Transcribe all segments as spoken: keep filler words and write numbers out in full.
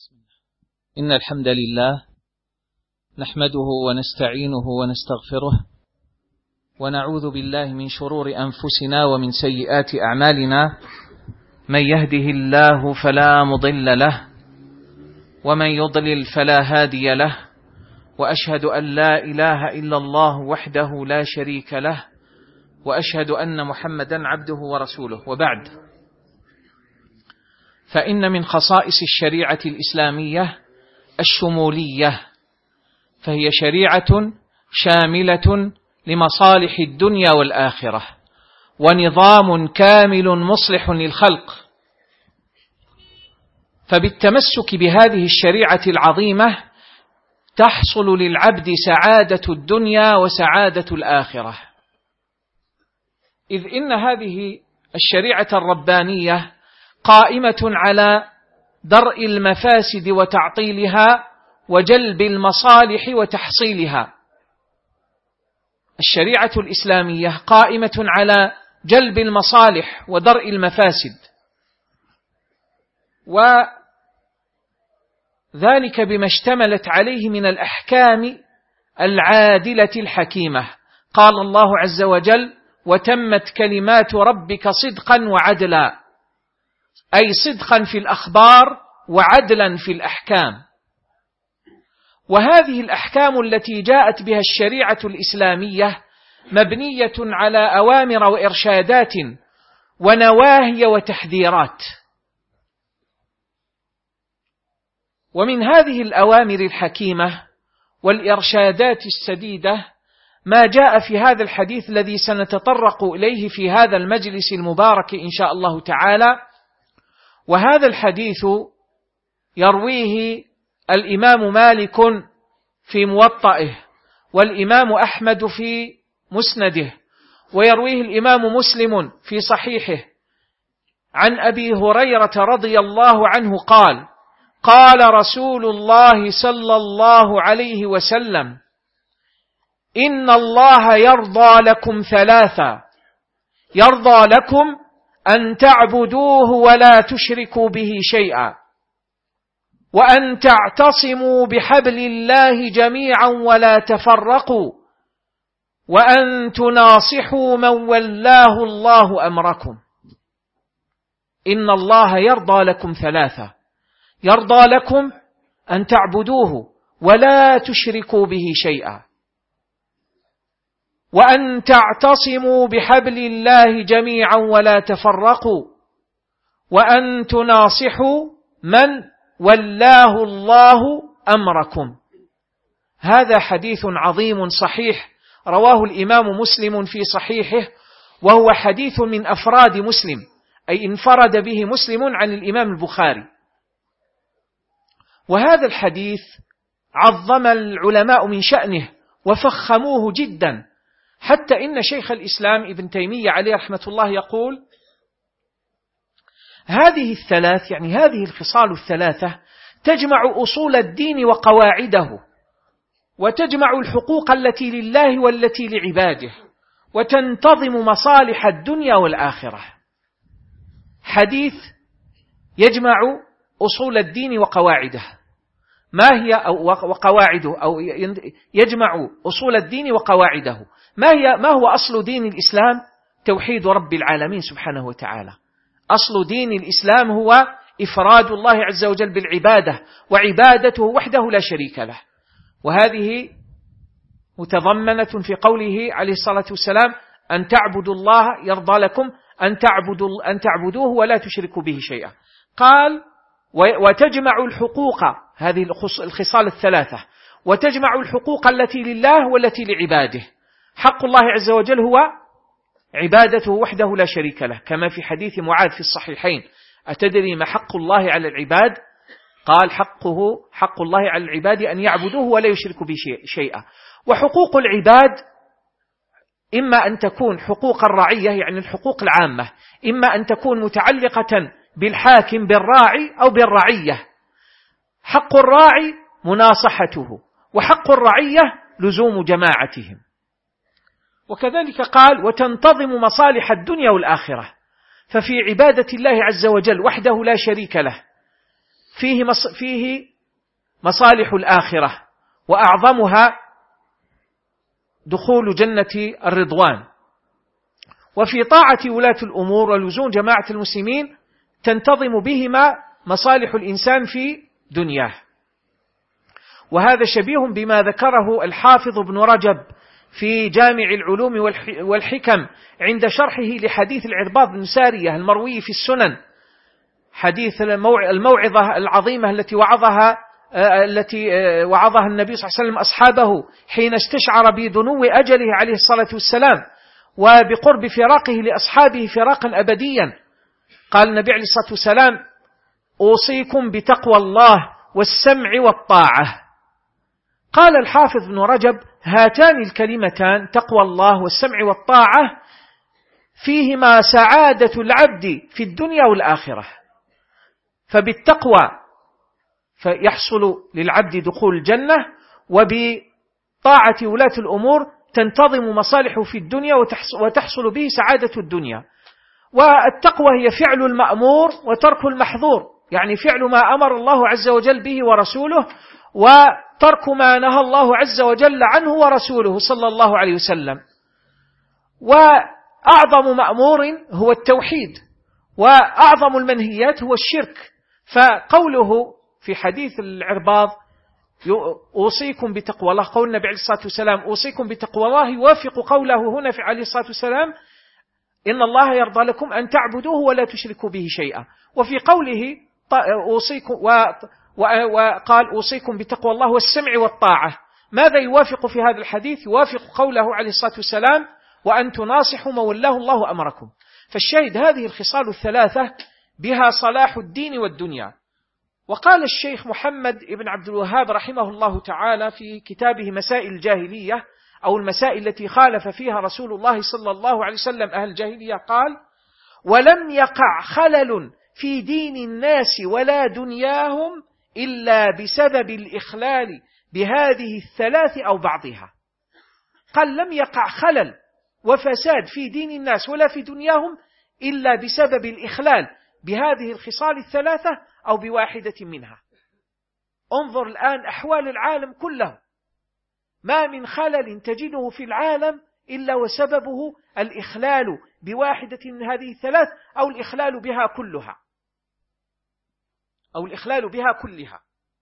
إن الحمد لله نحمده ونستعينه ونستغفره ونعوذ بالله من شرور أنفسنا ومن سيئات أعمالنا. من يهده الله فلا مضل له ومن يضلل فلا هادي له، وأشهد أن لا إله إلا الله وحده لا شريك له، وأشهد أن محمدا عبده ورسوله. وبعد، فإن من خصائص الشريعة الإسلامية الشمولية، فهي شريعة شاملة لمصالح الدنيا والآخرة، ونظام كامل مصلح للخلق. فبالتمسك بهذه الشريعة العظيمة تحصل للعبد سعادة الدنيا وسعادة الآخرة، إذ إن هذه الشريعة الربانية قائمة على درء المفاسد وتعطيلها وجلب المصالح وتحصيلها. الشريعة الإسلامية قائمة على جلب المصالح ودرء المفاسد، وذلك بما اشتملت عليه من الأحكام العادلة الحكيمة. قال الله عز وجل: وتمت كلمات ربك صدقا وعدلا، أي صدقا في الأخبار وعدلا في الأحكام. وهذه الأحكام التي جاءت بها الشريعة الإسلامية مبنية على أوامر وإرشادات ونواهي وتحذيرات. ومن هذه الأوامر الحكيمة والإرشادات السديدة ما جاء في هذا الحديث الذي سنتطرق إليه في هذا المجلس المبارك إن شاء الله تعالى. وهذا الحديث يرويه الإمام مالك في موطئه، والإمام أحمد في مسنده، ويرويه الإمام مسلم في صحيحه، عن أبي هريرة رضي الله عنه قال: قال رسول الله صلى الله عليه وسلم: إن الله يرضى لكم ثلاثا، يرضى لكم أن تعبدوه ولا تشركوا به شيئا، وأن تعتصموا بحبل الله جميعا ولا تفرقوا، وأن تناصحوا من ولاه الله أمركم. إن الله يرضى لكم ثلاثة، يرضى لكم أن تعبدوه ولا تشركوا به شيئا، وأن تعتصموا بحبل الله جميعا ولا تفرقوا، وأن تناصحوا من ولاه الله أمركم. هذا حديث عظيم صحيح رواه الإمام مسلم في صحيحه، وهو حديث من أفراد مسلم، أي انفرد به مسلم عن الإمام البخاري. وهذا الحديث عظم العلماء من شأنه وفخموه جدا، حتى إن شيخ الإسلام ابن تيمية عليه رحمة الله يقول: هذه الثلاث، يعني هذه الخصال الثلاثة، تجمع أصول الدين وقواعده، وتجمع الحقوق التي لله والتي لعباده، وتنتظم مصالح الدنيا والآخرة. حديث يجمع أصول الدين وقواعده. ما هي أو وقواعده أو يجمع أصول الدين وقواعده. ما هي ما هو أصل دين الإسلام؟ توحيد رب العالمين سبحانه وتعالى. أصل دين الإسلام هو إفراد الله عز وجل بالعبادة، وعبادته وحده لا شريك له. وهذه متضمنة في قوله عليه الصلاة والسلام: أن تعبدوا الله يرضى لكم أن تعبدوا أن تعبدوه ولا تشركوا به شيئا. قال: وتجمع الحقوق، هذه الخصال الثلاثة، وتجمع الحقوق التي لله والتي لعباده. حق الله عز وجل هو عبادته وحده لا شريك له، كما في حديث معاذ في الصحيحين: أتدري ما حق الله على العباد؟ قال: حقه حق الله على العباد أن يعبدوه ولا يشركوا به شيئا. وحقوق العباد إما أن تكون حقوق الرعية، يعني الحقوق العامة، إما أن تكون متعلقة بالحاكم بالراعي أو بالرعية. حق الراعي مناصحته، وحق الرعية لزوم جماعتهم. وكذلك قال: وتنتظم مصالح الدنيا والآخرة. ففي عبادة الله عز وجل وحده لا شريك له فيه فيه مصالح الآخرة، وأعظمها دخول جنة الرضوان. وفي طاعة ولاة الأمور ولزوم جماعة المسلمين تنتظم بهما مصالح الإنسان في دنياه. وهذا شبيه بما ذكره الحافظ ابن رجب في جامع العلوم والحكم عند شرحه لحديث العرباض بن سارية المروي في السنن، حديث الموعظة العظيمة التي وعظها التي وعظها النبي صلى الله عليه وسلم أصحابه حين استشعر بدنو أجله عليه الصلاة والسلام وبقرب فراقه لأصحابه فراقا أبديا. قال النبي عليه الصلاة والسلام: أوصيكم بتقوى الله والسمع والطاعة. قال الحافظ بن رجب: هاتان الكلمتان تقوى الله والسمع والطاعة فيهما سعادة العبد في الدنيا والآخرة. فبالتقوى فيحصل للعبد دخول الجنة، وبطاعة ولاة الأمور تنتظم مصالحه في الدنيا وتحصل به سعادة الدنيا. والتقوى هي فعل المأمور وترك المحظور، يعني فعل ما أمر الله عز وجل به ورسوله، وترك ما نهى الله عز وجل عنه ورسوله صلى الله عليه وسلم. وأعظم مأمور هو التوحيد، وأعظم المنهيات هو الشرك. فقوله في حديث العرباض: أوصيكم بتقوى الله، قول النبي عليه الصلاة والسلام أوصيكم بتقوى الله، يوافق قوله هنا في عليه الصلاة والسلام: إن الله يرضى لكم أن تعبدوه ولا تشركوا به شيئا. وفي قوله أوصيكم وقال أوصيكم بتقوى الله والسمع والطاعة، ماذا يوافق في هذا الحديث؟ يوافق قوله عليه الصلاة والسلام: وأن تناصحوا من ولاه الله أمركم. فالشاهد هذه الخصال الثلاثة بها صلاح الدين والدنيا. وقال الشيخ محمد بن عبد الوهاب رحمه الله تعالى في كتابه مسائل الجاهلية، أو المسائل التي خالف فيها رسول الله صلى الله عليه وسلم أهل الجاهلية، قال: ولم يقع خلل في دين الناس ولا دنياهم إلا بسبب الإخلال بهذه الثلاث أو بعضها. قال: لم يقع خلل وفساد في دين الناس ولا في دنياهم إلا بسبب الإخلال بهذه الخصال الثلاثة أو بواحدة منها. انظر الآن أحوال العالم كله، ما من خلل تجده في العالم إلا وسببه الإخلال بواحدة من هذه الثلاث أو الإخلال بها كلها أو الإخلال بها كلها.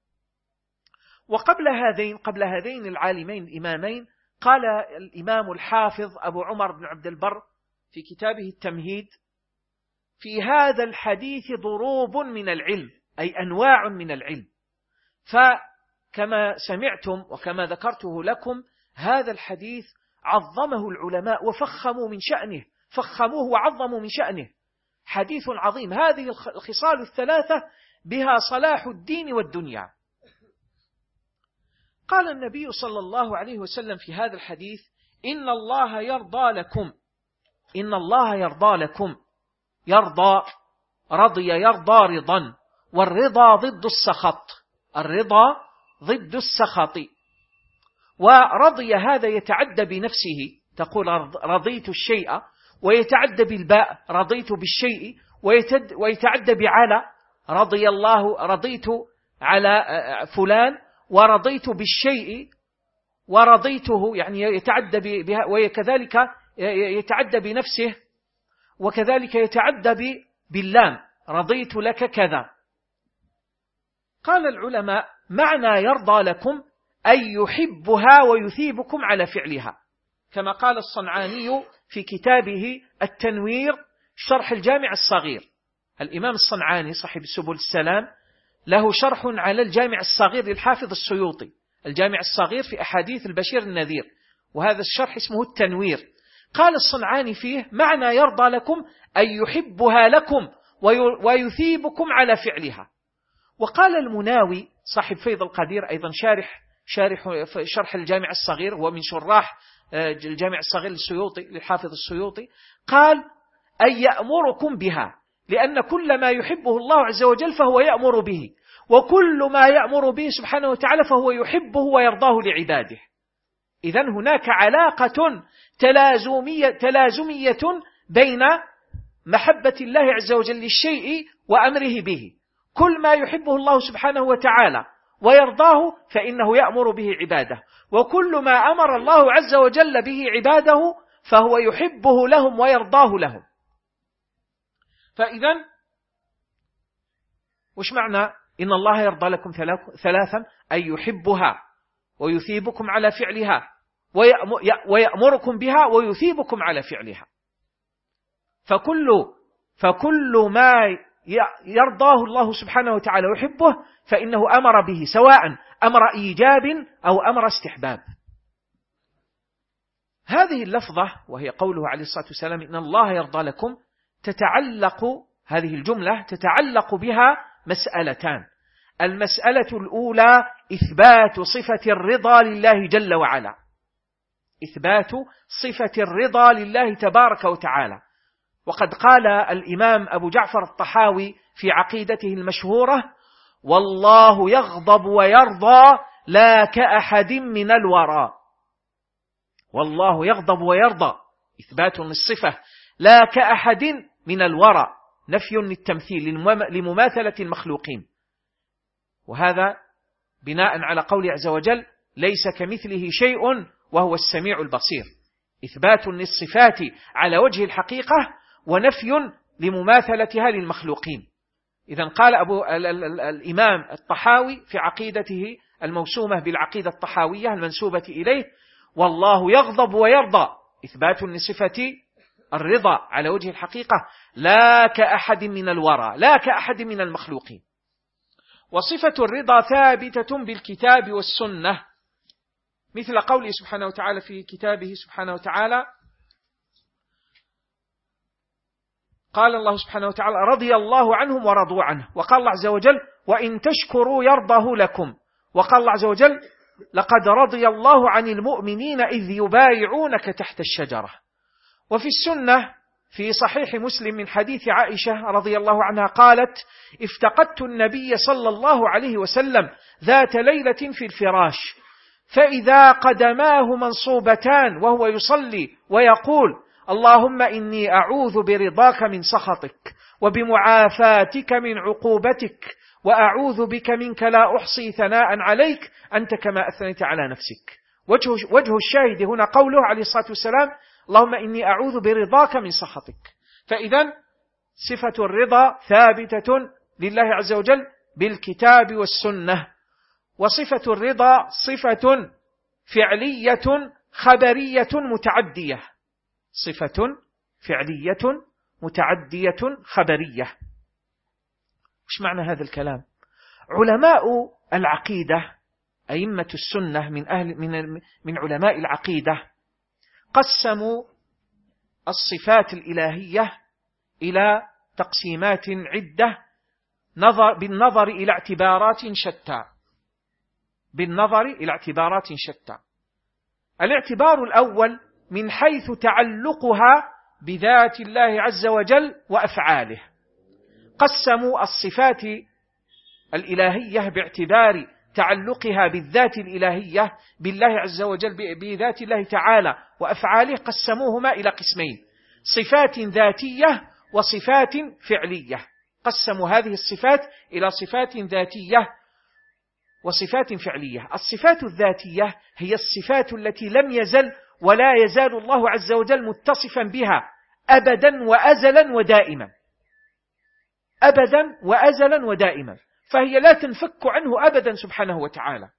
وقبل هذين قبل هذين العالمين الإمامين قال الإمام الحافظ أبو عمر بن عبد البر في كتابه التمهيد: في هذا الحديث ضروب من العلم، أي أنواع من العلم. فكما سمعتم وكما ذكرته لكم، هذا الحديث عظمه العلماء وفخموا من شأنه، فخموه وعظموا من شأنه. حديث عظيم، هذه الخصال الثلاثة بها صلاح الدين والدنيا. قال النبي صلى الله عليه وسلم في هذا الحديث: إن الله يرضى لكم إن الله يرضى لكم يرضى رضي يرضى رضا، والرضا ضد السخط، الرضا ضد السخط. ورضي هذا يتعدى بنفسه، تقول رضيت الشيء، ويتعدى بالباء رضيت بالشيء، ويتعدى بعلى رضي الله رضيت على فلان، ورضيت بالشيء ورضيته، يعني يتعدى بها، وكذلك يتعدى بنفسه، وكذلك يتعدى باللام رضيت لك كذا. قال العلماء: معنى يرضى لكم أي يحبها ويثيبكم على فعلها، كما قال الصنعاني في كتابه التنوير شرح الجامع الصغير. الإمام الصنعاني صاحب سبل السلام له شرح على الجامع الصغير للحافظ السيوطي، الجامع الصغير في أحاديث البشير النذير، وهذا الشرح اسمه التنوير. قال الصنعاني فيه: معنى يرضى لكم أي يحبها لكم ويثيبكم على فعلها. وقال المناوي صاحب فيض القدير أيضا شارح شارح شرح الجامع الصغير، ومن شراح الجامع الصغير للسيوطي للحافظ السيوطي، قال: أي يأمركم بها، لأن كل ما يحبه الله عز وجل فهو يأمر به، وكل ما يأمر به سبحانه وتعالى فهو يحبه ويرضاه لعباده. إذن هناك علاقة تلازمية, تلازمية بين محبة الله عز وجل للشيء وأمره به. كل ما يحبه الله سبحانه وتعالى ويرضاه فإنه يأمر به عباده، وكل ما أمر الله عز وجل به عباده فهو يحبه لهم ويرضاه لهم. فإذا وش معنى إن الله يرضى لكم ثلاثا؟ أي يحبها ويثيبكم على فعلها ويأمركم بها ويثيبكم على فعلها. فكل, فكل ما يرضاه الله سبحانه وتعالى ويحبه فإنه أمر به، سواء أمر إيجاب أو أمر استحباب. هذه اللفظة وهي قوله عليه الصلاة والسلام إن الله يرضى لكم، تتعلق هذه الجملة تتعلق بها مسألتان. المسألة الأولى إثبات صفة الرضا لله جل وعلا، إثبات صفة الرضا لله تبارك وتعالى. وقد قال الإمام أبو جعفر الطحاوي في عقيدته المشهورة: والله يغضب ويرضى لا كأحد من الورى. والله يغضب ويرضى إثبات للصفة، لا كأحد من الورى نفي للتمثيل لمماثلة المخلوقين، وهذا بناء على قول عز وجل: ليس كمثله شيء وهو السميع البصير. إثبات للصفات على وجه الحقيقة ونفي لمماثلتها للمخلوقين. إذن قال أبو ال ال ال الإمام الطحاوي في عقيدته الموسومة بالعقيدة الطحاوية المنسوبة إليه: والله يغضب ويرضى إثبات لصفة الرضا على وجه الحقيقة، لا كأحد من الورى، لا كأحد من المخلوقين. وصفة الرضا ثابتة بالكتاب والسنة، مثل قوله سبحانه وتعالى في كتابه سبحانه وتعالى: قال الله سبحانه وتعالى: رضي الله عنهم ورضوا عنه. وقال الله عز وجل: وإن تشكروا يرضه لكم. وقال الله عز وجل: لقد رضي الله عن المؤمنين إذ يبايعونك تحت الشجرة. وفي السنة في صحيح مسلم من حديث عائشة رضي الله عنها قالت: افتقدت النبي صلى الله عليه وسلم ذات ليلة في الفراش، فإذا قدماه منصوبتان وهو يصلي ويقول: اللهم إني أعوذ برضاك من سخطك وبمعافاتك من عقوبتك وأعوذ بك منك لا أحصي ثناء عليك أنت كما أثنيت على نفسك. وجه, وجه الشاهد هنا قوله عليه الصلاة والسلام: اللهم إني أعوذ برضاك من سخطك. فإذا صفة الرضا ثابتة لله عز وجل بالكتاب والسنة. وصفة الرضا صفة فعلية خبرية متعدية، صفة فعلية متعدية خبرية. وش معنى هذا الكلام؟ علماء العقيدة أئمة السنة من أهل من من علماء العقيدة قسموا الصفات الإلهية إلى تقسيمات عدة نظر بالنظر إلى اعتبارات شتى بالنظر إلى اعتبارات شتى. الاعتبار الأول من حيث تعلقها بذات الله عز وجل وأفعاله. قسموا الصفات الإلهية باعتبار تعلقها بالذات الإلهية بالله عز وجل بذات الله تعالى وأفعاله، قسموهما إلى قسمين: صفات ذاتية وصفات فعلية. قسموا هذه الصفات إلى صفات ذاتية وصفات فعلية. الصفات الذاتية هي الصفات التي لم يزل ولا يزال الله عز وجل متصفا بها أبدا وأزلا ودائما، أبدا وأزلا ودائما، فهي لا تنفك عنه أبدا سبحانه وتعالى،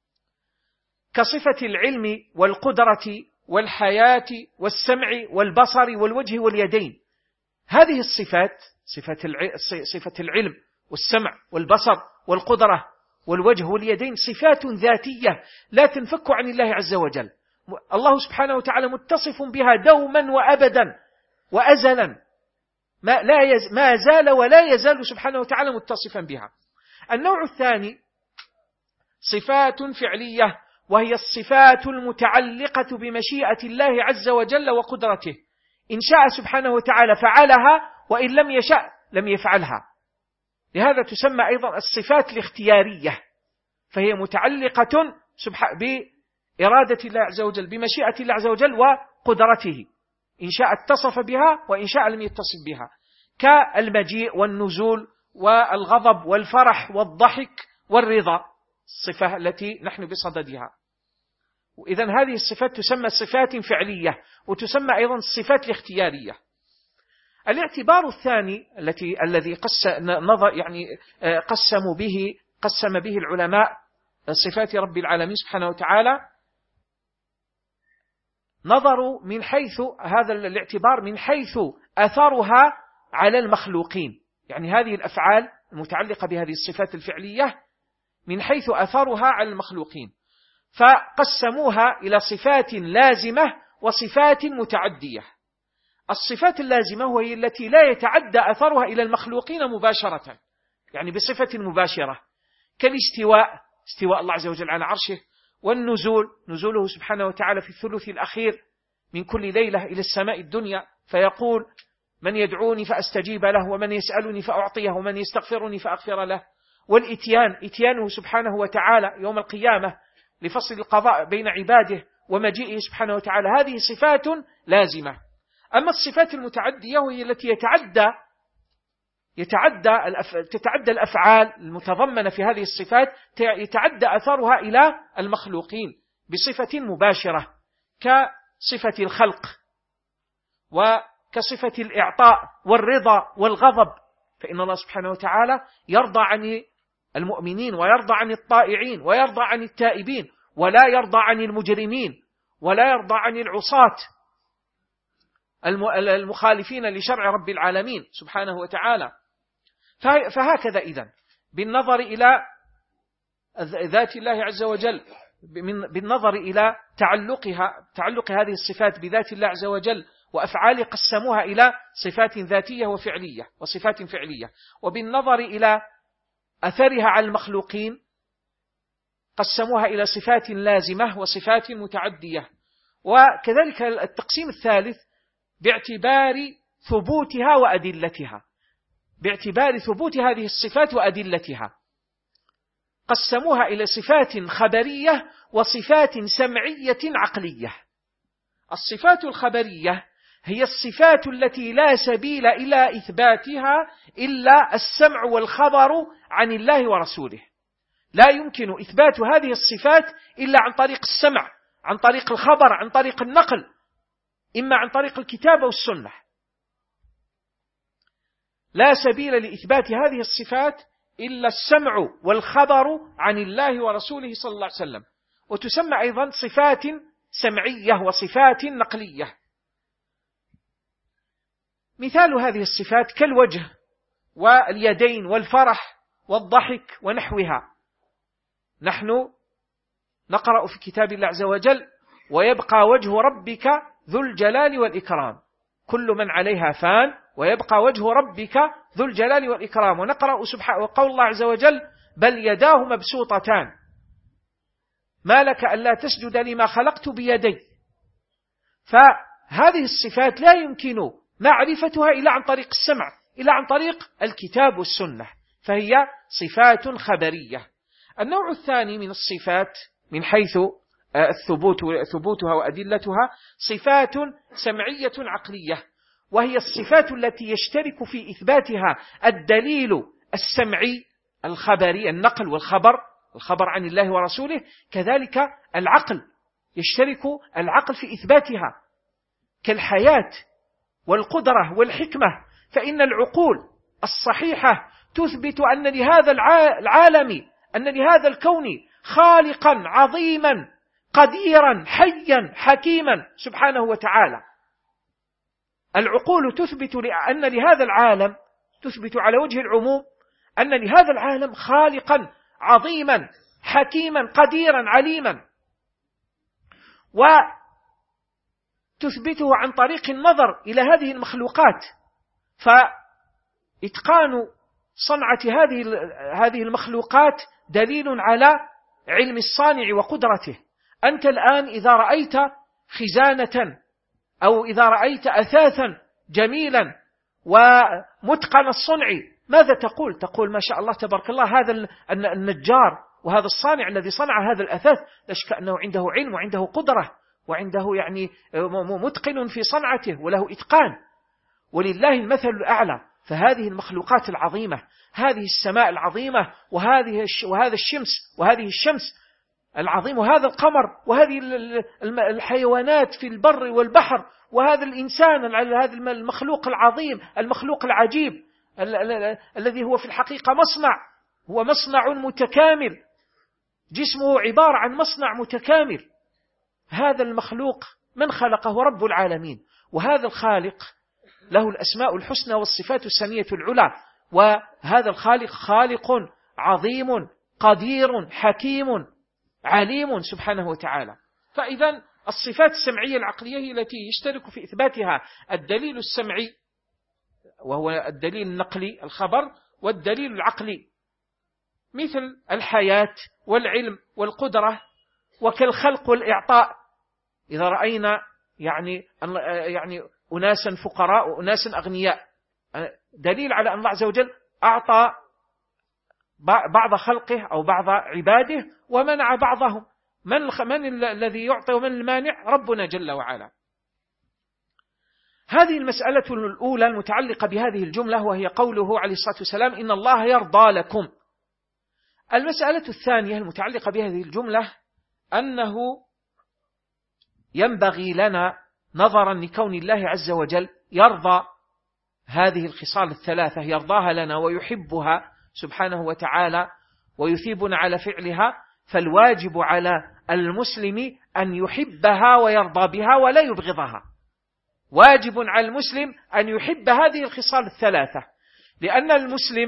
كصفة العلم والقدرة والحياة والسمع والبصر والوجه واليدين. هذه الصفات صفة العلم والسمع والبصر والقدرة والوجه واليدين صفات ذاتية لا تنفك عن الله عز وجل. الله سبحانه وتعالى متصف بها دوما وأبدا وأزلا، ما, لا يز ما زال ولا يزال سبحانه وتعالى متصفا بها. النوع الثاني صفات فعلية، وهي الصفات المتعلقة بمشيئة الله عز وجل وقدرته. إن شاء سبحانه وتعالى فعلها، وإن لم يشاء لم يفعلها. لهذا تسمى أيضا الصفات الاختيارية، فهي متعلقة بإرادة الله عز وجل بمشيئة الله عز وجل وقدرته، إن شاء اتصف بها وإن شاء لم يتصف بها، كالمجيء والنزول والغضب والفرح والضحك والرضا، الصفة التي نحن بصددها. وإذن هذه الصفات تسمى صفات فعلية، وتسمى أيضا الصفات الاختيارية. الاعتبار الثاني التي الذي قس نظر يعني قسموا به قسم به العلماء صفات رب العالمين سبحانه وتعالى، نظروا من حيث هذا الاعتبار من حيث أثرها على المخلوقين، يعني هذه الأفعال المتعلقة بهذه الصفات الفعلية من حيث أثرها على المخلوقين، فقسموها إلى صفات لازمة وصفات متعدية. الصفات اللازمة وهي التي لا يتعدى أثرها إلى المخلوقين مباشرة، يعني بصفة مباشرة، كالاستواء، استواء الله عز وجل على عرشه، والنزول، نزوله سبحانه وتعالى في الثلث الأخير من كل ليلة إلى السماء الدنيا، فيقول من يدعوني فأستجيب له، ومن يسألني فأعطيه، ومن يستغفرني فأغفر له. والإتيان، إتيانه سبحانه وتعالى يوم القيامة لفصل القضاء بين عباده ومجيئه سبحانه وتعالى، هذه صفات لازمة. أما الصفات المتعدية وهي التي يتعدى يتعدى تتعدى الأفعال المتضمنة في هذه الصفات، يتعدى أثرها إلى المخلوقين بصفة مباشرة، كصفة الخلق وكصفة الإعطاء والرضا والغضب، فإن الله سبحانه وتعالى يرضى عن المؤمنين ويرضى عن الطائعين ويرضى عن التائبين، ولا يرضى عن المجرمين ولا يرضى عن العصاة المخالفين لشرع رب العالمين سبحانه وتعالى. فهكذا إذن بالنظر إلى ذات الله عز وجل، بالنظر إلى تعلقها تعلق هذه الصفات بذات الله عز وجل وأفعاله، قسموها إلى صفات ذاتية وفعلية وصفات فعلية. وبالنظر إلى أثرها على المخلوقين قسموها إلى صفات لازمة وصفات متعدية. وكذلك التقسيم الثالث باعتبار ثبوتها وأدلتها، باعتبار ثبوت هذه الصفات وأدلتها قسموها إلى صفات خبرية وصفات سمعية عقلية. الصفات الخبرية هي الصفات التي لا سبيل إلى إثباتها إلا السمع والخبر عن الله ورسوله، لا يمكن إثبات هذه الصفات إلا عن طريق السمع، عن طريق الخبر، عن طريق النقل، إما عن طريق الكتاب والسنة. لا سبيل لإثبات هذه الصفات إلا السمع والخبر عن الله ورسوله صلى الله عليه وسلم. وتسمى أيضا صفات سمعية وصفات نقلية. مثال هذه الصفات كالوجه واليدين والفرح والضحك ونحوها. نحن نقرأ في كتاب الله عز وجل ويبقى وجه ربك ذو الجلال والإكرام، كل من عليها فان ويبقى وجه ربك ذو الجلال والإكرام. ونقرأ سبحانه وقول الله عز وجل بل يداه مبسوطتان ما لك ألا تسجد لما خلقت بيدي. فهذه الصفات لا يمكن معرفتها إلا عن طريق السمع، إلا عن طريق الكتاب والسنة، فهي صفات خبرية. النوع الثاني من الصفات من حيث الثبوت ثبوتها وأدلتها صفات سمعية عقلية، وهي الصفات التي يشترك في إثباتها الدليل السمعي الخبري، النقل والخبر، الخبر عن الله ورسوله، كذلك العقل يشترك العقل في إثباتها كالحياة والقدرة والحكمة، فإن العقول الصحيحة تثبت أن لهذا العالم، أن لهذا الكون خالقا عظيما قديرا حيا حكيما سبحانه وتعالى. العقول تثبت أن لهذا العالم، تثبت على وجه العموم أن لهذا العالم خالقا عظيما حكيما قديرا عليما، وتثبته عن طريق النظر إلى هذه المخلوقات. فإتقان صنعة هذه هذه المخلوقات دليل على علم الصانع وقدرته. أنت الآن إذا رأيت خزانة أو إذا رأيت أثاثا جميلا ومتقن الصنع ماذا تقول؟ تقول ما شاء الله تبارك الله، هذا النجار وهذا الصانع الذي صنع هذا الأثاث لا شك أنه عنده علم وعنده قدرة وعنده يعني متقن في صنعته وله إتقان. ولله المثل الأعلى. فهذه المخلوقات العظيمة، هذه السماء العظيمة، وهذه وهذا الشمس وهذه الشمس العظيم، وهذا القمر، وهذه الحيوانات في البر والبحر، وهذا الإنسان، هذا المخلوق العظيم، المخلوق العجيب الذي هو في الحقيقة مصنع، هو مصنع متكامل، جسمه عبارة عن مصنع متكامل. هذا المخلوق من خلقه؟ رب العالمين. وهذا الخالق له الأسماء الحسنى والصفات السنية العلى، وهذا الخالق خالق عظيم قدير حكيم عليم سبحانه وتعالى. فإذا الصفات السمعية العقلية هي التي يشترك في إثباتها الدليل السمعي وهو الدليل النقلي الخبر، والدليل العقلي مثل الحياة والعلم والقدرة، وكالخلق والإعطاء. إذا رأينا يعني يعني أناسا فقراء وأناسا أغنياء، دليل على أن الله عز وجل أعطى بعض خلقه أو بعض عباده ومنع بعضهم. من, من الذي يعطي ومن المانع؟ ربنا جل وعلا. هذه المسألة الأولى المتعلقة بهذه الجملة، وهي قوله عليه الصلاة والسلام إن الله يرضى لكم. المسألة الثانية المتعلقة بهذه الجملة أنه ينبغي لنا نظرا لكون الله عز وجل يرضى هذه الخصال الثلاثة، يرضاها لنا ويحبها سبحانه وتعالى ويثيبنا على فعلها، فالواجب على المسلم أن يحبها ويرضى بها ولا يبغضها. واجب على المسلم أن يحب هذه الخصال الثلاثة، لأن المسلم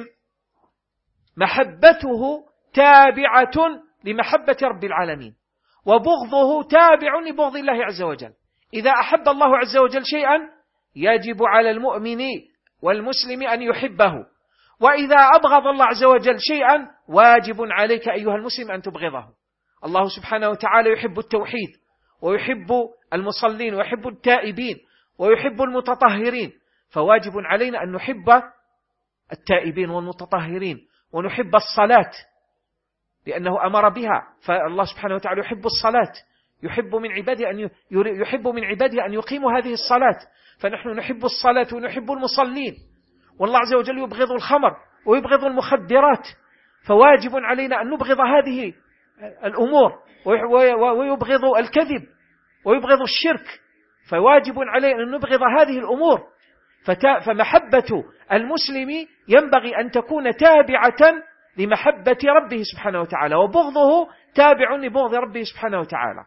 محبته تابعة لمحبة رب العالمين، وبغضه تابع لبغض الله عز وجل. إذا أحب الله عز وجل شيئا يجب على المؤمن والمسلم أن يحبه، وإذا أبغض الله عز وجل شيئا واجب عليك أيها المسلم أن تبغضه. الله سبحانه وتعالى يحب التوحيد، ويحب المصلين، ويحب التائبين، ويحب المتطهرين، فواجب علينا أن نحب التائبين والمتطهرين، ونحب الصلاة لأنه أمر بها، فالله سبحانه وتعالى يحب الصلاة، يحب من عباده أن يحب من عباده أن يقيموا هذه الصلاة، فنحن نحب الصلاة ونحب المصلين. والله عز وجل يبغض الخمر ويبغض المخدرات، فواجب علينا أن نبغض هذه الأمور، ويبغض الكذب ويبغض الشرك، فواجب علينا أن نبغض هذه الأمور. فمحبة المسلم ينبغي أن تكون تابعة لمحبة ربه سبحانه وتعالى، وبغضه تابع لبغض ربه سبحانه وتعالى.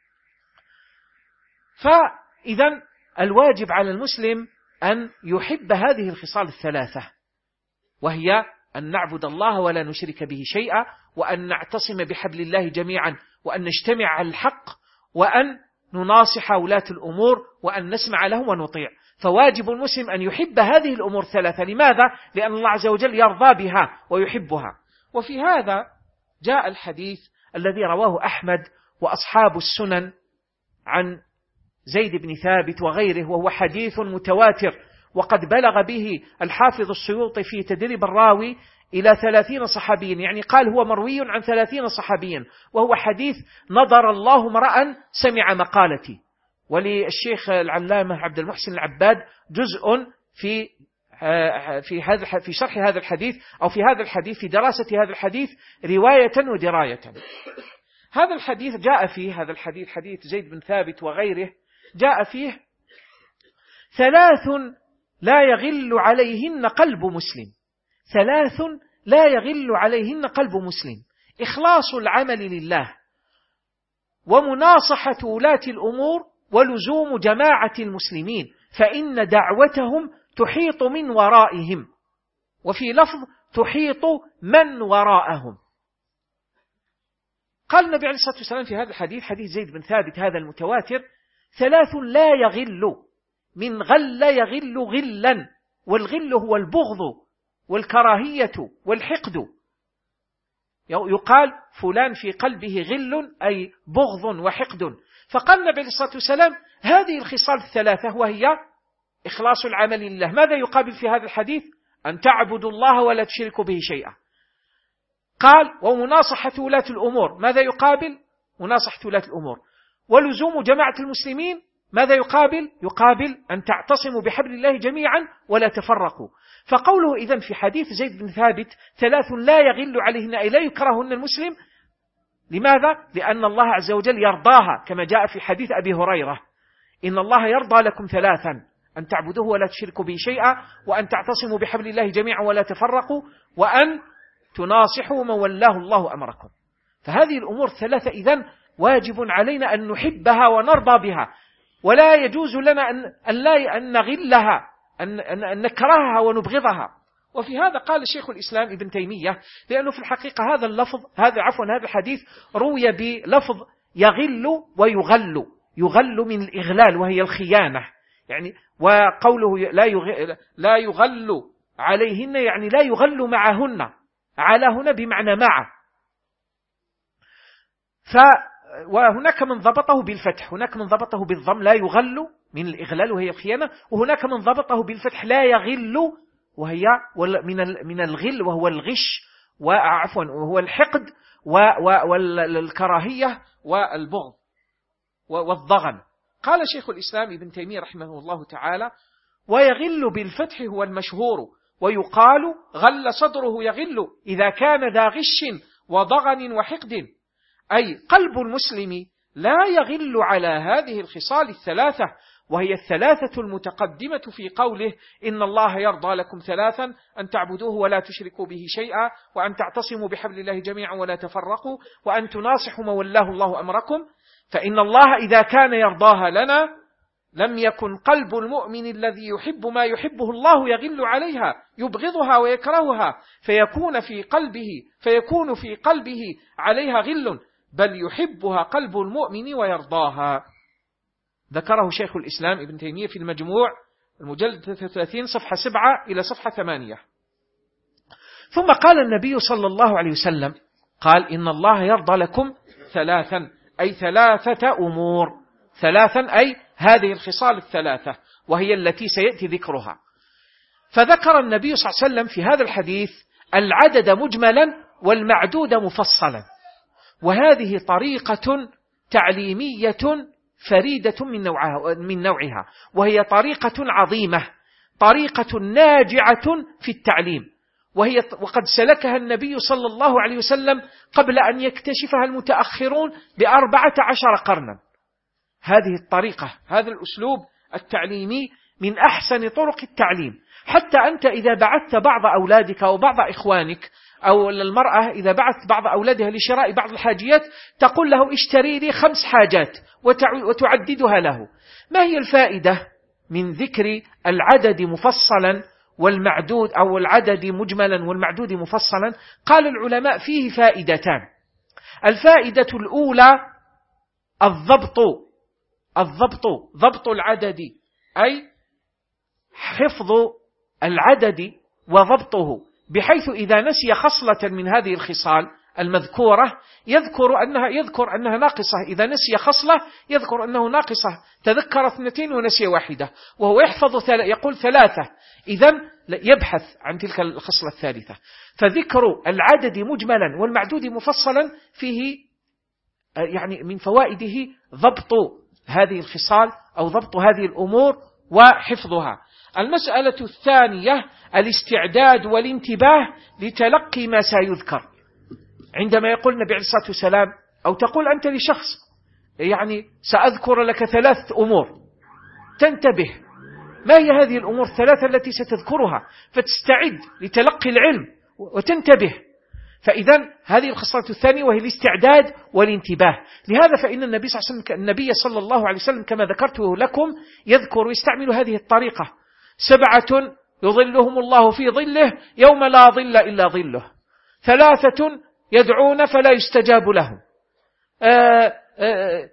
فإذا الواجب على المسلم أن يحب هذه الخصال الثلاثة، وهي أن نعبد الله ولا نشرك به شيئا، وأن نعتصم بحبل الله جميعا، وأن نجتمع على الحق، وأن نناصح ولاة الأمور، وأن نسمع لهم ونطيع. فواجب المسلم أن يحب هذه الأمور الثلاثة. لماذا؟ لأن الله عز وجل يرضى بها ويحبها. وفي هذا جاء الحديث الذي رواه أحمد وأصحاب السنن عن زيد بن ثابت وغيره، وهو حديث متواتر، وقد بلغ به الحافظ السيوطي في تدريب الراوي إلى ثلاثين صحابيا، يعني قال هو مروي عن ثلاثين صحابيا، وهو حديث نظر الله امرأ سمع مقالتي. وللشيخ العلامة عبد المحسن العباد جزء في في هذا في شرح هذا الحديث، أو في هذا الحديث، في دراسة هذا الحديث رواية ودراية. هذا الحديث جاء فيه هذا الحديث حديث زيد بن ثابت وغيره، جاء فيه ثلاث لا يغل عليهن قلب مسلم، ثلاث لا يغل عليهن قلب مسلم: إخلاص العمل لله، ومناصحة ولاة الأمور، ولزوم جماعة المسلمين، فإن دعوتهم تحيط من ورائهم، وفي لفظ تحيط من وراءهم. قال النبي عليه الصلاة والسلام في هذا الحديث، حديث زيد بن ثابت هذا المتواتر: ثلاث لا يغل، من غل يغل غلا، والغل هو البغض والكراهية والحقد. يقال فلان في قلبه غل أي بغض وحقد. فقال النبي عليه الصلاة والسلام هذه الخصال الثلاثة، وهي إخلاص العمل لله. ماذا يقابل في هذا الحديث؟ أن تعبدوا الله ولا تشركوا به شيئا. قال ومناصحة ولاة الأمور. ماذا يقابل؟ مناصحة ولاة الأمور. ولزوم جماعة المسلمين. ماذا يقابل؟ يقابل أن تعتصموا بحبل الله جميعا ولا تفرقوا. فقوله إذن في حديث زيد بن ثابت ثلاث لا يغل عليهن أي لا يكرههن المسلم، لماذا؟ لأن الله عز وجل يرضاها، كما جاء في حديث أبي هريرة: إن الله يرضى لكم ثلاثا: أن تعبدوه ولا تشركوا به شيئا، وأن تعتصموا بحبل الله جميعا ولا تفرقوا، وأن تناصحوا من ولاه الله أمركم. فهذه الأمور الثلاثة إذن واجب علينا أن نحبها ونرضى بها، ولا يجوز لنا أن, أن, لا أن نغلها، أن, أن نكرهها ونبغضها. وفي هذا قال شيخ الإسلام ابن تيمية، لأنه في الحقيقة هذا اللفظ هذا عفوا هذا الحديث روي بلفظ يغل ويغل، يغل من الإغلال وهي الخيانة، يعني وقوله لا يغل, لا يغل عليهن يعني لا يغل معهن، على هنا بمعنى مع. ف وهناك من ضبطه بالفتح، هناك من ضبطه بالضم لا يغل من الإغلال وهي الخيانة، وهناك من ضبطه بالفتح لا يغل وهي من من الغل وهو الغش وعفوا وهو الحقد والكراهية والبغض والضغن. قال شيخ الإسلام ابن تيمية رحمه الله تعالى: ويغل بالفتح هو المشهور، ويقال غل صدره يغل إذا كان ذا غش وضغن وحقد، أي قلب المسلم لا يغل على هذه الخصال الثلاثة، وهي الثلاثة المتقدمة في قوله: إن الله يرضى لكم ثلاثا: أن تعبدوه ولا تشركوا به شيئا، وأن تعتصموا بحبل الله جميعا ولا تفرقوا، وأن تناصحوا من ولاه الله أمركم. فإن الله إذا كان يرضاها لنا لم يكن قلب المؤمن الذي يحب ما يحبه الله يغل عليها يبغضها ويكرهها، فيكون في قلبه فيكون في قلبه عليها غل، بل يحبها قلب المؤمن ويرضاها. ذكره شيخ الإسلام ابن تيمية في المجموع المجلد ثلاثة وثلاثين صفحة سبعة إلى صفحة ثمانية. ثم قال النبي صلى الله عليه وسلم قال: إن الله يرضى لكم ثلاثا، أي ثلاثة أمور، ثلاثا أي هذه الخصال الثلاثة، وهي التي سيأتي ذكرها. فذكر النبي صلى الله عليه وسلم في هذا الحديث العدد مجملا والمعدود مفصلا، وهذه طريقة تعليمية فريدة من نوعها, من نوعها وهي طريقة عظيمة، طريقة ناجعة في التعليم، وهي وقد سلكها النبي صلى الله عليه وسلم قبل أن يكتشفها المتأخرون بأربعة عشر قرنا. هذه الطريقة، هذا الأسلوب التعليمي من أحسن طرق التعليم. حتى أنت إذا بعثت بعض أولادك أو بعض إخوانك، أو المرأة إذا بعثت بعض أولادها لشراء بعض الحاجيات تقول له: اشتري لي خمس حاجات وتعددها له. ما هي الفائدة من ذكر العدد مفصلا والمعدود، أو العدد مجملا والمعدود مفصلا؟ قال العلماء: فيه فائدتان. الفائدة الأولى الضبط، الضبط ضبط العدد، أي حفظ العدد وضبطه، بحيث إذا نسي خصلة من هذه الخصال المذكورة يذكر أنها يذكر أنها ناقصة، إذا نسي خصلة يذكر أنه ناقصة، تذكر اثنتين ونسي واحدة، وهو يحفظ ثل... يقول ثلاثة، إذن يبحث عن تلك الخصلة الثالثة. فذكر العدد مجملا والمعدود مفصلا فيه يعني من فوائده ضبط هذه الخصال أو ضبط هذه الأمور وحفظها. المسألة الثانية الاستعداد والانتباه لتلقي ما سيذكر. عندما يقول النبي عليه الصلاة والسلام، أو تقول أنت لشخص يعني سأذكر لك ثلاث أمور، تنتبه ما هي هذه الأمور الثلاثة التي ستذكرها، فتستعد لتلقي العلم وتنتبه. فإذا هذه الخصلة الثانية وهي الاستعداد والانتباه. لهذا فإن النبي صلى الله عليه وسلم النبي صلى الله عليه وسلم كما ذكرته لكم يذكر ويستعمل هذه الطريقة: سبعة يظلهم الله في ظله يوم لا ظل إلا ظله، ثلاثة يدعون فلا يستجاب لهم، آآ آآ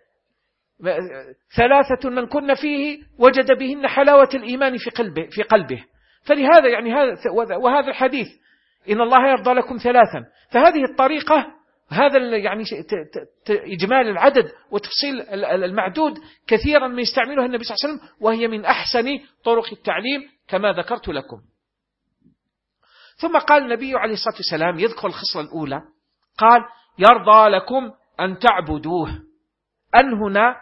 ثلاثة من كن فيه وجد بهن حلاوة الإيمان في قلبه, في قلبه. فلهذا يعني هذا وهذا الحديث إن الله يرضى لكم ثلاثا، فهذه الطريقة هذا يعني إجمال العدد وتفصيل المعدود كثيرا ما يستعملها النبي صلى الله عليه وسلم، وهي من أحسن طرق التعليم كما ذكرت لكم. ثم قال النبي عليه الصلاة والسلام يذكر الخصلة الأولى، قال: يرضى لكم أن تعبدوه. أن هنا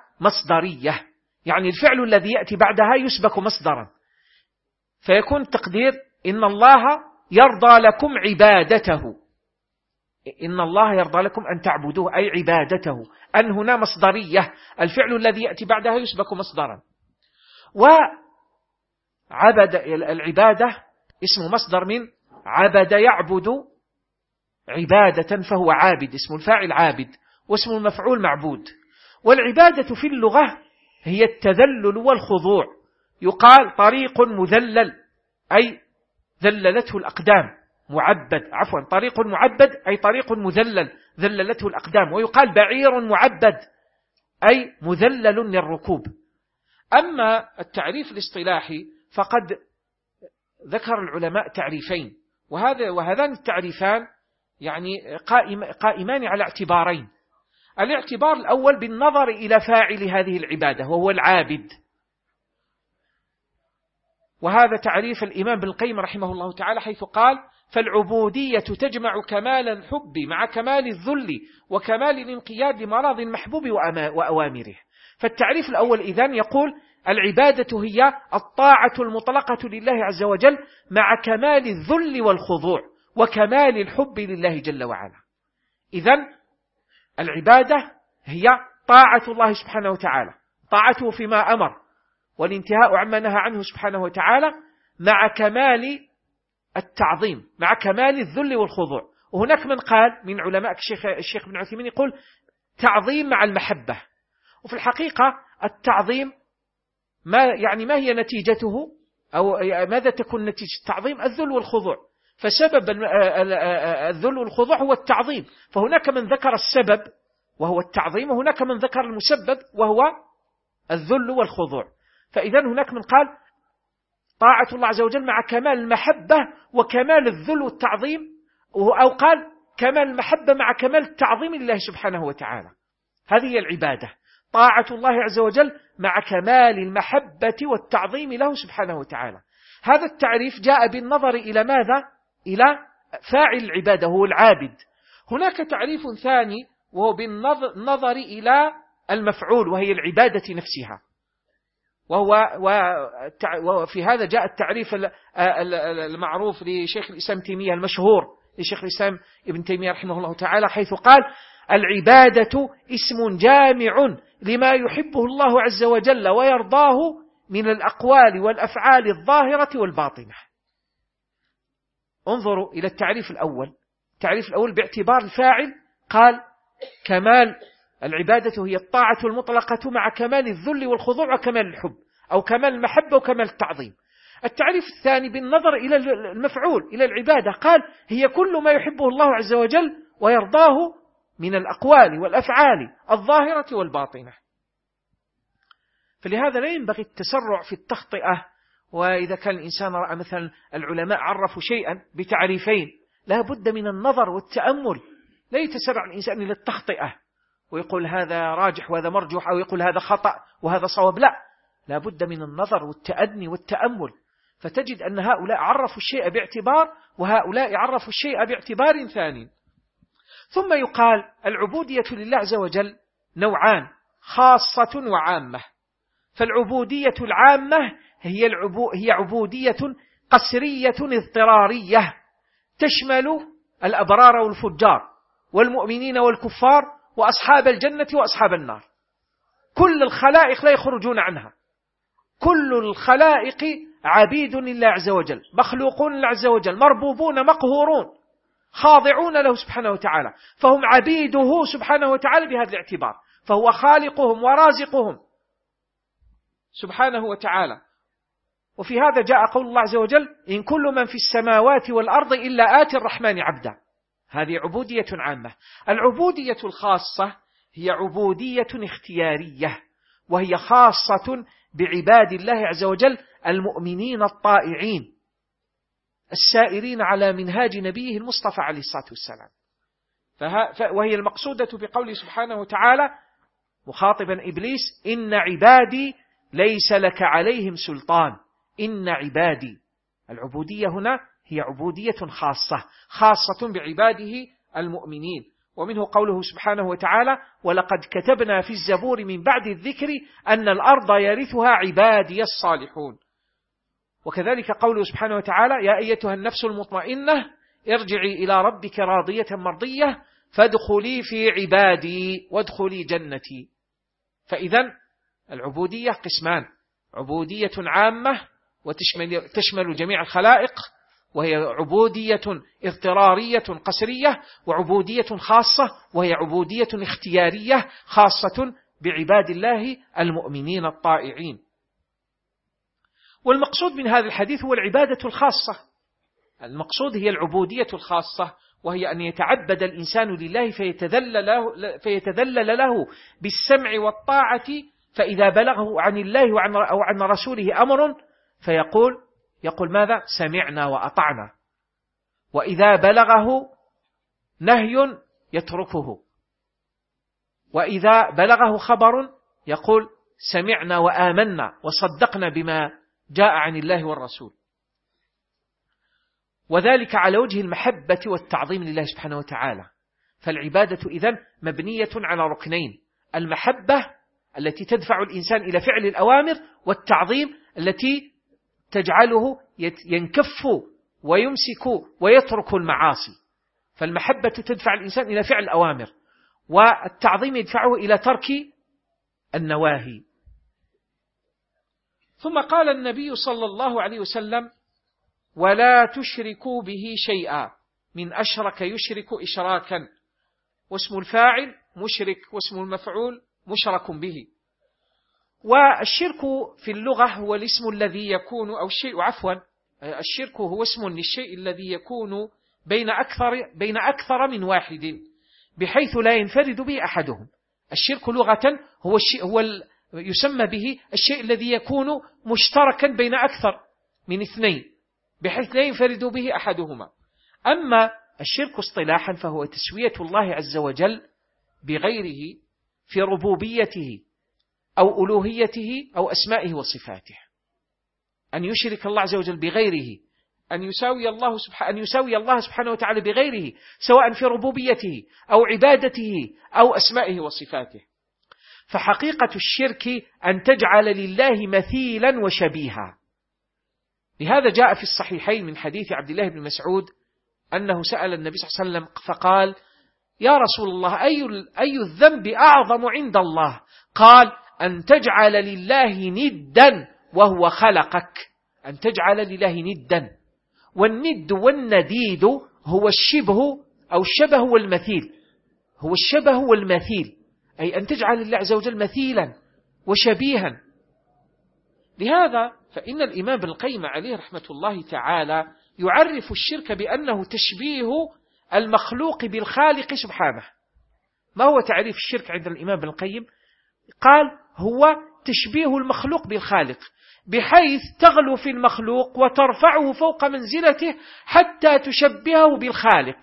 مصدرية، يعني الفعل الذي يأتي بعدها يسبك مصدرا، فيكون التقدير إن الله يرضى لكم عبادته، إن الله يرضى لكم أن تعبدوه أي عبادته. أن هنا مصدرية، الفعل الذي يأتي بعدها يسبق مصدرا. وعبد العبادة اسم مصدر من عبد يعبد عبادة فهو عابد، اسم الفاعل عابد واسم المفعول معبود. والعبادة في اللغة هي التذلل والخضوع، يقال طريق مذلل أي ذللته الأقدام، معبد عفوا طريق معبد أي طريق مذلل ذللته الأقدام، ويقال بعير معبد أي مذلل للركوب. أما التعريف الاصطلاحي فقد ذكر العلماء تعريفين، وهذا وهذان التعريفان يعني قائم قائمان على اعتبارين. الاعتبار الأول بالنظر إلى فاعل هذه العبادة وهو العابد، وهذا تعريف الإمام ابن القيم رحمه الله تعالى حيث قال: فالعبودية تجمع كمال الحب مع كمال الذل وكمال الانقياد لمراض المحبوب وأوامره. فالتعريف الأول إذن يقول: العبادة هي الطاعة المطلقة لله عز وجل مع كمال الذل والخضوع وكمال الحب لله جل وعلا. إذن العبادة هي طاعة الله سبحانه وتعالى، طاعته فيما أمر والانتهاء عما نهى عنه سبحانه وتعالى مع كمال التعظيم، مع كمال الذل والخضوع. وهناك من قال من علماء الشيخ, الشيخ بن عثيمين يقول تعظيم مع المحبة. وفي الحقيقة التعظيم ما يعني ما هي نتيجته أو ماذا تكون نتيجة التعظيم؟ الذل والخضوع. فسبب الذل والخضوع هو التعظيم، فهناك من ذكر السبب وهو التعظيم، وهناك من ذكر المسبب وهو الذل والخضوع. فإذا هناك من قال طاعة الله عز وجل مع كمال المحبة وكمال الذل والتعظيم، أو قال كمال المحبة مع كمال التعظيم لله سبحانه وتعالى. هذه هي العبادة، طاعة الله عز وجل مع كمال المحبة والتعظيم له سبحانه وتعالى. هذا التعريف جاء بالنظر إلى ماذا؟ إلى فاعل العبادة هو العابد. هناك تعريف ثاني وهو بالنظر إلى المفعول وهي العبادة نفسها، وهو وفي هذا جاء التعريف المعروف لشيخ الإسلام تيمية المشهور لشيخ الإسلام ابن تيمية رحمه الله تعالى حيث قال: العبادة اسم جامع لما يحبه الله عز وجل ويرضاه من الأقوال والأفعال الظاهرة والباطنة. انظروا إلى التعريف الأول. التعريف الأول باعتبار الفاعل قال كمال العبادة هي الطاعة المطلقة مع كمال الذل والخضوع وكمال الحب، أو كمال المحبة وكمال التعظيم. التعريف الثاني بالنظر إلى المفعول إلى العبادة قال هي كل ما يحبه الله عز وجل ويرضاه من الأقوال والأفعال الظاهرة والباطنة. فلهذا لا ينبغي التسرع في التخطئة. وإذا كان الإنسان رأى مثلا العلماء عرفوا شيئا بتعريفين لا بد من النظر والتأمل، لا يتسرع الإنسان إلى التخطئة ويقول هذا راجح وهذا مرجوح، أو يقول هذا خطأ وهذا صواب. لا لا بد من النظر والتأني والتأمل، فتجد أن هؤلاء عرفوا الشيء باعتبار وهؤلاء عرفوا الشيء باعتبار ثاني. ثم يقال العبودية لله عز وجل نوعان، خاصة وعامة. فالعبودية العامة هي, العبو هي عبودية قسرية اضطرارية تشمل الأبرار والفجار والمؤمنين والكفار وأصحاب الجنة وأصحاب النار. كل الخلائق لا يخرجون عنها، كل الخلائق عبيد لله عز وجل، مخلوقون لله عز وجل، مربوبون مقهورون خاضعون له سبحانه وتعالى، فهم عبيده سبحانه وتعالى بهذا الاعتبار، فهو خالقهم ورازقهم سبحانه وتعالى. وفي هذا جاء قول الله عز وجل: إن كل من في السماوات والأرض إلا آتي الرحمن عبدا. هذه عبودية عامة. العبودية الخاصة هي عبودية اختيارية، وهي خاصة بعباد الله عز وجل المؤمنين الطائعين السائرين على منهاج نبيه المصطفى عليه الصلاة والسلام. وهي المقصودة بقوله سبحانه وتعالى مخاطبا إبليس: إن عبادي ليس لك عليهم سلطان إن عبادي. العبودية هنا هي عبودية خاصة خاصة بعباده المؤمنين. ومنه قوله سبحانه وتعالى: ولقد كتبنا في الزبور من بعد الذكر أن الأرض يرثها عبادي الصالحون. وكذلك قوله سبحانه وتعالى: يا أيتها النفس المطمئنة ارجعي إلى ربك راضية مرضية فادخلي في عبادي وادخلي جنتي. فإذا العبودية قسمان: عبودية عامة وتشمل تشمل جميع الخلائق، وهي عبودية اضطرارية قسرية، وعبودية خاصة وهي عبودية اختيارية خاصة بعباد الله المؤمنين الطائعين. والمقصود من هذا الحديث هو العبادة الخاصة. المقصود هي العبودية الخاصة، وهي أن يتعبد الإنسان لله فيتذلل له, فيتذلل له بالسمع والطاعة، فإذا بلغه عن الله وعن أو عن رسوله أمر فيقول يقول ماذا؟ سمعنا وأطعنا. وإذا بلغه نهي يتركه، وإذا بلغه خبر يقول سمعنا وآمنا وصدقنا بما جاء عن الله والرسول. وذلك على وجه المحبة والتعظيم لله سبحانه وتعالى. فالعبادة إذن مبنية على ركنين: المحبة التي تدفع الإنسان إلى فعل الأوامر، والتعظيم التي تجعله ينكف ويمسك ويترك المعاصي. فالمحبة تدفع الإنسان إلى فعل الأوامر، والتعظيم يدفعه إلى ترك النواهي. ثم قال النبي صلى الله عليه وسلم: ولا تشركوا به شيئا. من أشرك يشرك إشراكا، واسم الفاعل مشرك واسم المفعول مشرك به. والشرك في اللغة هو الاسم الذي يكون أو الشيء عفوا الشرك هو اسم للشيء الذي يكون بين أكثر بين أكثر من واحد بحيث لا ينفرد به أحدهم. الشرك لغة هو الشيء هو يسمى به الشيء الذي يكون مشتركا بين أكثر من اثنين بحيث لا ينفرد به أحدهما. أما الشرك اصطلاحا فهو تسوية الله عز وجل بغيره في ربوبيته أو ألوهيته أو أسمائه وصفاته. أن يشرك الله عز وجل بغيره، أن يساوي الله سبحانه أن يساوي الله سبحانه وتعالى بغيره، سواء في ربوبيته أو عبادته أو أسمائه وصفاته. فحقيقة الشرك أن تجعل لله مثيلا وشبيها. لهذا جاء في الصحيحين من حديث عبد الله بن مسعود أنه سأل النبي صلى الله عليه وسلم فقال: يا رسول الله، أي أي الذنب أعظم عند الله؟ قال: أن تجعل لله ندا وهو خلقك. أن تجعل لله ندا، والند والنديد هو الشبه أو الشبه والمثيل، هو الشبه والمثيل، أي أن تجعل لله عز وجل مثيلا وشبيها. لهذا فإن الإمام ابن القيم عليه رحمة الله تعالى يعرف الشرك بأنه تشبيه المخلوق بالخالق سبحانه. ما هو تعريف الشرك عند الإمام ابن القيم؟ قال: هو تشبيه المخلوق بالخالق، بحيث تغلو في المخلوق وترفعه فوق منزلته حتى تشبهه بالخالق،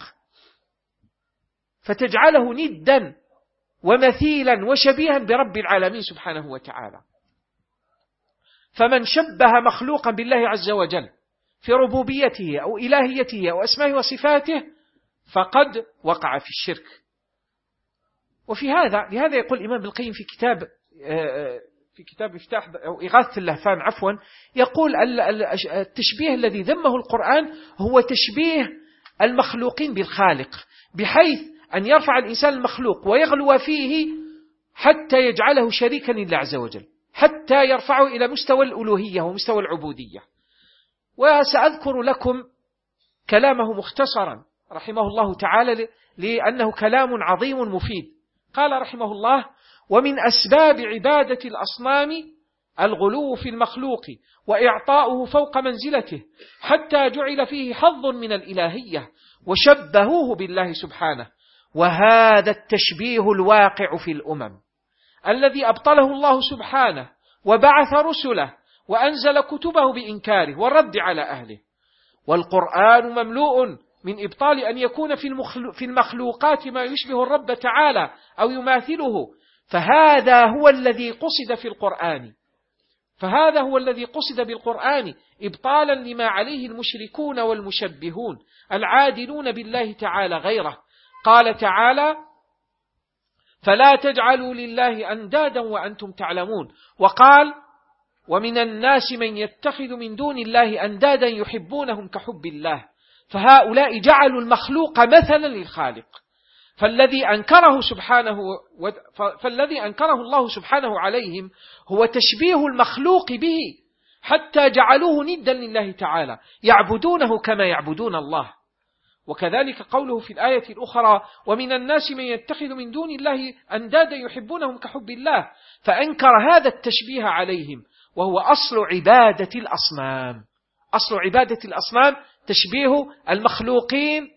فتجعله ندا ومثيلا وشبيها برب العالمين سبحانه وتعالى. فمن شبه مخلوقا بالله عز وجل في ربوبيته أو إلهيته أو أسمائه وصفاته فقد وقع في الشرك. وفي هذا لهذا يقول الإمام ابن القيم في كتاب في كتاب افتاح أو إغاثة اللهفان عفوا يقول: التشبيه الذي ذمه القرآن هو تشبيه المخلوقين بالخالق، بحيث أن يرفع الإنسان المخلوق ويغلو فيه حتى يجعله شريكا لله عز وجل، حتى يرفعه إلى مستوى الألوهية ومستوى العبودية. وسأذكر لكم كلامه مختصرا رحمه الله تعالى لأنه كلام عظيم مفيد. قال رحمه الله: ومن أسباب عبادة الأصنام الغلو في المخلوق وإعطاؤه فوق منزلته حتى جعل فيه حظ من الإلهية وشبهوه بالله سبحانه. وهذا التشبيه الواقع في الأمم الذي أبطله الله سبحانه وبعث رسله وأنزل كتبه بإنكاره والرد على أهله. والقرآن مملوء من إبطال أن يكون في المخلوقات ما يشبه الرب تعالى أو يماثله. فهذا هو الذي قصد في القرآن فهذا هو الذي قصد بالقرآن إبطالا لما عليه المشركون والمشبهون العادلون بالله تعالى غيره. قال تعالى: فلا تجعلوا لله أندادا وأنتم تعلمون. وقال: ومن الناس من يتخذ من دون الله أندادا يحبونهم كحب الله، فهؤلاء جعلوا المخلوق مثلا للخالق. فالذي أنكره سبحانه فالذي أنكره الله سبحانه عليهم هو تشبيه المخلوق به، حتى جعلوه ندا لله تعالى، يعبدونه كما يعبدون الله. وكذلك قوله في الآية الأخرى: ومن الناس من يتخذ من دون الله أندادا يحبونهم كحب الله، فأنكر هذا التشبيه عليهم، وهو أصل عبادة الأصنام. أصل عبادة الأصنام تشبيه المخلوقين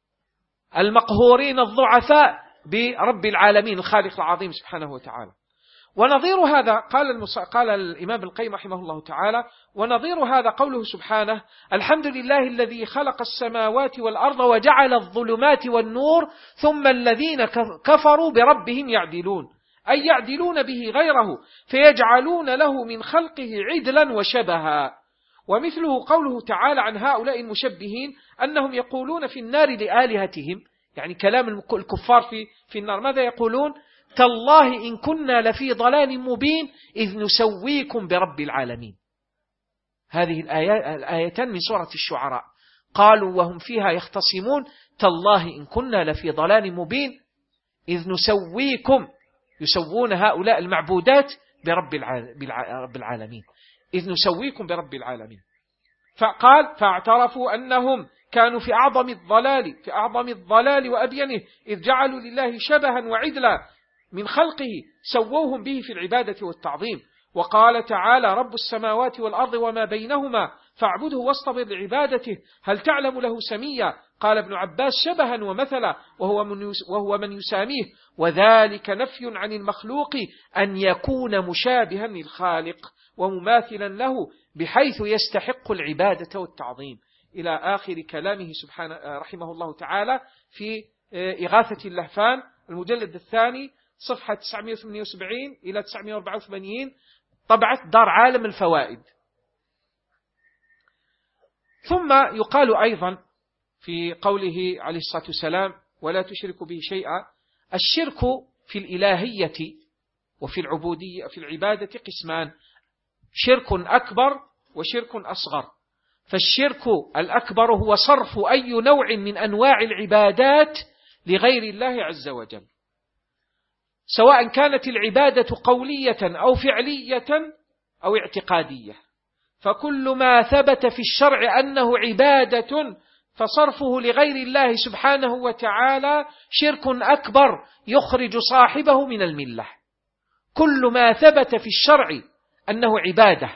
المقهورين الضعفاء برب العالمين الخالق العظيم سبحانه وتعالى. ونظير هذا قال, المص... قال الإمام القيم رحمه الله تعالى: ونظير هذا قوله سبحانه: الحمد لله الذي خلق السماوات والأرض وجعل الظلمات والنور ثم الذين كفروا بربهم يعدلون، أي يعدلون به غيره فيجعلون له من خلقه عدلا وشبها. ومثله قوله تعالى عن هؤلاء المشبهين أنهم يقولون في النار لآلهتهم، يعني كلام الكفار في, في النار، ماذا يقولون؟ تالله إن كنا لفي ضلال مبين إذ نسويكم برب العالمين. هذه الآيتان من سورة الشعراء. قالوا وهم فيها يختصمون: تالله إن كنا لفي ضلال مبين إذ نسويكم، يسوون هؤلاء المعبودات برب العالمين، إذ نسويكم برب العالمين. فقال: فاعترفوا أنهم كانوا في أعظم الضلال في أعظم الضلال وأبينه إذ جعلوا لله شبها وعدلا من خلقه سووهم به في العبادة والتعظيم. وقال تعالى: رب السماوات والأرض وما بينهما فاعبده واصطبر لعبادته هل تعلم له سميا. قال ابن عباس: شبها ومثلا، وهو من, وهو من يساميه، وذلك نفي عن المخلوق أن يكون مشابها للخالق ومماثلا له بحيث يستحق العبادة والتعظيم، إلى آخر كلامه سبحانه رحمه الله تعالى في إغاثة اللهفان المجلد الثاني صفحة تسعمائة وثمانية وسبعين إلى تسعمائة وأربعة وثمانين، طبعة دار عالم الفوائد. ثم يقال أيضا في قوله عليه الصلاة والسلام: ولا تشركوا به شيئا، الشرك في الإلهية وفي العبودية في العبادة قسمان: شرك أكبر وشرك أصغر. فالشرك الأكبر هو صرف أي نوع من أنواع العبادات لغير الله عز وجل، سواء كانت العبادة قولية أو فعلية أو اعتقادية. فكل ما ثبت في الشرع أنه عبادة فصرفه لغير الله سبحانه وتعالى شرك أكبر يخرج صاحبه من الملة. كل ما ثبت في الشرع أنه عبادة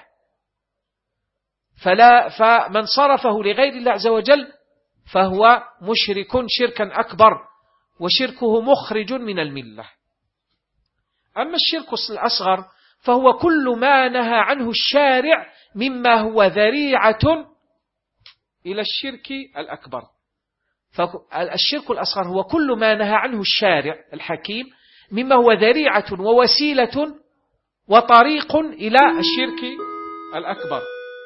فلا فمن صرفه لغير الله عز وجل فهو مشرك شركا أكبر، وشركه مخرج من الملة. أما الشرك الأصغر فهو كل ما نهى عنه الشارع مما هو ذريعة إلى الشرك الأكبر. فالشرك الأصغر هو كل ما نهى عنه الشارع الحكيم مما هو ذريعة ووسيلة وطريق إلى الشرك الأكبر،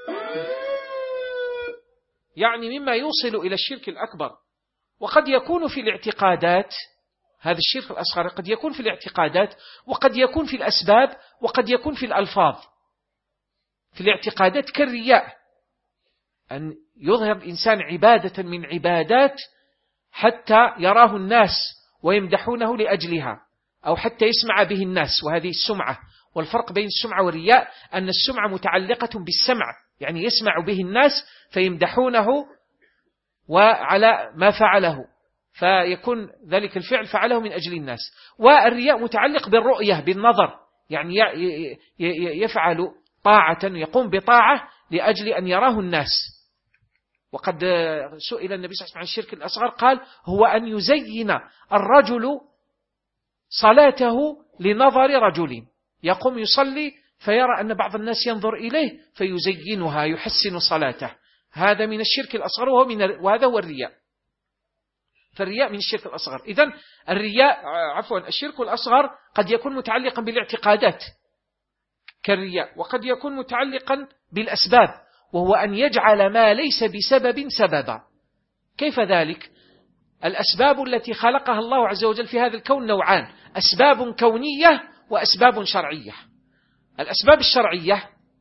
يعني مما يوصل إلى الشرك الأكبر. وقد يكون في الاعتقادات، هذا الشرك الأصغر قد يكون في الاعتقادات، وقد يكون في الأسباب، وقد يكون في الألفاظ. في الاعتقادات كالرياء، أن يظهر إنسان عبادة من عبادات حتى يراه الناس ويمدحونه لأجلها، أو حتى يسمع به الناس، وهذه السمعة. والفرق بين السمعة والرياء أن السمعة متعلقة بالسمع، يعني يسمع به الناس فيمدحونه وعلى ما فعله، فيكون ذلك الفعل فعله من أجل الناس. والرياء متعلق بالرؤية، بالنظر، يعني يفعل طاعة، يقوم بطاعة لأجل أن يراه الناس. وقد سئل النبي صلى الله عليه وسلم عن الشرك الأصغر قال: هو أن يزين الرجل صلاته لنظر رجل، يقوم يصلي فيرى أن بعض الناس ينظر إليه فيزينها، يحسن صلاته. هذا من الشرك الأصغر، وهو من وهذا هو الرياء. فالرياء من الشرك الأصغر. إذن الرياء عفوا الشرك الأصغر قد يكون متعلقا بالاعتقادات كالرياء، وقد يكون متعلقا بالأسباب، وهو أن يجعل ما ليس بسبب سببا. كيف ذلك؟ الأسباب التي خلقها الله عز وجل في هذا الكون نوعان: أسباب كونية وأسباب شرعية. الأسباب الشرعية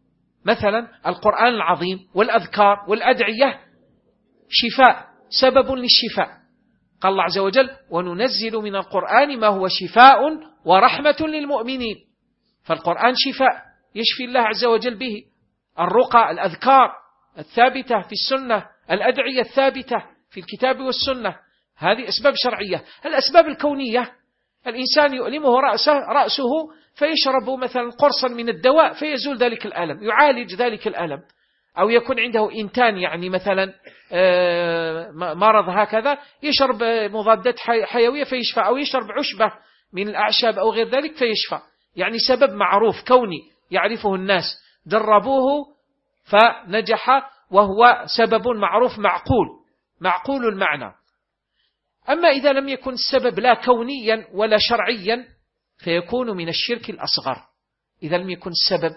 مثلا القرآن العظيم والأذكار والأدعية شفاء، سبب للشفاء. قال الله عز وجل: وننزل من القرآن ما هو شفاء ورحمة للمؤمنين. فالقرآن شفاء يشفي الله عز وجل به. الرقى، الأذكار الثابتة في السنة، الأدعية الثابتة في الكتاب والسنة، هذه أسباب شرعية. الأسباب الكونية: الإنسان يؤلمه رأسه, رأسه فيشرب مثلا قرصا من الدواء فيزول ذلك الألم، يعالج ذلك الألم. أو يكون عنده إنتان، يعني مثلا مرض هكذا، يشرب مضادات حيوية فيشفى، أو يشرب عشبة من الأعشاب أو غير ذلك فيشفى. يعني سبب معروف كوني يعرفه الناس، جربوه فنجح، وهو سبب معروف معقول معقول المعنى. أما إذا لم يكن السبب لا كونيا ولا شرعيا فيكون من الشرك الأصغر. إذا لم يكن السبب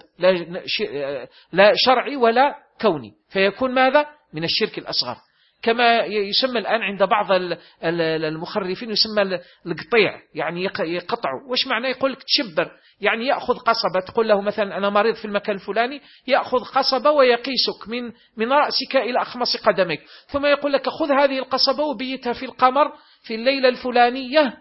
لا شرعي ولا كوني فيكون ماذا؟ من الشرك الأصغر. كما يسمى الآن عند بعض المخرفين يسمى القطيع، يعني يقطعوا. وش معنى؟ يقول لك تشبر، يعني يأخذ قصبة، تقول له مثلا أنا مريض في المكان الفلاني، يأخذ قصبة ويقيسك من من رأسك إلى أخمص قدمك، ثم يقول لك خذ هذه القصبة وبيتها في القمر في الليلة الفلانية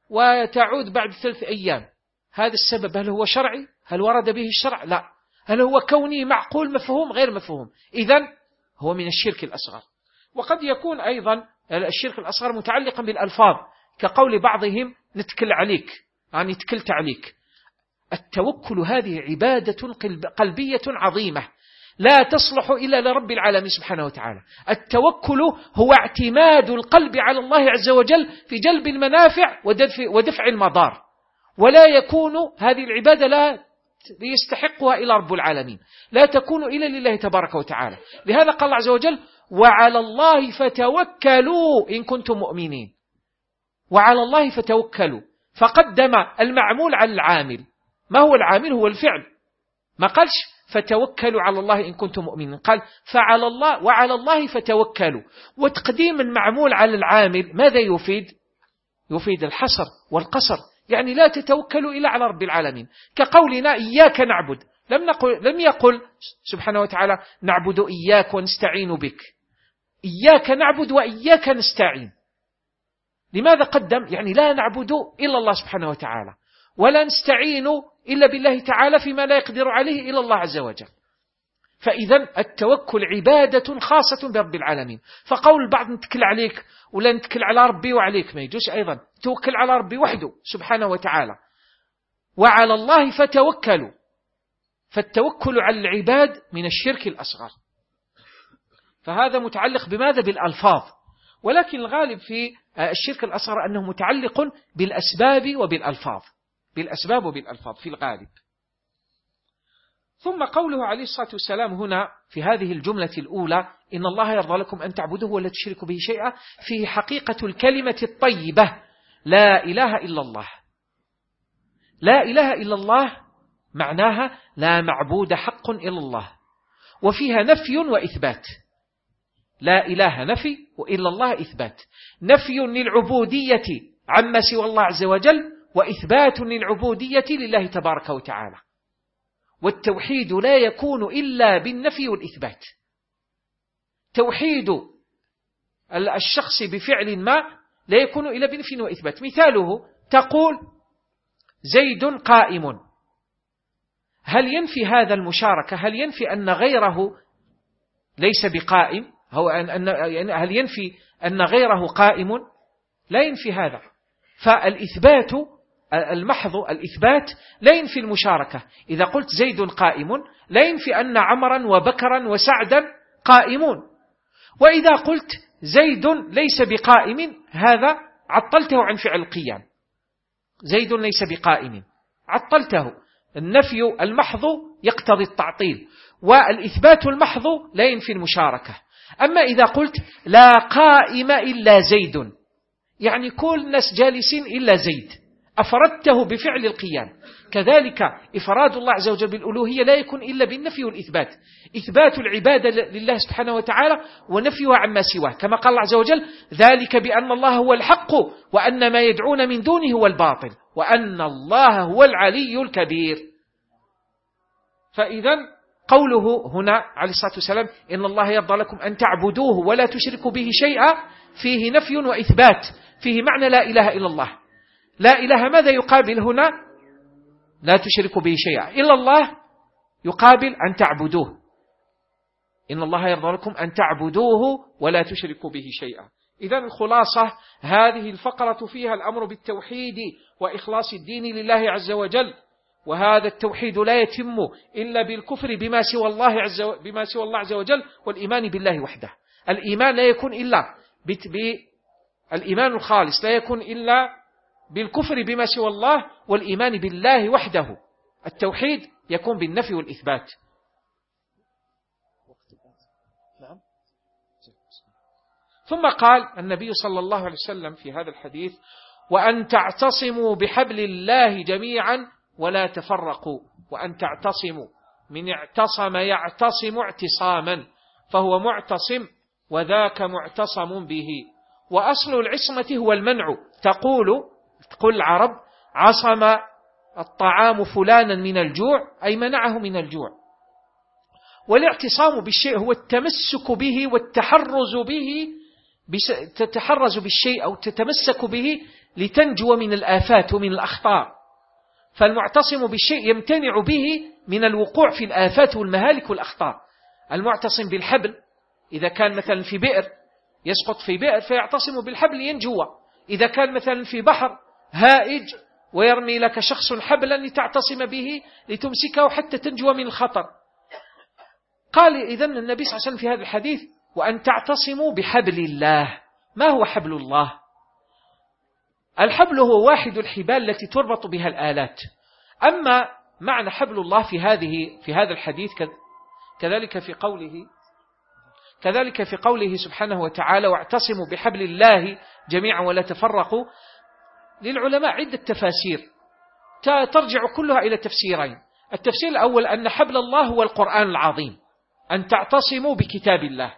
وتعود بعد ثلاث أيام. هذا السبب هل هو شرعي؟ هل ورد به الشرع؟ لا. هل هو كوني معقول مفهوم غير مفهوم؟ إذن هو من الشرك الأصغر. وقد يكون أيضا الشرك الأصغر متعلقا بالألفاظ، كقول بعضهم نتكل عليك، يعني تكلت عليك. التوكل هذه عبادة قلبية عظيمة لا تصلح إلا لرب العالمين سبحانه وتعالى. التوكل هو اعتماد القلب على الله عز وجل في جلب المنافع ودفع المضار، ولا يكون هذه العبادة لا يستحقها إلا رب العالمين، لا تكون إلا لله تبارك وتعالى. لهذا قال الله عز وجل: وعلى الله فتوكلوا إن كنتم مؤمنين. وعلى الله فتوكلوا، فقدم المعمول على العامل. ما هو العامل؟ هو الفعل. ما قالش فتوكلوا على الله إن كنتم مؤمنين، قال فعلى الله وعلى الله فتوكلوا. وتقديم المعمول على العامل ماذا يفيد؟ يفيد الحصر والقصر، يعني لا تتوكلوا إلا على رب العالمين. كقولنا إياك نعبد، لم نقل لم يقل سبحانه وتعالى نعبد إياك ونستعين بك، إياك نعبد وإياك نستعين. لماذا قدم؟ يعني لا نعبد إلا الله سبحانه وتعالى، ولا نستعين إلا بالله تعالى فيما لا يقدر عليه إلا الله عز وجل. فإذا التوكل عبادة خاصة برب العالمين. فقول البعض نتكل عليك ولا نتكل على ربي وعليك ما يجوز أيضا، توكل على ربي وحده سبحانه وتعالى. وعلى الله فتوكلوا، فالتوكل على العباد من الشرك الأصغر. فهذا متعلق بماذا؟ بالألفاظ. ولكن الغالب في الشرك الأصغر أنه متعلق بالأسباب وبالألفاظ، بالأسباب وبالألفاظ في الغالب. ثم قوله عليه الصلاة والسلام هنا في هذه الجملة الأولى: إن الله يرضى لكم أن تعبدوه ولا تشركوا به شيئا، فيه حقيقة الكلمة الطيبة لا إله إلا الله. لا إله إلا الله معناها لا معبود حق إلا الله، وفيها نفي وإثبات. لا إله نفي، وإلا الله إثبات. نفي للعبودية عما سوى الله عز وجل، وإثبات للعبودية لله تبارك وتعالى. والتوحيد لا يكون إلا بالنفي والإثبات. توحيد الشخص بفعل ما لا يكون إلا بنفي وإثبات. مثاله تقول زيد قائم، هل ينفي هذا المشاركة؟ هل ينفي أن غيره ليس بقائم؟ هو أن يعني هل ينفي أن غيره قائم؟ لا ينفي هذا. فالإثبات المحض، الإثبات لا ينفي المشاركة. إذا قلت زيد قائم لا ينفي أن عمرا وبكرا وسعدا قائمون. وإذا قلت زيد ليس بقائم هذا عطلته عن فعل القيام. زيد ليس بقائم عطلته. النفي المحض يقتضي التعطيل، والإثبات المحض لا ينفي المشاركة. أما إذا قلت لا قائم إلا زيد، يعني كل الناس جالسين إلا زيد، أفردته بفعل القيام. كذلك إفراد الله عز وجل بالألوهية لا يكون إلا بالنفي والإثبات. إثبات العبادة لله سبحانه وتعالى ونفيها عما سواه، كما قال الله عز وجل: ذلك بأن الله هو الحق وأن ما يدعون من دونه هو الباطل وأن الله هو العلي الكبير. فإذا قوله هنا عليه الصلاة والسلام إن الله يرضى لكم أن تعبدوه ولا تشركوا به شيئا فيه نفي وإثبات، فيه معنى لا إله إلا الله. لا إله ماذا يقابل هنا؟ لا تشركوا به شيئا. إلا الله يقابل أن تعبدوه. إن الله يرضى لكم أن تعبدوه ولا تشركوا به شيئا. إذن الخلاصة هذه الفقرة فيها الأمر بالتوحيد وإخلاص الدين لله عز وجل، وهذا التوحيد لا يتم إلا بالكفر بما سوى الله عز و... بما سوى الله عز وجل والإيمان بالله وحده. الإيمان لا يكون إلا بت... ب... الإيمان الخالص لا يكون إلا بالكفر بما سوى الله والإيمان بالله وحده. التوحيد يكون بالنفي والإثبات. ثم قال النبي صلى الله عليه وسلم في هذا الحديث وأن تعتصموا بحبل الله جميعا ولا تفرقوا. وأن تعتصموا من اعتصم يعتصم اعتصاما، فهو معتصم وذاك معتصم به. وأصل العصمة هو المنع. تقول تقول العرب عصم الطعام فلانا من الجوع، أي منعه من الجوع. والاعتصام بالشيء هو التمسك به والتحرز به، تتحرز بالشيء أو تتمسك به لتنجو من الآفات ومن الأخطار. فالمعتصم بالشيء يمتنع به من الوقوع في الآفات والمهالك والأخطار. المعتصم بالحبل إذا كان مثلا في بئر يسقط في بئر فيعتصم بالحبل ينجو. إذا كان مثلا في بحر هائج ويرمي لك شخص حبلا لتعتصم به لتمسكه حتى تنجو من الخطر. قال إذن النبي صلى الله عليه وسلم في هذا الحديث وأن تعتصموا بحبل الله. ما هو حبل الله؟ الحبل هو واحد الحبال التي تربط بها الآلات. أما معنى حبل الله في هذه في هذا الحديث كذلك في قوله كذلك في قوله سبحانه وتعالى واعتصموا بحبل الله جميعا ولا تفرقوا، للعلماء عدة تفاسير ترجع كلها إلى تفسيرين. التفسير الأول أن حبل الله هو القرآن العظيم، أن تعتصموا بكتاب الله.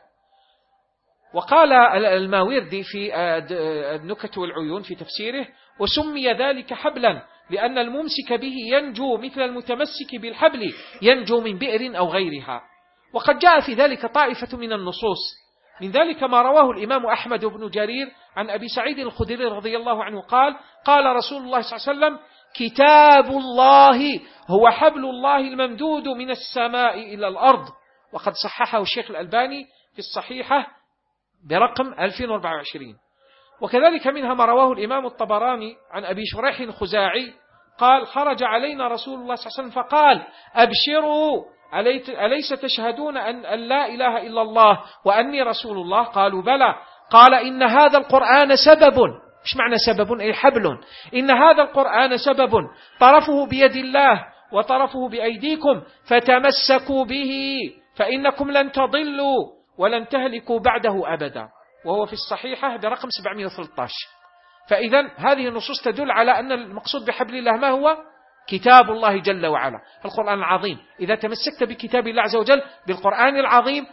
وقال الماوردي في النكت والعيون في تفسيره وسمي ذلك حبلا لأن الممسك به ينجو مثل المتمسك بالحبل ينجو من بئر أو غيرها. وقد جاء في ذلك طائفة من النصوص، من ذلك ما رواه الإمام أحمد بن جرير عن أبي سعيد الخدري رضي الله عنه قال قال رسول الله صلى الله عليه وسلم كتاب الله هو حبل الله الممدود من السماء إلى الأرض. وقد صححه الشيخ الألباني في الصحيحة برقم ألفين وأربعة وعشرين. وكذلك منها ما رواه الإمام الطبراني عن أبي شريح الخزاعي قال خرج علينا رسول الله صلى الله عليه وسلم فقال أبشروا أليس تشهدون أن لا إله إلا الله وأني رسول الله؟ قالوا بلى. قال إن هذا القرآن سبب، مش معنى سبب أي حبل، إن هذا القرآن سبب طرفه بيد الله وطرفه بأيديكم فتمسكوا به فإنكم لن تضلوا ولن تهلكوا بعده أبدا. وهو في الصحيحة برقم سبعمائة وثلاثة عشر. فإذا هذه النصوص تدل على أن المقصود بحبل الله ما هو؟ كتاب الله جل وعلا القرآن العظيم. إذا تمسكت بكتاب الله عز وجل بالقرآن العظيم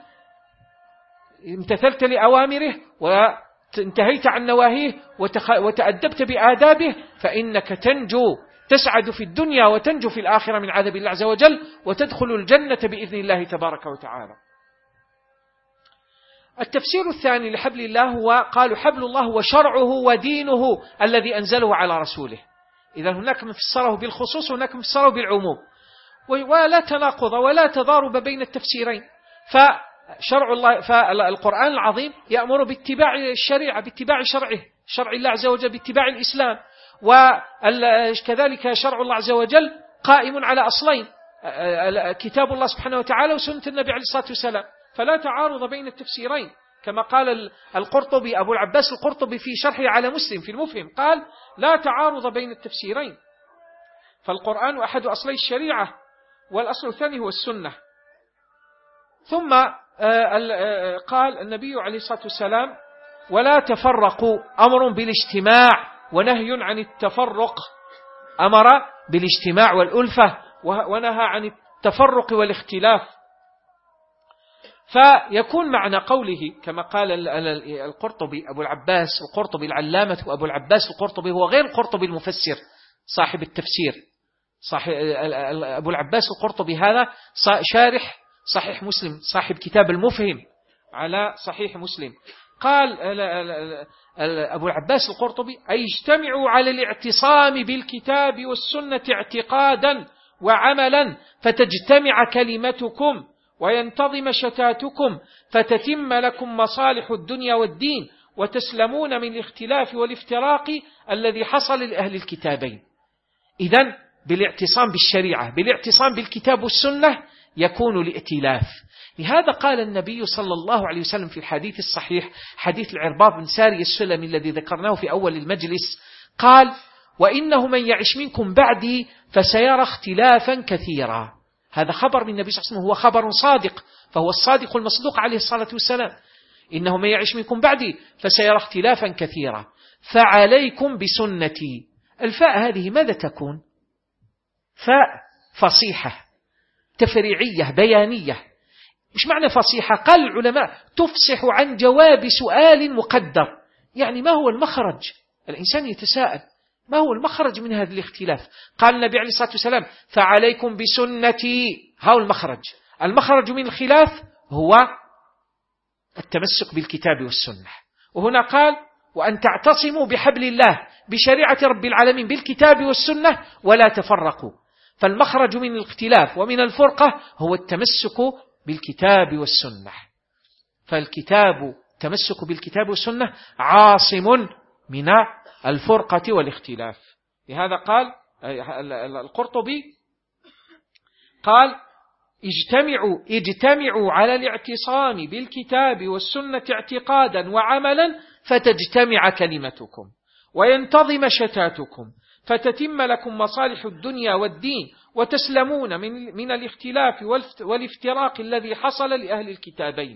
امتثلت لأوامره وانتهيت عن نواهيه وتأدبت بآدابه فإنك تنجو، تسعد في الدنيا وتنجو في الآخرة من عذاب الله عز وجل وتدخل الجنة بإذن الله تبارك وتعالى. التفسير الثاني لحبل الله هو قالوا حبل الله هو شرعه ودينه الذي أنزله على رسوله. إذا هناك من فسره بالخصوص وهناك من فسره بالعموم، ولا تناقض ولا تضارب بين التفسيرين. فشرع الله فالقرآن العظيم يأمر باتباع الشريعة، باتباع شرعه شرع الله عز وجل، باتباع الإسلام. وكذلك شرع الله عز وجل قائم على أصلين، كتاب الله سبحانه وتعالى وسنة النبي عليه الصلاة والسلام، فلا تعارض بين التفسيرين. كما قال القرطبي أبو العباس القرطبي في شرحه على مسلم في المفهم قال لا تعارض بين التفسيرين، فالقرآن أحد أصلي الشريعة والأصل الثاني هو السنة. ثم قال النبي عليه الصلاة والسلام ولا تفرقوا، أمر بالاجتماع ونهي عن التفرق، أمر بالاجتماع والألفة ونهى عن التفرق والاختلاف. فيكون معنى قوله كما قال القرطبي أبو العباس القرطبي العلامة أبو العباس القرطبي هو غير القرطبي المفسر صاحب التفسير، صاحب أبو العباس القرطبي هذا شارح صحيح مسلم، صاحب كتاب المفهم على صحيح مسلم، قال أبو العباس القرطبي: أي اجتمعوا على الاعتصام بالكتاب والسنة اعتقادا وعملا فتجتمع كلمتكم وينتظم شتاتكم فتتم لكم مصالح الدنيا والدين وتسلمون من الاختلاف والافتراق الذي حصل لأهل الكتابين. إذن بالاعتصام بالشريعة، بالاعتصام بالكتاب والسنة يكون الائتلاف. لهذا قال النبي صلى الله عليه وسلم في الحديث الصحيح، حديث العرباض بن ساري السلمي الذي ذكرناه في أول المجلس، قال: وإنه من يعش منكم بعدي فسيرى اختلافا كثيرا. هذا خبر من النبي صلى الله عليه وسلم، هو خبر صادق، فهو الصادق المصدوق عليه الصلاة والسلام. إنه من يعش منكم بعدي فسيرى اختلافا كثيرا فعليكم بسنتي. الفاء هذه ماذا تكون؟ فاء فصيحة تفريعية بيانية. مش معنى فصيحة؟ قال العلماء: تفصح عن جواب سؤال مقدر. يعني ما هو المخرج؟ الإنسان يتساءل ما هو المخرج من هذا الاختلاف؟ قال النبي عليه الصلاة والسلام: فعليكم بسنتي. هو المخرج. المخرج من الخلاف هو التمسك بالكتاب والسنة. وهنا قال: وأن تعتصموا بحبل الله بشريعة رب العالمين بالكتاب والسنة ولا تفرقوا. فالمخرج من الاختلاف ومن الفرقة هو التمسك بالكتاب والسنة. فالكتاب تمسك بالكتاب والسنة عاصم من الفرقة والاختلاف. لهذا قال القرطبي قال: اجتمعوا اجتمعوا على الاعتصام بالكتاب والسنة اعتقادا وعملا فتجتمع كلمتكم وينتظم شتاتكم فتتم لكم مصالح الدنيا والدين وتسلمون من, من الاختلاف والافتراق الذي حصل لأهل الكتابين.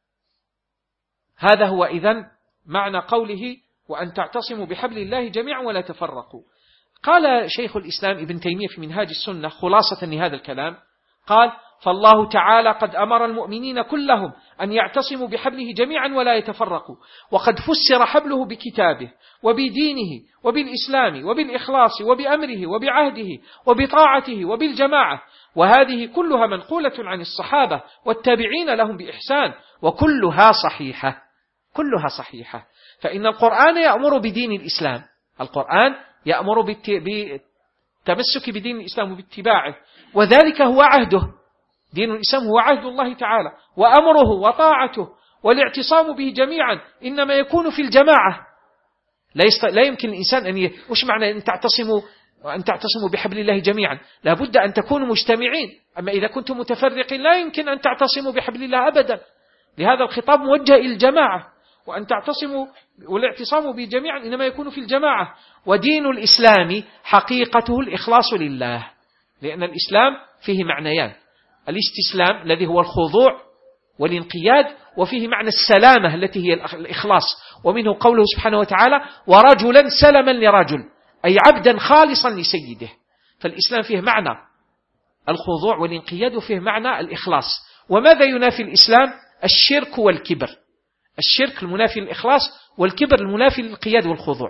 هذا هو إذن معنى قوله: وأن تعتصموا بحبل الله جميعا ولا تفرقوا. قال شيخ الإسلام ابن تيمية في منهاج السنة خلاصة لهذا الكلام، قال: فالله تعالى قد أمر المؤمنين كلهم أن يعتصموا بحبله جميعا ولا يتفرقوا، وقد فسر حبله بكتابه وبدينه وبالإسلام وبالإخلاص وبأمره وبعهده وبطاعته وبالجماعة، وهذه كلها منقولة عن الصحابة والتابعين لهم بإحسان، وكلها صحيحة كلها صحيحة. فإن القرآن يأمر بدين الإسلام، القرآن يأمر بالتمسك بدين الإسلام وباتباعه، وذلك هو عهده. دين الإسلام هو عهد الله تعالى وأمره وطاعته، والاعتصام به جميعا إنما يكون في الجماعة. لا, يست... لا يمكن الإنسان أن ي... وش معنى أن تعتصموا وأن تعتصموا بحبل الله جميعا؟ لا بد أن تكونوا مجتمعين. أما إذا كنتم متفرقين لا يمكن أن تعتصموا بحبل الله أبدا. لهذا الخطاب موجه إلى الجماعة، وأن تعتصموا والاعتصام به جميعا إنما يكون في الجماعة. ودين الإسلام حقيقته الإخلاص لله، لأن الإسلام فيه معنيان: الاستسلام الذي هو الخضوع والانقياد، وفيه معنى السلامة التي هي الإخلاص، ومنه قوله سبحانه وتعالى: ورجلا سلما لرجل، أي عبدا خالصا لسيده. فالإسلام فيه معنى الخضوع والانقياد، وفيه معنى الإخلاص. وماذا ينافي الإسلام؟ الشرك والكبر. الشرك المنافي للإخلاص، والكبر المنافي للانقياد والخضوع.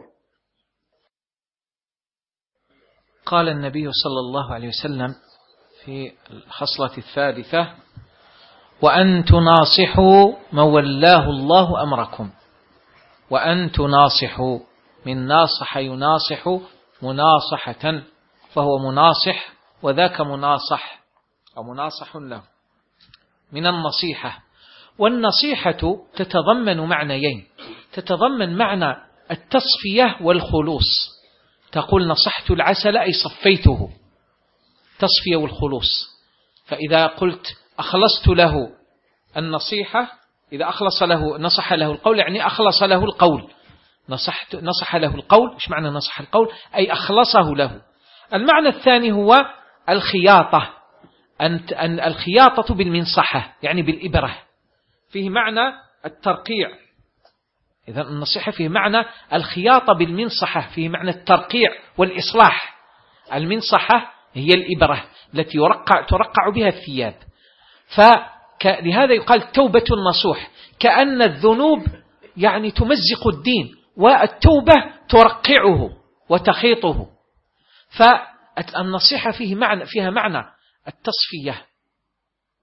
قال النبي صلى الله عليه وسلم في الخصلة الثالثة: وأن تناصحوا من ولاه الله أمركم. وأن تناصحوا، من ناصح يناصح مناصحة، فهو مناصح وذاك مناصح أو مناصح له من النصيحة. والنصيحة تتضمن معنيين: تتضمن معنى التصفية والخلوص. تقول نصحت العسل أي صفيته، تصفية والخلوص. فإذا قلت أخلصت له النصيحة، إذا أخلص له نصح له القول، يعني أخلص له القول. نصحت نصح له القول. إيش معنى نصح القول؟ أي أخلصه له. المعنى الثاني هو الخياطة، أن الخياطة بالمنصحة يعني بالإبرة، فيه معنى الترقيع. إذا النصيحة فيه معنى الخياطة بالمنصحة، فيه معنى الترقيع والإصلاح. المنصحة هي الإبرة التي يرقع ترقع بها الثياب. فلهذا يقال توبة النصوح، كأن الذنوب يعني تمزق الدين، والتوبة ترقعه وتخيطه. فالنصيحة فيه معنى فيها معنى التصفية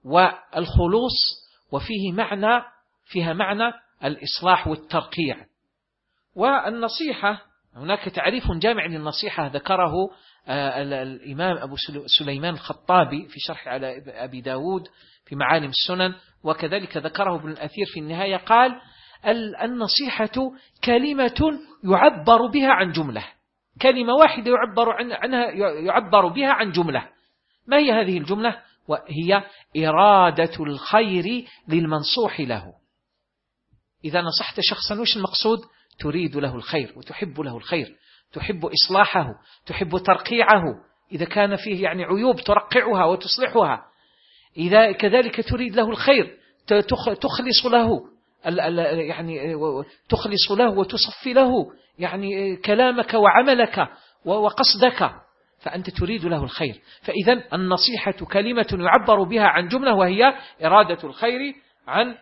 والخلوص، وفيه معنى فيها معنى الإصلاح والترقيع. والنصيحة، هناك تعريف جامع للنصيحة ذكره الإمام أبو سليمان الخطابي في شرح على أبي داود في معالم السنن، وكذلك ذكره ابن الأثير في النهاية. قال النصيحة كلمة يعبر بها عن جملة، كلمة واحدة يعبر عنها يعبر بها عن جملة. ما هي هذه الجملة؟ وهي إرادة الخير للمنصوح له. إذا نصحت شخصا وش المقصود؟ تريد له الخير وتحب له الخير، تحب إصلاحه، تحب ترقيعه، إذا كان فيه يعني عيوب ترقعها وتصلحها. إذا كذلك تريد له الخير، تخلص له يعني تخلص له وتصفي له يعني كلامك وعملك وقصدك، فأنت تريد له الخير. فإذا النصيحة كلمة يعبر بها عن جملة، وهي إرادة الخير عن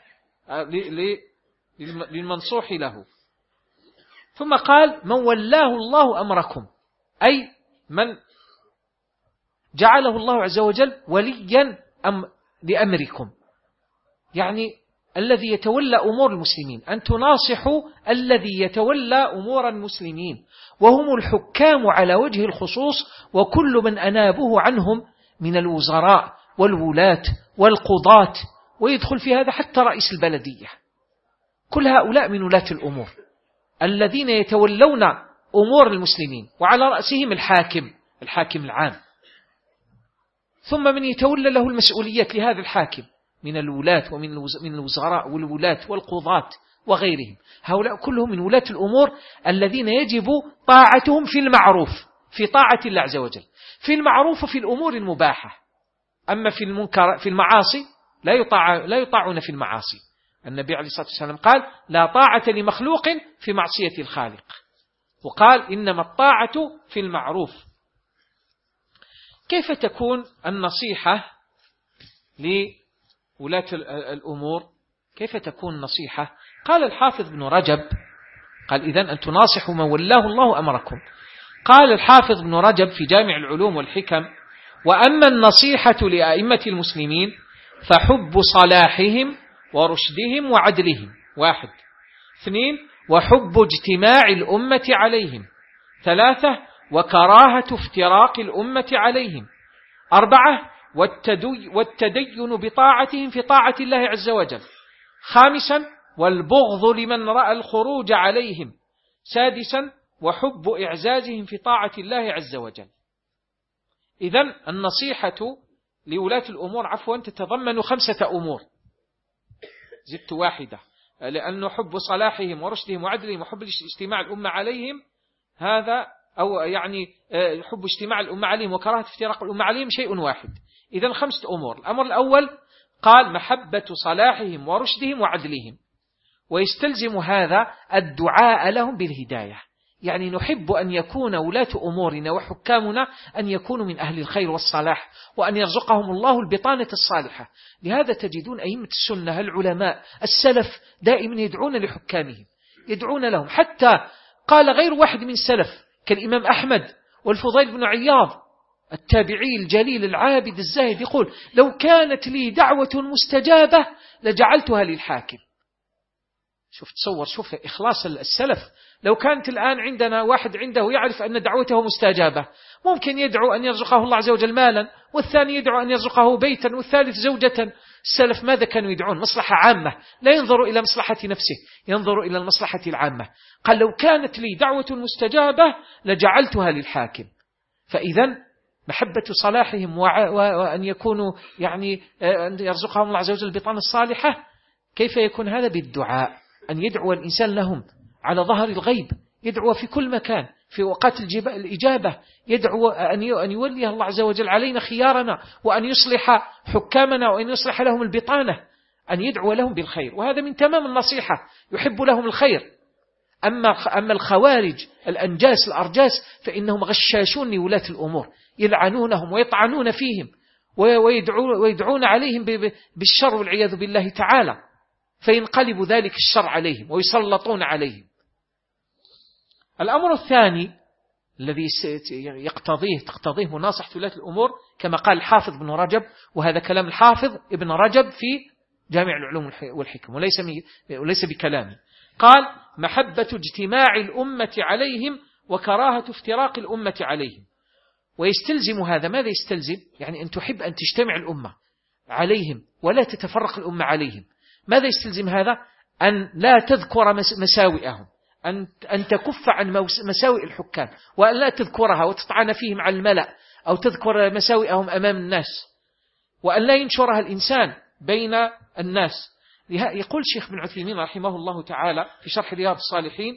للمنصوح له. ثم قال من ولاه الله أمركم، أي من جعله الله عز وجل وليا أم لأمركم، يعني الذي يتولى أمور المسلمين، أن تناصحوا الذي يتولى أمور المسلمين، وهم الحكام على وجه الخصوص، وكل من أنابه عنهم من الوزراء والولاة والقضاة، ويدخل في هذا حتى رئيس البلدية. كل هؤلاء من ولاة الأمور الذين يتولون أمور المسلمين، وعلى رأسهم الحاكم الحاكم العام، ثم من يتولى له المسؤوليات لهذا الحاكم من الولاة ومن من الوزراء والولاة والقضاة وغيرهم. هؤلاء كلهم من ولاة الأمور الذين يجب طاعتهم في المعروف، في طاعة الله عز وجل، في المعروف في الأمور المباحة. أما في المنكر في المعاصي لا يطاع لا يطاعون في المعاصي. النبي عليه الصلاة والسلام قال لا طاعة لمخلوق في معصية الخالق، وقال إنما الطاعة في المعروف. كيف تكون النصيحة لولاة الأمور؟ كيف تكون النصيحة؟ قال الحافظ ابن رجب، قال إذن أن تناصحوا من ولاه الله أمركم. قال الحافظ ابن رجب في جامع العلوم والحكم: وأما النصيحة لأئمة المسلمين فحب صلاحهم ورشدهم وعدلهم، واحد. اثنين، وحب اجتماع الأمة عليهم. ثلاثة، وكراهة افتراق الأمة عليهم. أربعة، والتدين بطاعتهم في طاعة الله عز وجل. خامسا، والبغض لمن رأى الخروج عليهم. سادسا، وحب إعزازهم في طاعة الله عز وجل. إذن النصيحة لولاة الأمور عفوا تتضمن خمسة أمور، زدت واحدة، لأنه حب صلاحهم ورشدهم وعدلهم وحب اجتماع الأمة عليهم، هذا أو يعني حب اجتماع الأمة عليهم وكراهة افتراق الأمة عليهم شيء واحد. إذن خمسة أمور. الأمر الأول قال محبة صلاحهم ورشدهم وعدلهم، ويستلزم هذا الدعاء لهم بالهداية، يعني نحب أن يكون ولاة أمورنا وحكامنا أن يكونوا من أهل الخير والصلاح، وأن يرزقهم الله البطانة الصالحة. لهذا تجدون أئمة السنة العلماء السلف دائما يدعون لحكامهم، يدعون لهم، حتى قال غير واحد من السلف كالإمام أحمد والفضيل بن عياض التابعي الجليل العابد الزاهد، يقول لو كانت لي دعوة مستجابة لجعلتها للحاكم. شوف تصور شوف إخلاص السلف. لو كانت الآن عندنا واحد عنده يعرف أن دعوته مستجابة، ممكن يدعو أن يرزقه الله عز وجل مالا، والثاني يدعو أن يرزقه بيتا، والثالث زوجة. السلف ماذا كانوا يدعون؟ مصلحة عامة، لا ينظر إلى مصلحة نفسه، ينظر إلى المصلحة العامة. قال لو كانت لي دعوة مستجابة لجعلتها للحاكم. فإذا محبة صلاحهم وأن يكونوا يعني أن يرزقهم الله عز وجل البطانة الصالحة، كيف يكون هذا؟ بالدعاء، أن يدعو الإنسان لهم على ظهر الغيب، يدعو في كل مكان، في وقت الإجابة يدعو أن يولي الله عز وجل علينا خيارنا، وأن يصلح حكامنا، وأن يصلح لهم البطانة، أن يدعو لهم بالخير. وهذا من تمام النصيحة، يحب لهم الخير. أما أما الخوارج الأنجاس الأرجاس فإنهم غشاشون لولاة الأمور، يلعنونهم ويطعنون فيهم ويدعون عليهم بالشر والعياذ بالله تعالى، فينقلب ذلك الشر عليهم ويسلطون عليهم. الأمر الثاني الذي يقتضيه تقتضيه مناصحة ولاة الأمور كما قال الحافظ ابن رجب، وهذا كلام الحافظ ابن رجب في جامع العلوم والحكم وليس وليس بكلامه. قال: محبة اجتماع الأمة عليهم وكراهة افتراق الأمة عليهم. ويستلزم هذا ماذا يستلزم؟ يعني أن تحب أن تجتمع الأمة عليهم ولا تتفرق الأمة عليهم. ماذا يستلزم هذا؟ أن لا تذكر مساوئهم، أن أن تكف عن مساوئ الحكام، وأن لا تذكرها وتطعن فيهم على الملأ أو تذكر مساوئهم أمام الناس، وأن لا ينشرها الإنسان بين الناس. يقول الشيخ بن عثيمين رحمه الله تعالى في شرح رياض الصالحين: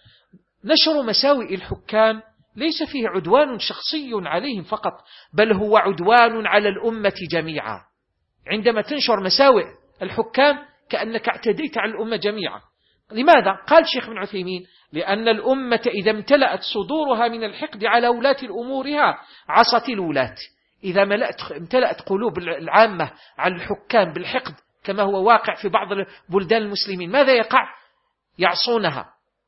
نشر مساوئ الحكام ليس فيه عدوان شخصي عليهم فقط، بل هو عدوان على الأمة جميعا. عندما تنشر مساوئ الحكام كأنك اعتديت على الأمة جميعا. لماذا؟ قال الشيخ بن عثيمين: لأن الأمة إذا امتلأت صدورها من الحقد على ولاة الأمورها عصت الولاة. إذا امتلأت قلوب العامة على الحكام بالحقد كما هو واقع في بعض بلدان المسلمين، ماذا يقع؟ يعصونها،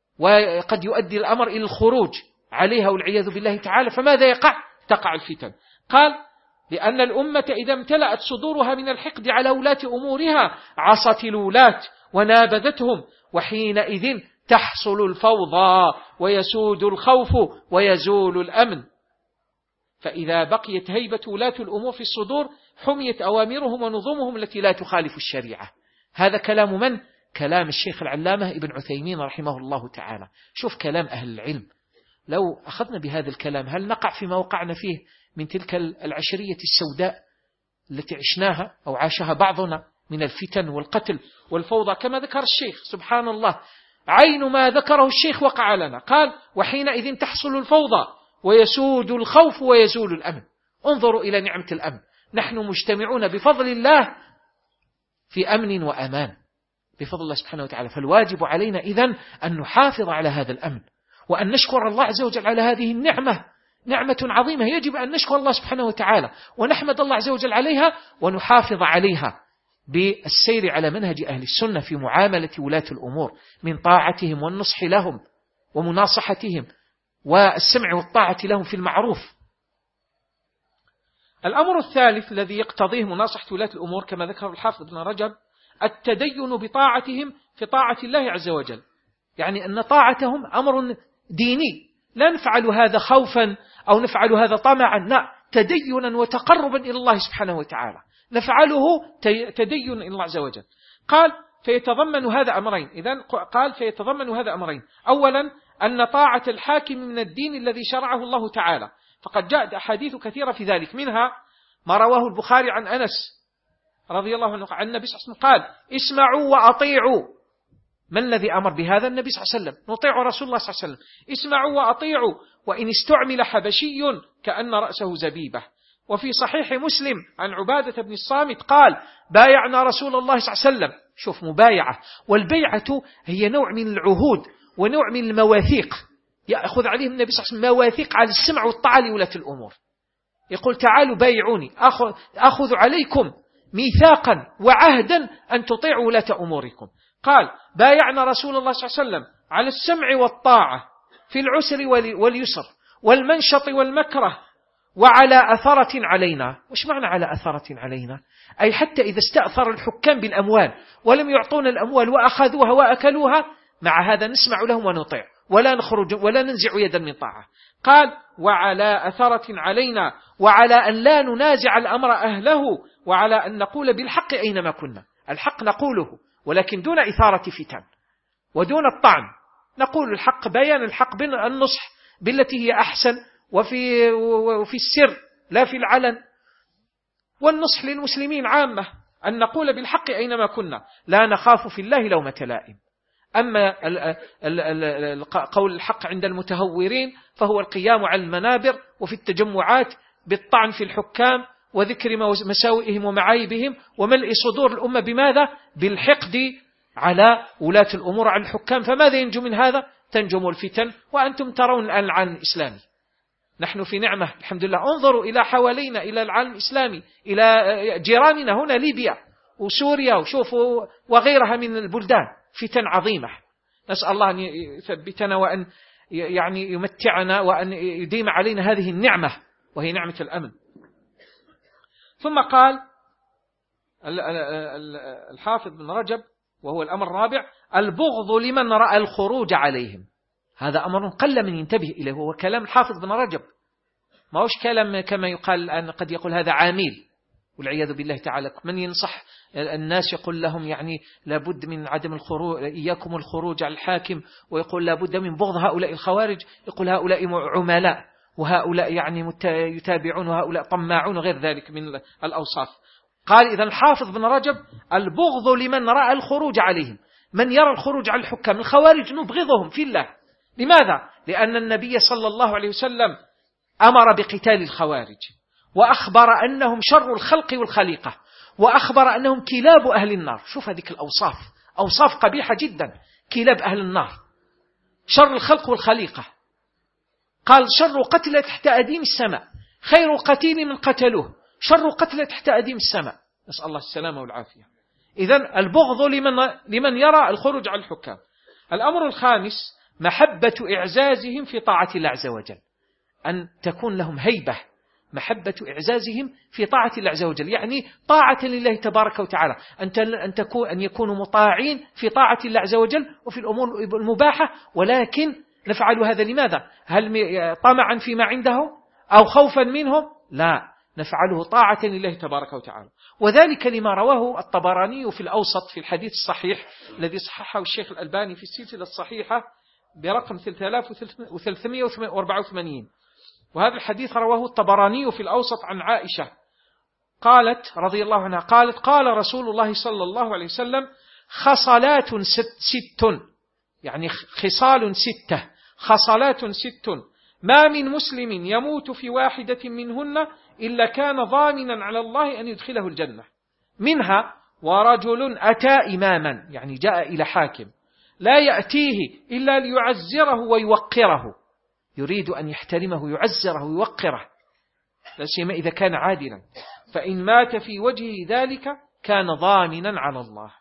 وقد يؤدي الأمر إلى الخروج عليها والعياذ بالله تعالى. فماذا يقع؟ تقع الفتن. قال: لأن الأمة إذا امتلأت صدورها من الحقد على ولاة أمورها عصت الولاة ونابذتهم، وحينئذ تحصل الفوضى ويسود الخوف ويزول الأمن. فإذا بقيت هيبة ولاة الأمور في الصدور حميت أوامرهم ونظمهم التي لا تخالف الشريعة. هذا كلام من؟ كلام الشيخ العلامة ابن عثيمين رحمه الله تعالى. شوف كلام أهل العلم. لو أخذنا بهذا الكلام هل نقع فيما وقعنا فيه من تلك العشرية السوداء التي عشناها أو عاشها بعضنا من الفتن والقتل والفوضى كما ذكر الشيخ؟ سبحان الله، عين ما ذكره الشيخ وقع لنا. قال: وحينئذ تحصل الفوضى ويسود الخوف ويزول الأمن. انظروا إلى نعمة الأمن، نحن مجتمعون بفضل الله في أمن وأمان بفضل الله سبحانه وتعالى. فالواجب علينا إذن أن نحافظ على هذا الأمن، وأن نشكر الله عز وجل على هذه النعمة، نعمة عظيمة يجب أن نشكر الله سبحانه وتعالى ونحمد الله عز وجل عليها ونحافظ عليها بالسير على منهج أهل السنة في معاملة ولاة الأمور من طاعتهم والنصح لهم ومناصحتهم والسمع والطاعة لهم في المعروف. الأمر الثالث الذي يقتضيه مناصحة ولاة الأمور كما ذكر الحافظ ابن رجب: التدين بطاعتهم في طاعة الله عز وجل. يعني أن طاعتهم أمر ديني، لا نفعل هذا خوفا أو نفعل هذا طمعا، لا، تدينا وتقربا إلى الله سبحانه وتعالى، نفعله تدين إلى الله عز وجل. قال: فيتضمن هذا أمرين. إذن قال فيتضمن هذا أمرين: أولا أن طاعة الحاكم من الدين الذي شرعه الله تعالى، فقد جاءت أحاديث كثيرة في ذلك، منها ما رواه البخاري عن أنس رضي الله عنه عن النبي صلى الله عليه وسلم قال: اسمعوا وأطيعوا. من الذي أمر بهذا؟ النبي صلى الله عليه وسلم. نطيع رسول الله صلى الله عليه وسلم. اسمعوا وأطيعوا وإن استعمل حبشي كأن رأسه زبيبة. وفي صحيح مسلم عن عبادة بن الصامت قال: بايعنا رسول الله صلى الله عليه وسلم. شوف، مبايعة، والبيعة هي نوع من العهود ونوع من المواثيق يأخذ عليهم النبي صلى الله عليه وسلم، مواثيق على السمع والطاعة لولاة الأمور. يقول: تعالوا بايعوني، أخذ عليكم ميثاقا وعهدا أن تطيعوا ولاة أموركم. قال: بايعنا رسول الله صلى الله عليه وسلم على السمع والطاعة في العسر واليسر والمنشط والمكره وعلى أثرة علينا. وش معنى على أثرة علينا؟ أي حتى إذا استأثر الحكام بالأموال ولم يعطون الأموال وأخذوها وأكلوها، مع هذا نسمع لهم ونطيع ولا نخرج ولا ننزع يدا من طاعة. قال: وعلى أثرة علينا، وعلى أن لا ننازع الأمر أهله، وعلى أن نقول بالحق أينما كنا. الحق نقوله ولكن دون إثارة فتن ودون الطعن، نقول الحق، بيان الحق بالنصح بالتي هي أحسن، وفي, وفي السر لا في العلن، والنصح للمسلمين عامة، أن نقول بالحق أينما كنا لا نخاف في الله لومة لائم. أما قول الحق عند المتهورين فهو القيام على المنابر وفي التجمعات بالطعن في الحكام وذكر مساوئهم ومعايبهم وملء صدور الأمة بماذا؟ بالحقد على ولاة الأمور على الحكام. فماذا ينجو من هذا؟ تنجم الفتن. وأنتم ترون الآن العالم الإسلامي، نحن في نعمة الحمد لله. انظروا إلى حوالينا، إلى العالم الإسلامي، إلى جيراننا هنا ليبيا وسوريا وشوفوا وغيرها من البلدان، فتن عظيمة. نسأل الله أن يثبتنا وأن يعني يمتعنا وأن يديم علينا هذه النعمة وهي نعمة الأمن. ثم قال الحافظ بن رجب وهو الأمر الرابع: البغض لمن رأى الخروج عليهم. هذا أمر قل من ينتبه إليه، هو كلام الحافظ بن رجب، ما هوش كلام كما يقال الآن، قد يقول هذا عامل والعياذ بالله تعالى. من ينصح الناس يقول لهم يعني لابد من عدم الخروج، إياكم الخروج على الحاكم، ويقول لابد من بغض هؤلاء الخوارج، يقول هؤلاء عملاء وهؤلاء يعني يتابعون وهؤلاء طماعون وغير ذلك من الأوصاف. قال إذا الحافظ بن رجب: البغض لمن رأى الخروج عليهم، من يرى الخروج على الحكام الخوارج نبغضهم في الله. لماذا؟ لأن النبي صلى الله عليه وسلم أمر بقتال الخوارج، وأخبر أنهم شر الخلق والخليقة، وأخبر أنهم كلاب أهل النار. شوف هذه الأوصاف، أوصاف قبيحة جدا، كلاب أهل النار، شر الخلق والخليقة. قال: شر قتل تحت أديم السماء، خير قتيل من قتلوه، شر قتل تحت أديم السماء، نسأل الله السلامة والعافية. إذن البغض لمن, لمن يرى الخروج على الحكام. الأمر الخامس: محبة إعزازهم في طاعة الله عز وجل، أن تكون لهم هيبة، محبة إعزازهم في طاعة الله عز وجل، يعني طاعة لله تبارك وتعالى، أن تكون أن يكونوا مطاعين في طاعة الله عز وجل وفي الأمور المباحة. ولكن نفعل هذا لماذا؟ هل طمعا فيما عندهم أو خوفا منهم؟ لا، نفعله طاعة لله تبارك وتعالى. وذلك لما رواه الطبراني في الأوسط في الحديث الصحيح الذي صححه الشيخ الألباني في السلسلة الصحيحة برقم ثلاثة آلاف وثلاثمائة وأربعة وثمانين. وهذا الحديث رواه الطبراني في الأوسط عن عائشة قالت رضي الله عنها قالت: قال رسول الله صلى الله عليه وسلم: خصلات ست, ست يعني خصال ستة، خصلات ست، ما من مسلم يموت في واحدة منهن إلا كان ضامنا على الله أن يدخله الجنة. منها: ورجل أتى إماما، يعني جاء إلى حاكم، لا يأتيه إلا ليعزره ويوقره، يريد أن يحترمه ويعزره ويوقره، لا سيما إذا كان عادلا، فإن مات في وجهه ذلك كان ضامنا على الله.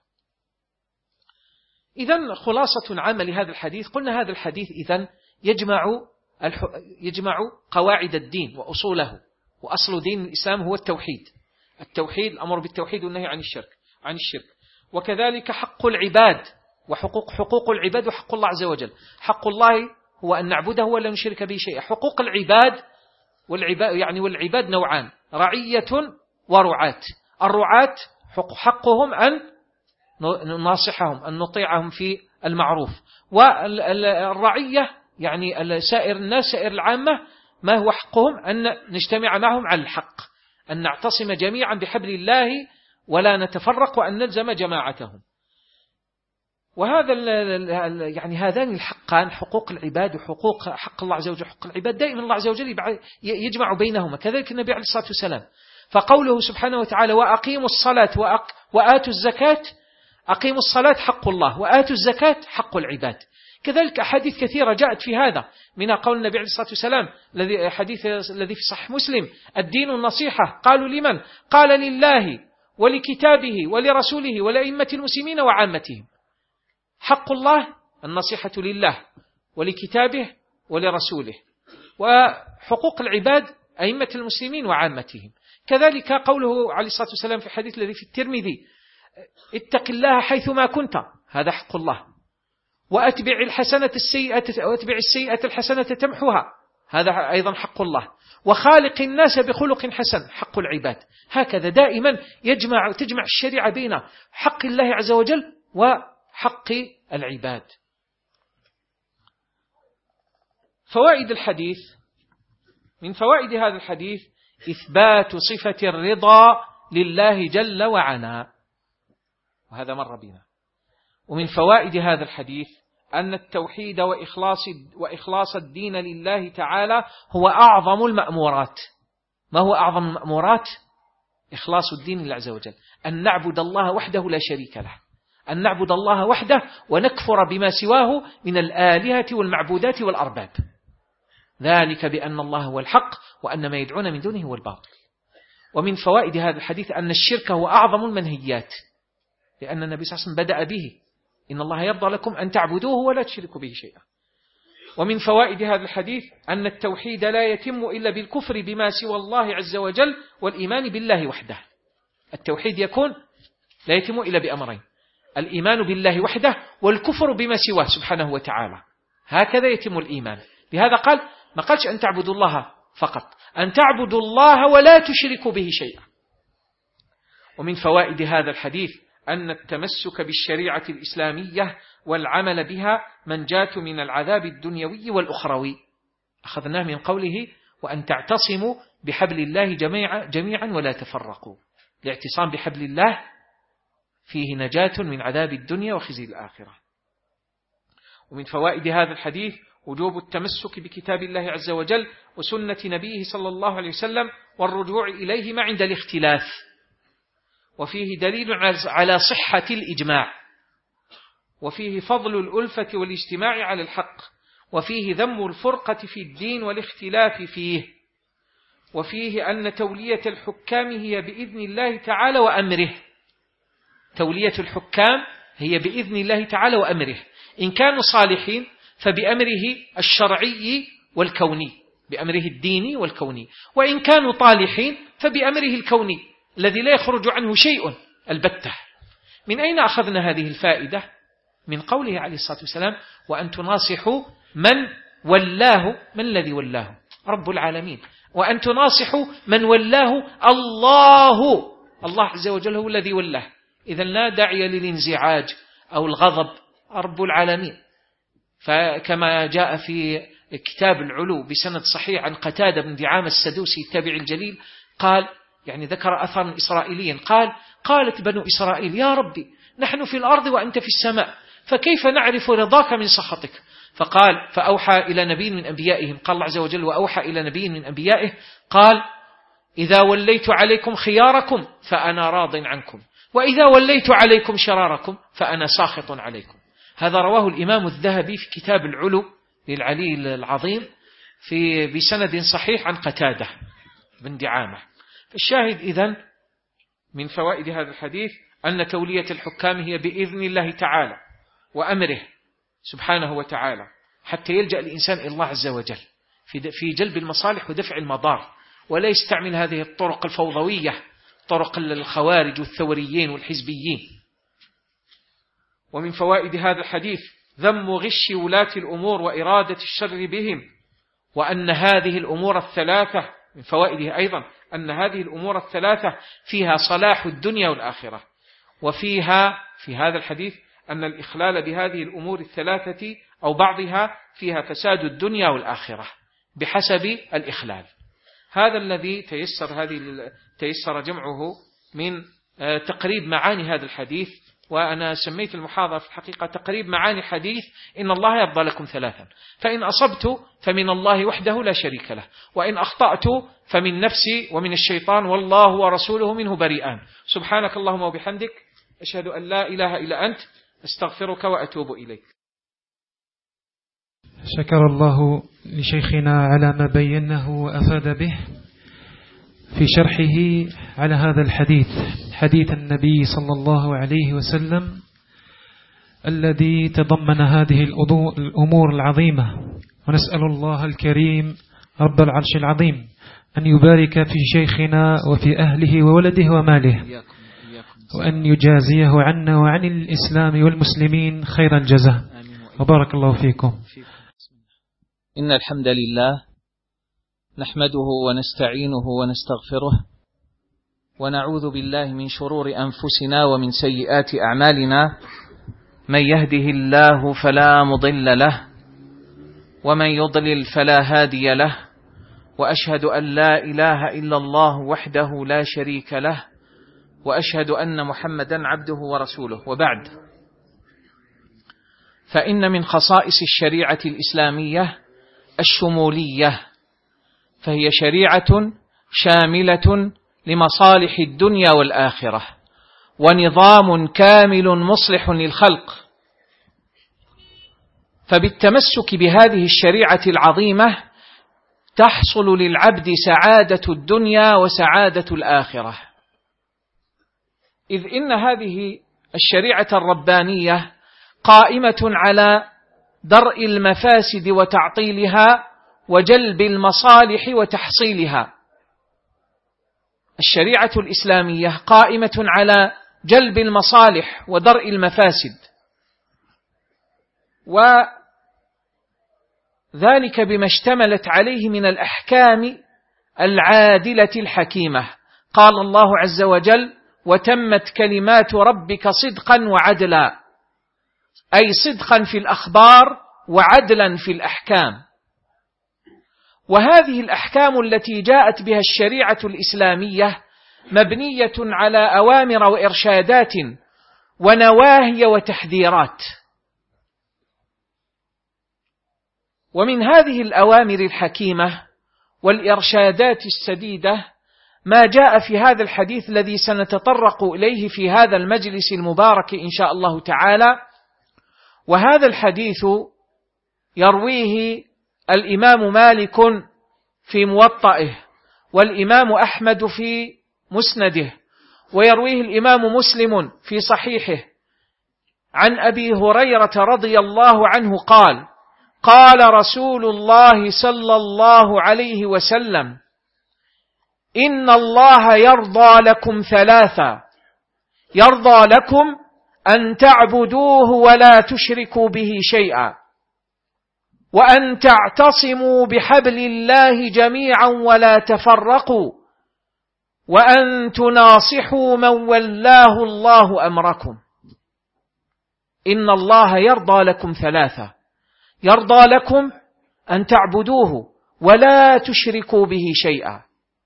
إذن خلاصة عامة لهذا الحديث، قلنا هذا الحديث إذن يجمع يجمع قواعد الدين وأصوله، وأصل دين الإسلام هو التوحيد، التوحيد الأمر بالتوحيد والنهي عن الشرك عن الشرك وكذلك حق العباد وحقوق حقوق العباد وحق الله عز وجل. حق الله هو أن نعبده ولا نشرك به شيئا. حقوق العباد والعباد يعني والعباد نوعان: رعية ورعاة. الرعاة حق حقهم أن نناصحهم، أن نطيعهم في المعروف، والرعية يعني سائر الناس سائر العامة ما هو حقهم؟ أن نجتمع معهم على الحق، أن نعتصم جميعا بحبل الله ولا نتفرق، وأن نلزم جماعتهم. وهذا يعني هذان الحقان، حقوق العباد وحقوق حق الله عز وجل. حق العباد دائما الله عز وجل يجمع بينهما، كذلك النبي عليه الصلاة والسلام. فقوله سبحانه وتعالى: وأقيموا الصلاة وآتوا الزكاة، أقيموا الصلاة حق الله، وآتوا الزكاة حق العباد. كذلك أحاديث كثيرة جاءت في هذا، منها قول النبي عليه الصلاة والسلام الذي حديث الذي في صحيح مسلم: الدين النصيحة. قالوا: لمن؟ قال: لله ولكتابه ولرسوله ولأئمة المسلمين وعامتهم. حق الله النصيحة لله ولكتابه ولرسوله، وحقوق العباد أئمة المسلمين وعامتهم. كذلك قوله عليه الصلاة والسلام في الحديث الذي في الترمذي: اتق الله حيثما كنت، هذا حق الله. وأتبع الحسنة السيئة وأتبع السيئة الحسنة تمحوها، هذا أيضا حق الله. وخالق الناس بخلق حسن، حق العباد. هكذا دائما يجمع تجمع الشريعة بين حق الله عز وجل وحق العباد. فوائد الحديث: من فوائد هذا الحديث إثبات صفة الرضا لله جل وعلا، وهذا مر بنا. ومن فوائد هذا الحديث أن التوحيد وإخلاص, وإخلاص الدين لله تعالى هو أعظم المأمورات. ما هو أعظم المأمورات؟ إخلاص الدين لله عز وجل، أن نعبد الله وحده لا شريك له، أن نعبد الله وحده ونكفر بما سواه من الآلهة والمعبودات والأرباب، ذلك بأن الله هو الحق وأن ما يدعون من دونه هو الباطل. ومن فوائد هذا الحديث أن الشرك هو أعظم المنهيات، لأن النبي صلى الله عليه وسلم بدأ به: إن الله يرضى لكم أن تعبدوه ولا تشركوا به شيئا. ومن فوائد هذا الحديث أن التوحيد لا يتم إلا بالكفر بما سوى الله عز وجل والإيمان بالله وحده. التوحيد يكون لا يتم إلا بأمرين: الإيمان بالله وحده والكفر بما سواه سبحانه وتعالى. هكذا يتم الإيمان. لهذا قال ما قالش أن تعبدوا الله فقط، أن تعبدوا الله ولا تشركوا به شيئا. ومن فوائد هذا الحديث أن التمسك بالشريعة الإسلامية والعمل بها منجاة من العذاب الدنيوي والأخروي. أخذناه من قوله وأن تعتصموا بحبل الله جميعا, جميعا ولا تفرقوا. الاعتصام بحبل الله فيه نجاة من عذاب الدنيا وخزي الآخرة. ومن فوائد هذا الحديث وجوب التمسك بكتاب الله عز وجل وسنة نبيه صلى الله عليه وسلم والرجوع إليهما عند الاختلاف. وفيه دليل على صحة الإجماع، وفيه فضل الألفة والاجتماع على الحق، وفيه ذم الفرقة في الدين والاختلاف فيه، وفيه أن تولية الحكام هي بإذن الله تعالى وأمره. تولية الحكام هي بإذن الله تعالى وأمره، إن كانوا صالحين فبأمره الشرعي والكوني، بأمره الديني والكوني، وإن كانوا طالحين فبأمره الكوني الذي لا يخرج عنه شيء البتة. من أين أخذنا هذه الفائدة؟ من قوله عليه الصلاة والسلام وأن تناصحوا من ولاه. من الذي ولاه؟ رب العالمين. وأن تناصحوا من ولاه الله. الله عز وجل هو الذي ولاه. إذن لا داعي للانزعاج أو الغضب، رب العالمين. فكما جاء في كتاب العلو بسند صحيح عن قتادة بن دعامة السدوسي التابعي الجليل قال، يعني ذكر أثرا إسرائيليا، قال قالت بنو إسرائيل يا ربي نحن في الأرض وأنت في السماء، فكيف نعرف رضاك من سخطك؟ فقال فأوحى إلى نبي من أنبيائهم، قال الله عز وجل وأوحى إلى نبي من أنبيائه قال إذا وليت عليكم خياركم فأنا راض عنكم، وإذا وليت عليكم شراركم فأنا ساخط عليكم. هذا رواه الإمام الذهبي في كتاب العلو للعلي العظيم في بسند صحيح عن قتادة بن دعامة. الشاهد إذن من فوائد هذا الحديث أن تولية الحكام هي بإذن الله تعالى وأمره سبحانه وتعالى، حتى يلجأ الإنسان إلى الله عز وجل في جلب المصالح ودفع المضار، ولا يستعمل هذه الطرق الفوضوية، طرق الخوارج والثوريين والحزبيين. ومن فوائد هذا الحديث ذم غش ولاة الأمور وإرادة الشر بهم، وأن هذه الأمور الثلاثة من فوائده أيضا أن هذه الأمور الثلاثة فيها صلاح الدنيا والآخرة. وفيها في هذا الحديث أن الإخلال بهذه الأمور الثلاثة أو بعضها فيها فساد الدنيا والآخرة بحسب الإخلال. هذا الذي تيسر هذه تيسر جمعه من تقريب معاني هذا الحديث. وأنا سميت المحاضرة في الحقيقة تقريب معاني حديث إن الله يرضى لكم ثلاثا، فإن أصبت فمن الله وحده لا شريك له، وإن أخطأت فمن نفسي ومن الشيطان والله ورسوله منه بريئان. سبحانك اللهم وبحمدك أشهد أن لا إله إلا أنت استغفرك وأتوب إليك. شكر الله لشيخنا على ما بينه وأفاد به في شرحه على هذا الحديث، حديث النبي صلى الله عليه وسلم الذي تضمن هذه الأمور العظيمة. ونسأل الله الكريم رب العرش العظيم أن يبارك في شيخنا وفي أهله وولده وماله، وأن يجازيه عنا وعن الإسلام والمسلمين خير الجزاء. وبارك الله فيكم. إن الحمد لله نحمده ونستعينه ونستغفره ونعوذ بالله من شرور أنفسنا ومن سيئات أعمالنا. من يهده الله فلا مضل له ومن يضلل فلا هادي له، وأشهد أن لا إله إلا الله وحده لا شريك له، وأشهد أن محمدا عبده ورسوله. وبعد، فإن من خصائص الشريعة الإسلامية الشمولية، فهي شريعة شاملة لمصالح الدنيا والآخرة، ونظام كامل مصلح للخلق. فبالتمسك بهذه الشريعة العظيمة تحصل للعبد سعادة الدنيا وسعادة الآخرة، إذ إن هذه الشريعة الربانية قائمة على درء المفاسد وتعطيلها وجلب المصالح وتحصيلها. الشريعة الإسلامية قائمة على جلب المصالح ودرء المفاسد، وذلك بما اشتملت عليه من الأحكام العادلة الحكيمة. قال الله عز وجل: وتمت كلمات ربك صدقا وعدلا، أي صدقا في الأخبار وعدلا في الأحكام. وهذه الأحكام التي جاءت بها الشريعة الإسلامية مبنية على أوامر وإرشادات ونواهي وتحذيرات. ومن هذه الأوامر الحكيمة والإرشادات السديدة ما جاء في هذا الحديث الذي سنتطرق إليه في هذا المجلس المبارك إن شاء الله تعالى. وهذا الحديث يرويه الإمام مالك في موطئه، والإمام أحمد في مسنده، ويرويه الإمام مسلم في صحيحه عن أبي هريرة رضي الله عنه قال: قال رسول الله صلى الله عليه وسلم: إن الله يرضى لكم ثلاثا، يرضى لكم أن تعبدوه ولا تشركوا به شيئا، وأن تعتصموا بحبل الله جميعا ولا تفرقوا، وأن تناصحوا من ولاه الله أمركم. إن الله يرضى لكم ثلاثة، يرضى لكم أن تعبدوه ولا تشركوا به شيئا،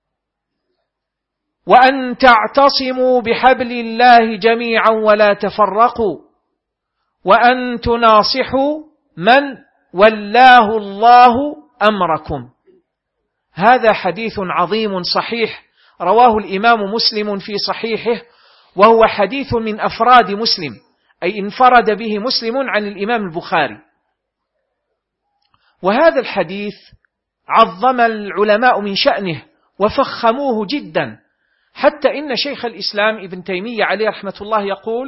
وأن تعتصموا بحبل الله جميعا ولا تفرقوا، وأن تناصحوا من ولاه الله أمركم. هذا حديث عظيم صحيح رواه الإمام مسلم في صحيحه، وهو حديث من أفراد مسلم، أي انفرد به مسلم عن الإمام البخاري. وهذا الحديث عظم العلماء من شأنه وفخموه جدا، حتى إن شيخ الإسلام ابن تيمية عليه رحمة الله يقول: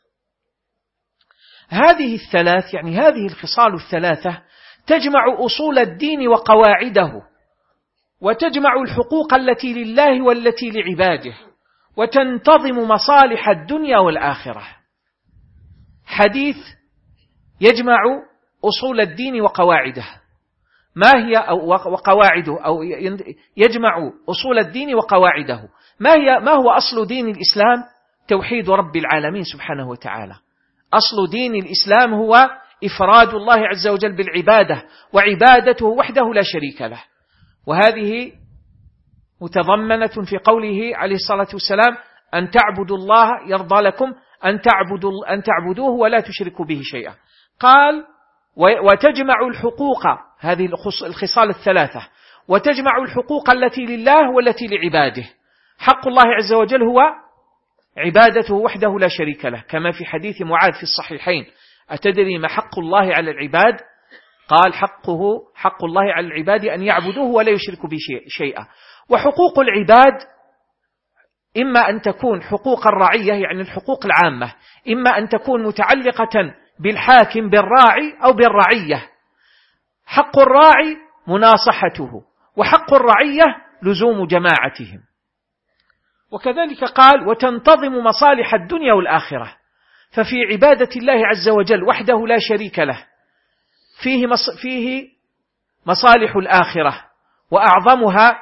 هذه الثلاث، يعني هذه الخصال الثلاثة، تجمع أصول الدين وقواعده، وتجمع الحقوق التي لله والتي لعباده، وتنتظم مصالح الدنيا والآخرة. حديث يجمع أصول الدين وقواعده. ما هي أو وقواعده أو يجمع أصول الدين وقواعده. ما هي ما هو أصل دين الإسلام؟ توحيد رب العالمين سبحانه وتعالى. أصل دين الإسلام هو إفراد الله عز وجل بالعبادة، وعبادته وحده لا شريك له. وهذه متضمنة في قوله عليه الصلاة والسلام: أن تعبدوا الله يرضى لكم أن تعبدوا أن تعبدوه ولا تشركوا به شيئا. قال: وتجمع الحقوق، هذه الخصال الثلاثة، وتجمع الحقوق التي لله والتي لعباده. حق الله عز وجل هو عبادته وحده لا شريك له، كما في حديث معاذ في الصحيحين: أتدري ما حق الله على العباد؟ قال: حقه حق الله على العباد أن يعبدوه ولا يشركوا به شيئا. وحقوق العباد إما أن تكون حقوق الرعية، يعني الحقوق العامة، إما أن تكون متعلقة بالحاكم بالراعي أو بالرعية. حق الراعي مناصحته، وحق الرعية لزوم جماعتهم. وكذلك قال: وتنتظم مصالح الدنيا والآخرة. ففي عبادة الله عز وجل وحده لا شريك له فيه فيه مصالح الآخرة، وأعظمها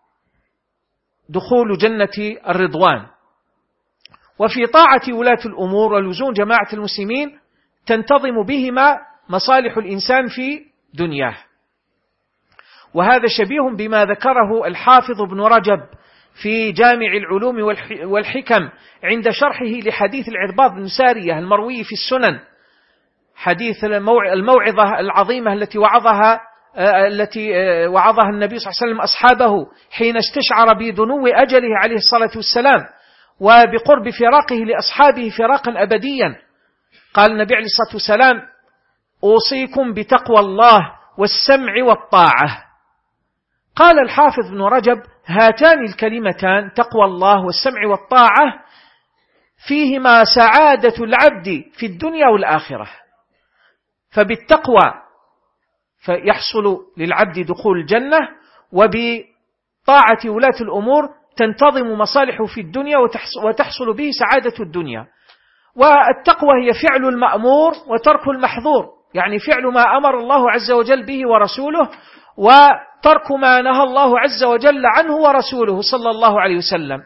دخول جنة الرضوان. وفي طاعة ولاة الأمور ولزوم جماعة المسلمين تنتظم بهما مصالح الإنسان في دنياه. وهذا شبيه بما ذكره الحافظ ابن رجب في جامع العلوم والحكم عند شرحه لحديث العرباض بن سارية المروي في السنن، حديث الموعظة العظيمة التي وعظها التي وعظها النبي صلى الله عليه وسلم أصحابه حين استشعر بدنو أجله عليه الصلاة والسلام، وبقرب فراقه لأصحابه فراقا أبديا. قال النبي عليه الصلاة والسلام: أوصيكم بتقوى الله والسمع والطاعة. قال الحافظ بن رجب: هاتان الكلمتان تقوى الله والسمع والطاعة فيهما سعادة العبد في الدنيا والآخرة. فبالتقوى فيحصل للعبد دخول الجنة، وبطاعة ولاة الأمور تنتظم مصالحه في الدنيا وتحصل به سعادة الدنيا. والتقوى هي فعل المأمور وترك المحظور، يعني فعل ما أمر الله عز وجل به ورسوله، وترك ما نهى الله عز وجل عنه ورسوله صلى الله عليه وسلم.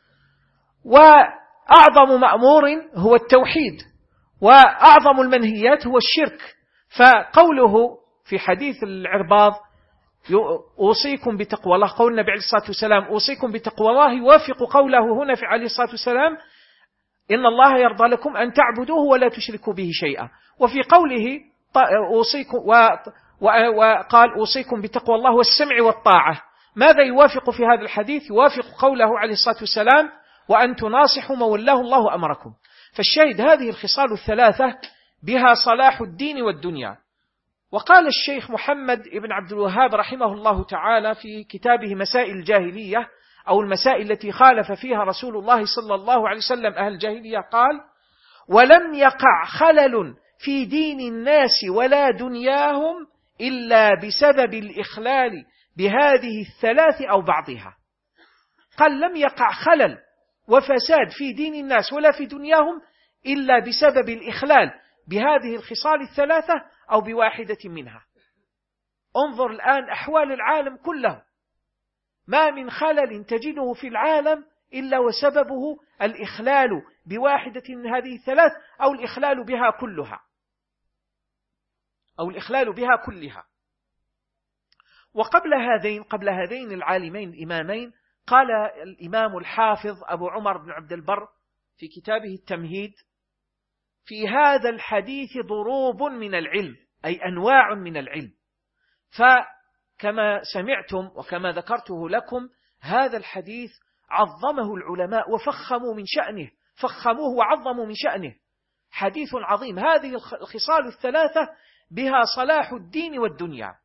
وأعظم مأمور هو التوحيد، وأعظم المنهيات هو الشرك. فقوله في حديث العرباض أوصيكم بتقوى الله، قول النبي عليه الصلاة والسلام أوصيكم بتقوى الله، يوافق قوله هنا في عليه الصلاة والسلام إن الله يرضى لكم أن تعبدوه ولا تشركوا به شيئا. وفي قوله أوصيكم وقال أوصيكم بتقوى الله والسمع والطاعة، ماذا يوافق في هذا الحديث؟ يوافق قوله عليه الصلاة والسلام وأن تناصحوا من ولاه الله أمركم. فالشاهد هذه الخصال الثلاثة بها صلاح الدين والدنيا. وقال الشيخ محمد بن عبد الوهاب رحمه الله تعالى في كتابه مسائل الجاهلية، أو المسائل التي خالف فيها رسول الله صلى الله عليه وسلم أهل الجاهلية، قال: ولم يقع خلل في دين الناس ولا دنياهم إلا بسبب الإخلال بهذه الثلاث أو بعضها. قال لم يقع خلل وفساد في دين الناس ولا في دنياهم إلا بسبب الإخلال بهذه الخصال الثلاثة أو بواحدة منها. انظر الآن أحوال العالم كله، ما من خلل تجده في العالم إلا وسببه الإخلال بواحدة من هذه الثلاث أو الإخلال بها كلها أو الإخلال بها كلها. وقبل هذين قبل هذين العالمين الإمامين قال الإمام الحافظ أبو عمر بن عبد البر في كتابه التمهيد: في هذا الحديث ضروب من العلم، أي أنواع من العلم. فكما سمعتم وكما ذكرته لكم، هذا الحديث عظمه العلماء وفخموا من شأنه، فخموه وعظموا من شأنه. حديث عظيم، هذه الخصال الثلاثة بها صلاح الدين والدنيا.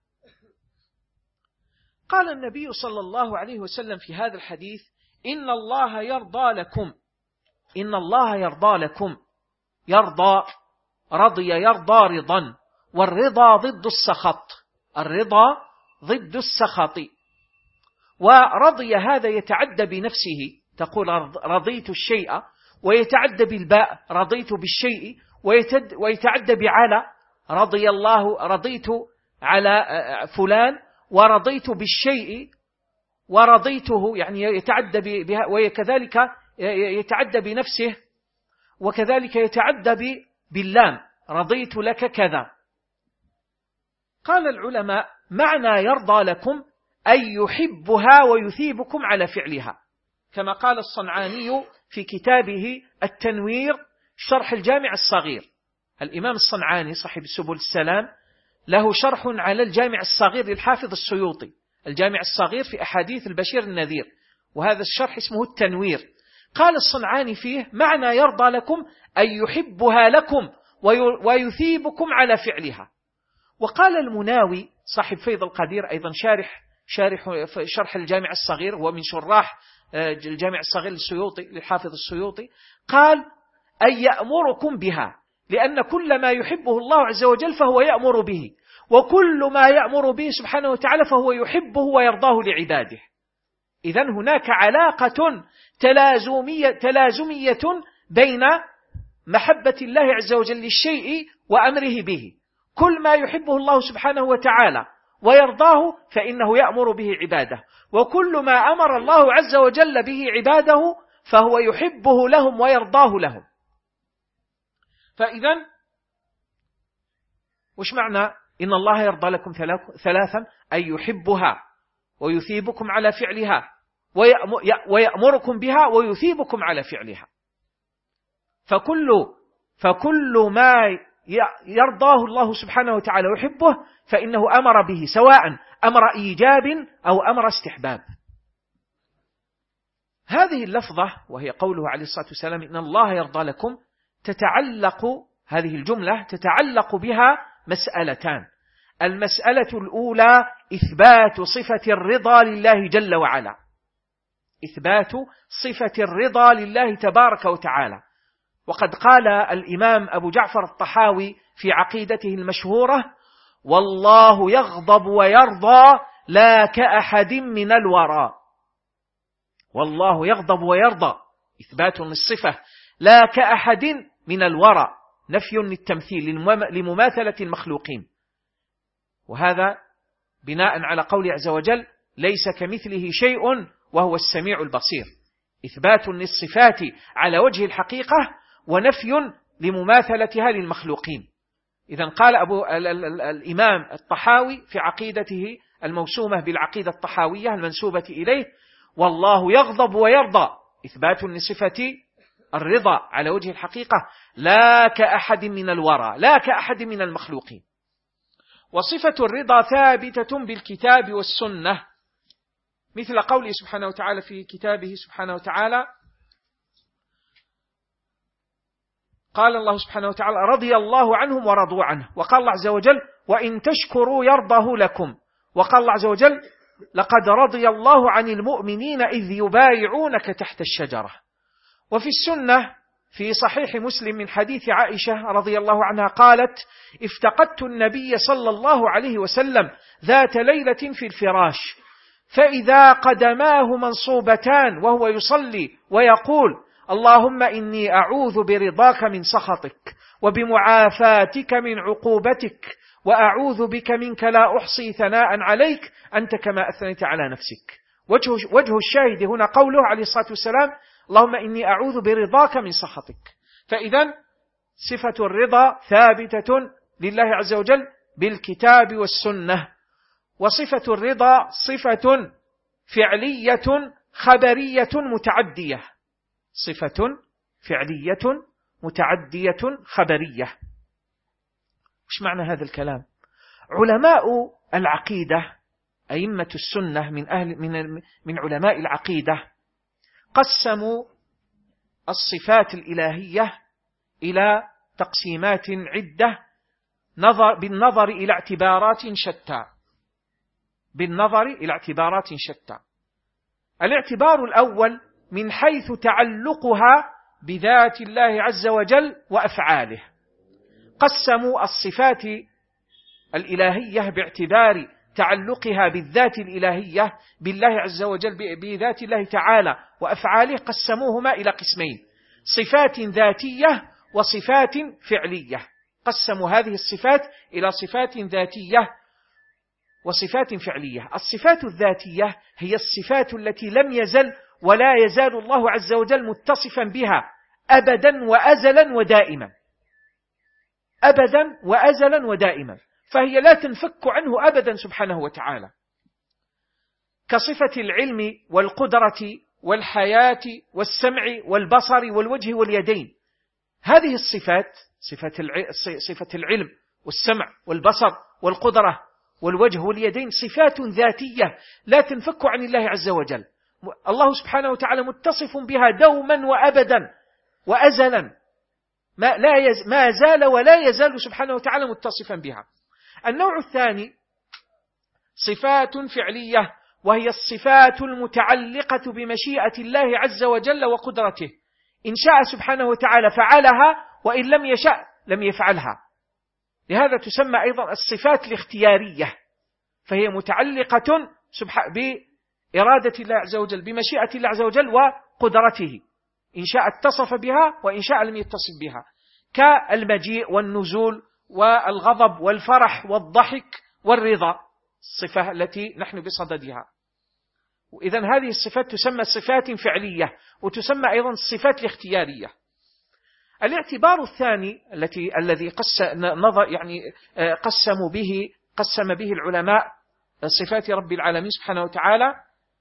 قال النبي صلى الله عليه وسلم في هذا الحديث: إن الله يرضى لكم، إن الله يرضى لكم. يرضى، رضي يرضى رضا، والرضا ضد السخط، الرضا ضد السخط. ورضي هذا يتعدى بنفسه، تقول رضيت الشيء، ويتعدى بالباء رضيت بالشيء، ويتعدى بعلى رضي الله رضيت على فلان، ورضيت بالشيء ورضيته، يعني يتعدى بها، وكذلك يتعدى بنفسه، وكذلك يتعدى باللام رضيت لك كذا. قال العلماء: معنى يرضى لكم أن يحبها ويثيبكم على فعلها، كما قال الصنعاني في كتابه التنوير شرح الجامع الصغير. الإمام الصنعاني صاحب سبل السلام له شرح على الجامع الصغير للحافظ السيوطي، الجامع الصغير في أحاديث البشير النذير، وهذا الشرح اسمه التنوير. قال الصنعاني فيه: معنى يرضى لكم أن يحبها لكم ويثيبكم على فعلها. وقال المناوي صاحب فيض القدير أيضا شارح شارح شرح الجامع الصغير ومن شراح الجامع الصغير للسيوطي للحافظ السيوطي، قال: أن يأمركم بها، لأن كل ما يحبه الله عز وجل فهو يأمر به، وكل ما يأمر به سبحانه وتعالى فهو يحبه ويرضاه لعباده. إذن هناك علاقة تلازمية, تلازمية بين محبة الله عز وجل للشيء وأمره به. كل ما يحبه الله سبحانه وتعالى ويرضاه فإنه يأمر به عباده، وكل ما أمر الله عز وجل به عباده فهو يحبه لهم ويرضاه لهم. فإذن وش معنى إن الله يرضى لكم ثلاثا؟ أن يحبها ويثيبكم على فعلها، ويأمركم بها ويثيبكم على فعلها. فكل, فكل ما يرضاه الله سبحانه وتعالى ويحبه فإنه أمر به، سواء أمر إيجاب أو أمر استحباب. هذه اللفظة وهي قوله عليه الصلاة والسلام إن الله يرضى لكم، تتعلق هذه الجملة تتعلق بها مسألتان. المسألة الأولى إثبات صفة الرضا لله جل وعلا، إثبات صفة الرضا لله تبارك وتعالى. وقد قال الإمام أبو جعفر الطحاوي في عقيدته المشهورة: والله يغضب ويرضى لا كأحد من الورى. والله يغضب ويرضى إثبات للصفة، لا كأحد من الورى نفي للتمثيل لمماثلة المخلوقين، وهذا بناء على قول عز وجل: ليس كمثله شيء وهو السميع البصير، إثبات للصفات على وجه الحقيقة ونفي لمماثلتها للمخلوقين. إذن قال أبو ال ال ال الإمام الطحاوي في عقيدته الموسومة بالعقيدة الطحاوية المنسوبة إليه: والله يغضب ويرضى إثبات لصفة الرضا على وجه الحقيقة، لا كأحد من الورى، لا كأحد من المخلوقين. وصفة الرضا ثابتة بالكتاب والسنة، مثل قوله سبحانه وتعالى في كتابه سبحانه وتعالى: قال الله سبحانه وتعالى: رضي الله عنهم ورضوا عنه. وقال الله عز وجل: وإن تشكروا يرضه لكم. وقال الله عز وجل: لقد رضي الله عن المؤمنين إذ يبايعونك تحت الشجرة. وفي السنة في صحيح مسلم من حديث عائشة رضي الله عنها قالت: افتقدت النبي صلى الله عليه وسلم ذات ليلة في الفراش، فإذا قدماه منصوبتان وهو يصلي ويقول: اللهم إني أعوذ برضاك من سخطك وبمعافاتك من عقوبتك وأعوذ بك منك لا أحصي ثناء عليك أنت كما أثنيت على نفسك. وجه, وجه الشاهد هنا قوله عليه الصلاة والسلام: اللهم إني أعوذ برضاك من سخطك. فإذا صفة الرضا ثابتة لله عز وجل بالكتاب والسنة. وصفة الرضا صفة فعلية خبرية متعدية، صفة فعلية متعدية خبرية. وش معنى هذا الكلام؟ علماء العقيدة أئمة السنة من أهل من من علماء العقيدة قسموا الصفات الإلهية إلى تقسيمات عدة نظر بالنظر إلى اعتبارات شتى بالنظر إلى اعتبارات شتى. الاعتبار الأول من حيث تعلقها بذات الله عز وجل وأفعاله، قسموا الصفات الإلهية باعتبار تعلقها بالذات الإلهية بالله عز وجل بذات الله تعالى وأفعاله، قسموهما إلى قسمين: صفات ذاتية وصفات فعلية. قسموا هذه الصفات إلى صفات ذاتية وصفات فعلية. الصفات الذاتية هي الصفات التي لم يزل ولا يزال الله عز وجل متصفا بها أبدا وأزلا ودائما، أبدا وأزلا ودائما، فهي لا تنفك عنه أبدا سبحانه وتعالى، كصفة العلم والقدرة والحياة والسمع والبصر والوجه واليدين. هذه الصفات صفة العلم والسمع والبصر والقدرة والوجه واليدين صفات ذاتية لا تنفك عن الله عز وجل. الله سبحانه وتعالى متصف بها دوما وأبدا وأزلا، ما, لا يز ما زال ولا يزال سبحانه وتعالى متصفا بها. النوع الثاني صفات فعلية، وهي الصفات المتعلقة بمشيئة الله عز وجل وقدرته. إن شاء سبحانه وتعالى فعلها، وإن لم يشاء لم يفعلها. لهذا تسمى أيضا الصفات الاختيارية، فهي متعلقة بإرادة الله عز وجل بمشيئة الله عز وجل وقدرته، إن شاء اتصف بها وإن شاء لم يتصف بها، كالمجيء والنزول والغضب والفرح والضحك والرضا، الصفة التي نحن بصددها. إذن هذه الصفات تسمى صفات فعلية، وتسمى أيضا الصفات الاختيارية. الاعتبار الثاني التي الذي قس نظر يعني قسموا به قسم به العلماء صفات رب العالمين سبحانه وتعالى،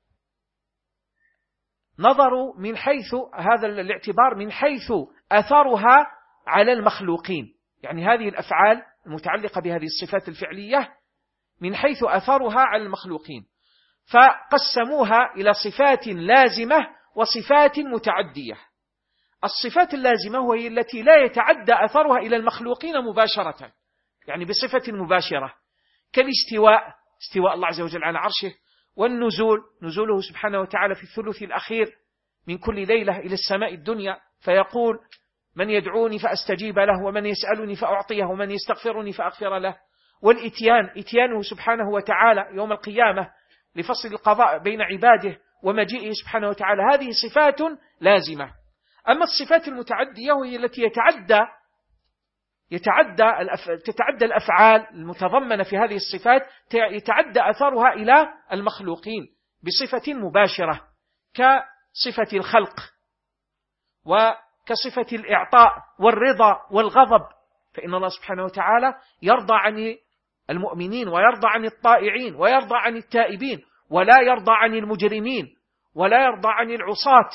نظروا من حيث هذا الاعتبار من حيث أثرها على المخلوقين، يعني هذه الأفعال المتعلقة بهذه الصفات الفعلية من حيث أثرها على المخلوقين، فقسموها إلى صفات لازمة وصفات متعدية. الصفات اللازمة وهي التي لا يتعدى أثرها إلى المخلوقين مباشرة، يعني بصفة مباشرة، كالاستواء، استواء الله عز وجل على عرشه، والنزول، نزوله سبحانه وتعالى في الثلث الأخير من كل ليلة إلى السماء الدنيا، فيقول من يدعوني فأستجيب له، ومن يسألني فأعطيه، ومن يستغفرني فأغفر له. والإتيان، إتيانه سبحانه وتعالى يوم القيامة لفصل القضاء بين عباده ومجيئه سبحانه وتعالى، هذه صفات لازمة. أما الصفات المتعدية وهي التي يتعدى يتعدى تتعدى الأفعال المتضمنة في هذه الصفات، يتعدى أثرها إلى المخلوقين بصفة مباشرة، كصفة الخلق وكصفة الإعطاء والرضا والغضب. فإن الله سبحانه وتعالى يرضى عن المؤمنين ويرضى عن الطائعين ويرضى عن التائبين، ولا يرضى عن المجرمين ولا يرضى عن العصاة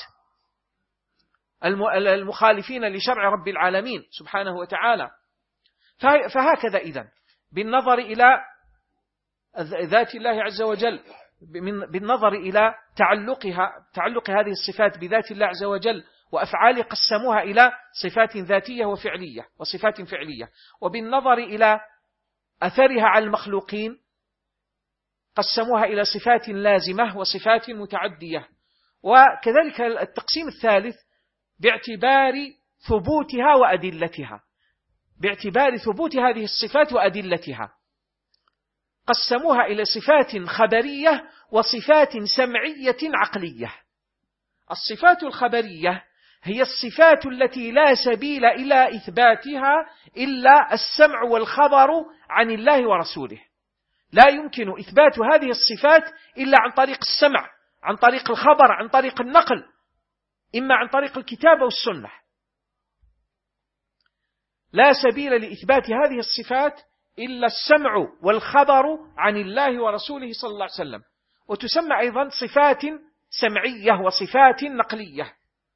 المخالفين لشرع رب العالمين سبحانه وتعالى. فهكذا إذن بالنظر إلى ذات الله عز وجل، بالنظر إلى تعلقها تعلق هذه الصفات بذات الله عز وجل وأفعال، قسموها إلى صفات ذاتية وفعلية وصفات فعلية. وبالنظر إلى أثرها على المخلوقين قسموها إلى صفات لازمة وصفات متعدية. وكذلك التقسيم الثالث باعتبار ثبوتها وأدلتها، باعتبار ثبوت هذه الصفات وأدلتها قسموها إلى صفات خبرية وصفات سمعية عقلية. الصفات الخبرية هي الصفات التي لا سبيل إلى إثباتها إلا السمع والخبر عن الله ورسوله. لا يمكن إثبات هذه الصفات إلا عن طريق السمع، عن طريق الخبر، عن طريق النقل، إما عن طريق الكتاب والسنة. لا سبيل لإثبات هذه الصفات إلا السمع والخبر عن الله ورسوله صلى الله عليه وسلم. وتسمى أيضا صفات سمعية وصفات نقلية.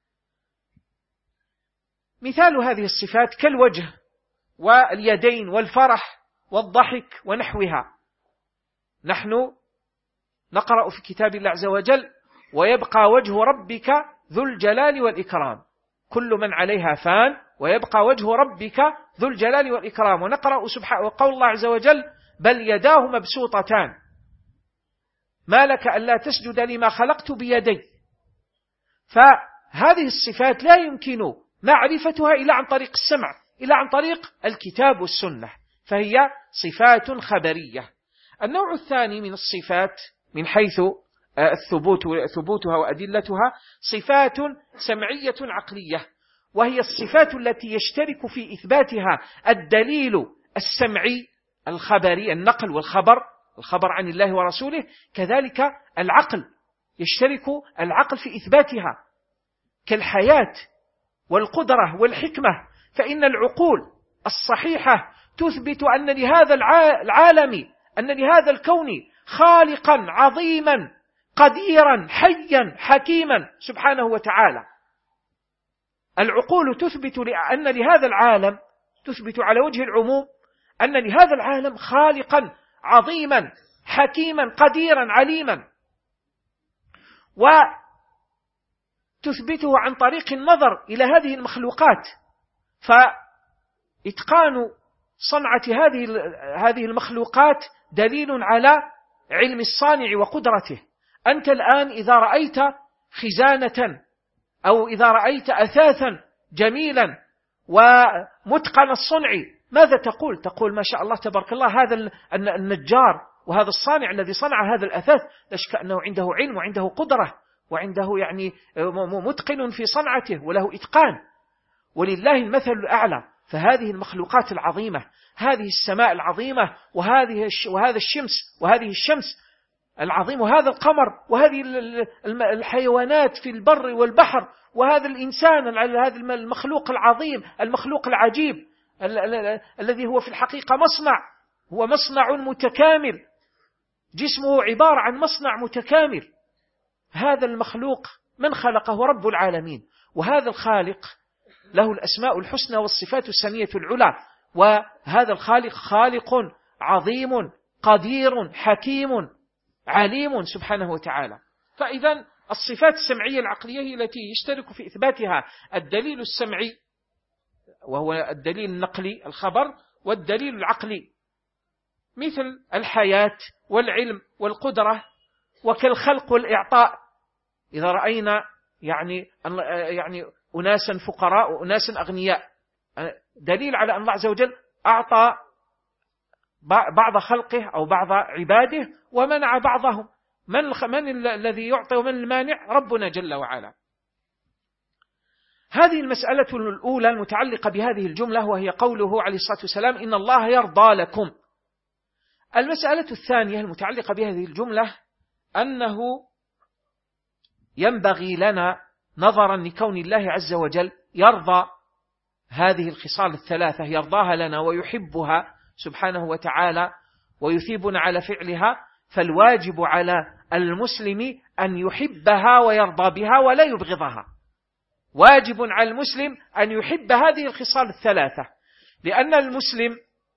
مثال هذه الصفات كالوجه واليدين والفرح والضحك ونحوها. نحن نقرأ في كتاب الله عز وجل: ويبقى وجه ربك ذو الجلال والإكرام، كل من عليها فان ويبقى وجه ربك ذو الجلال والإكرام. ونقرأ سبحانه وقول الله عز وجل: بل يداه مبسوطتان ما لك ألا تسجد لما خلقت بيدي. فهذه الصفات لا يمكن معرفتها إلا عن طريق السمع، إلا عن طريق الكتاب والسنة، فهي صفات خبرية. النوع الثاني من الصفات من حيث الثبوت ثبوتها وأدلتها صفات سمعية عقلية، وهي الصفات التي يشترك في إثباتها الدليل السمعي الخبري، النقل والخبر، الخبر عن الله ورسوله. كذلك العقل، يشترك العقل في إثباتها كالحياة والقدرة والحكمة. فإن العقول الصحيحة تثبت أن لهذا العالم، أن لهذا الكون خالقا عظيما قديرا حيا حكيما سبحانه وتعالى. العقول تثبت أن لهذا العالم، تثبت على وجه العموم أن لهذا العالم خالقا عظيما حكيما قديرا عليما، وتثبته عن طريق النظر إلى هذه المخلوقات. فإتقان صنعة هذه هذه المخلوقات دليل على علم الصانع وقدرته. أنت الآن إذا رأيت خزانة أو إذا رأيت أثاثا جميلا ومتقن الصنع، ماذا تقول؟ تقول ما شاء الله تبارك الله، هذا النجار وهذا الصانع الذي صنع هذا الأثاث لا شك أنه عنده علم وعنده قدرة وعنده يعني متقن في صنعته وله إتقان، ولله المثل الأعلى. فهذه المخلوقات العظيمة، هذه السماء العظيمة، وهذه وهذا الشمس وهذه الشمس العظيم، وهذا القمر، وهذه الحيوانات في البر والبحر، وهذا الإنسان، هذا المخلوق العظيم المخلوق العجيب الذي هو في الحقيقة مصنع، هو مصنع متكامل، جسمه عبارة عن مصنع متكامل. هذا المخلوق من خلقه؟ رب العالمين. وهذا الخالق له الأسماء الحسنى والصفات السنية العلى، وهذا الخالق خالق عظيم قدير حكيم عليم سبحانه وتعالى. فإذا الصفات السمعية العقلية هي التي يشترك في إثباتها الدليل السمعي وهو الدليل النقلي الخبر، والدليل العقلي مثل الحياة والعلم والقدرة، وكالخلق والإعطاء. إذا رأينا يعني يعني أناسا فقراء وأناسا أغنياء، دليل على أن الله عز وجل أعطى بعض خلقه أو بعض عباده ومنع بعضهم. من, من الذي يعطي ومن المانع؟ ربنا جل وعلا. هذه المسألة الأولى المتعلقة بهذه الجملة، وهي قوله عليه الصلاة والسلام إن الله يرضى لكم. المسألة الثانية المتعلقة بهذه الجملة أنه ينبغي لنا نظرا لكون الله عز وجل يرضى هذه الخصال الثلاثة، يرضاها لنا ويحبها سبحانه وتعالى ويثيبنا على فعلها، فالواجب على المسلم أن يحبها ويرضى بها ولا يبغضها. واجب على المسلم أن يحب هذه الخصال الثلاثة، لأن المسلم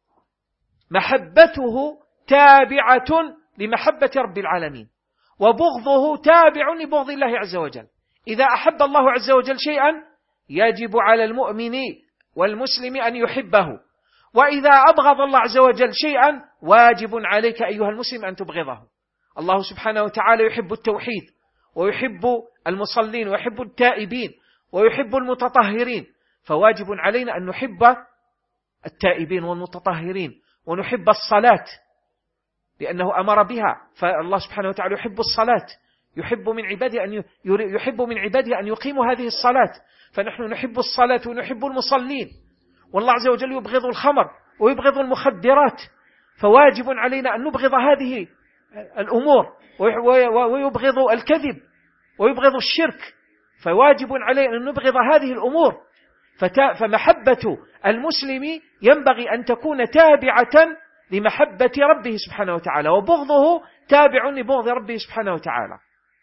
محبته تابعة لمحبة رب العالمين، وبغضه تابع لبغض الله عز وجل. إذا أحب الله عز وجل شيئا يجب على المؤمن والمسلم أن يحبه، وإذا أبغض الله عز وجل شيئا واجب عليك أيها المسلم أن تبغضه. الله سبحانه وتعالى يحب التوحيد ويحب المصلين ويحب التائبين ويحب المتطهرين، فواجب علينا أن نحب التائبين والمتطهرين ونحب الصلاة لأنه أمر بها، فالله سبحانه وتعالى يحب الصلاة، يحب من عباده أن يحب من عباده أن يقيموا هذه الصلاة، فنحن نحب الصلاة ونحب المصلين. والله عز وجل يبغض الخمر ويبغض المخدرات، فواجب علينا أن نبغض هذه الأمور، ويبغض الكذب ويبغض الشرك، فواجب علينا أن نبغض هذه الأمور. فمحبة المسلم ينبغي أن تكون تابعة لمحبة ربه سبحانه وتعالى، وبغضه تابع لبغض ربه سبحانه وتعالى.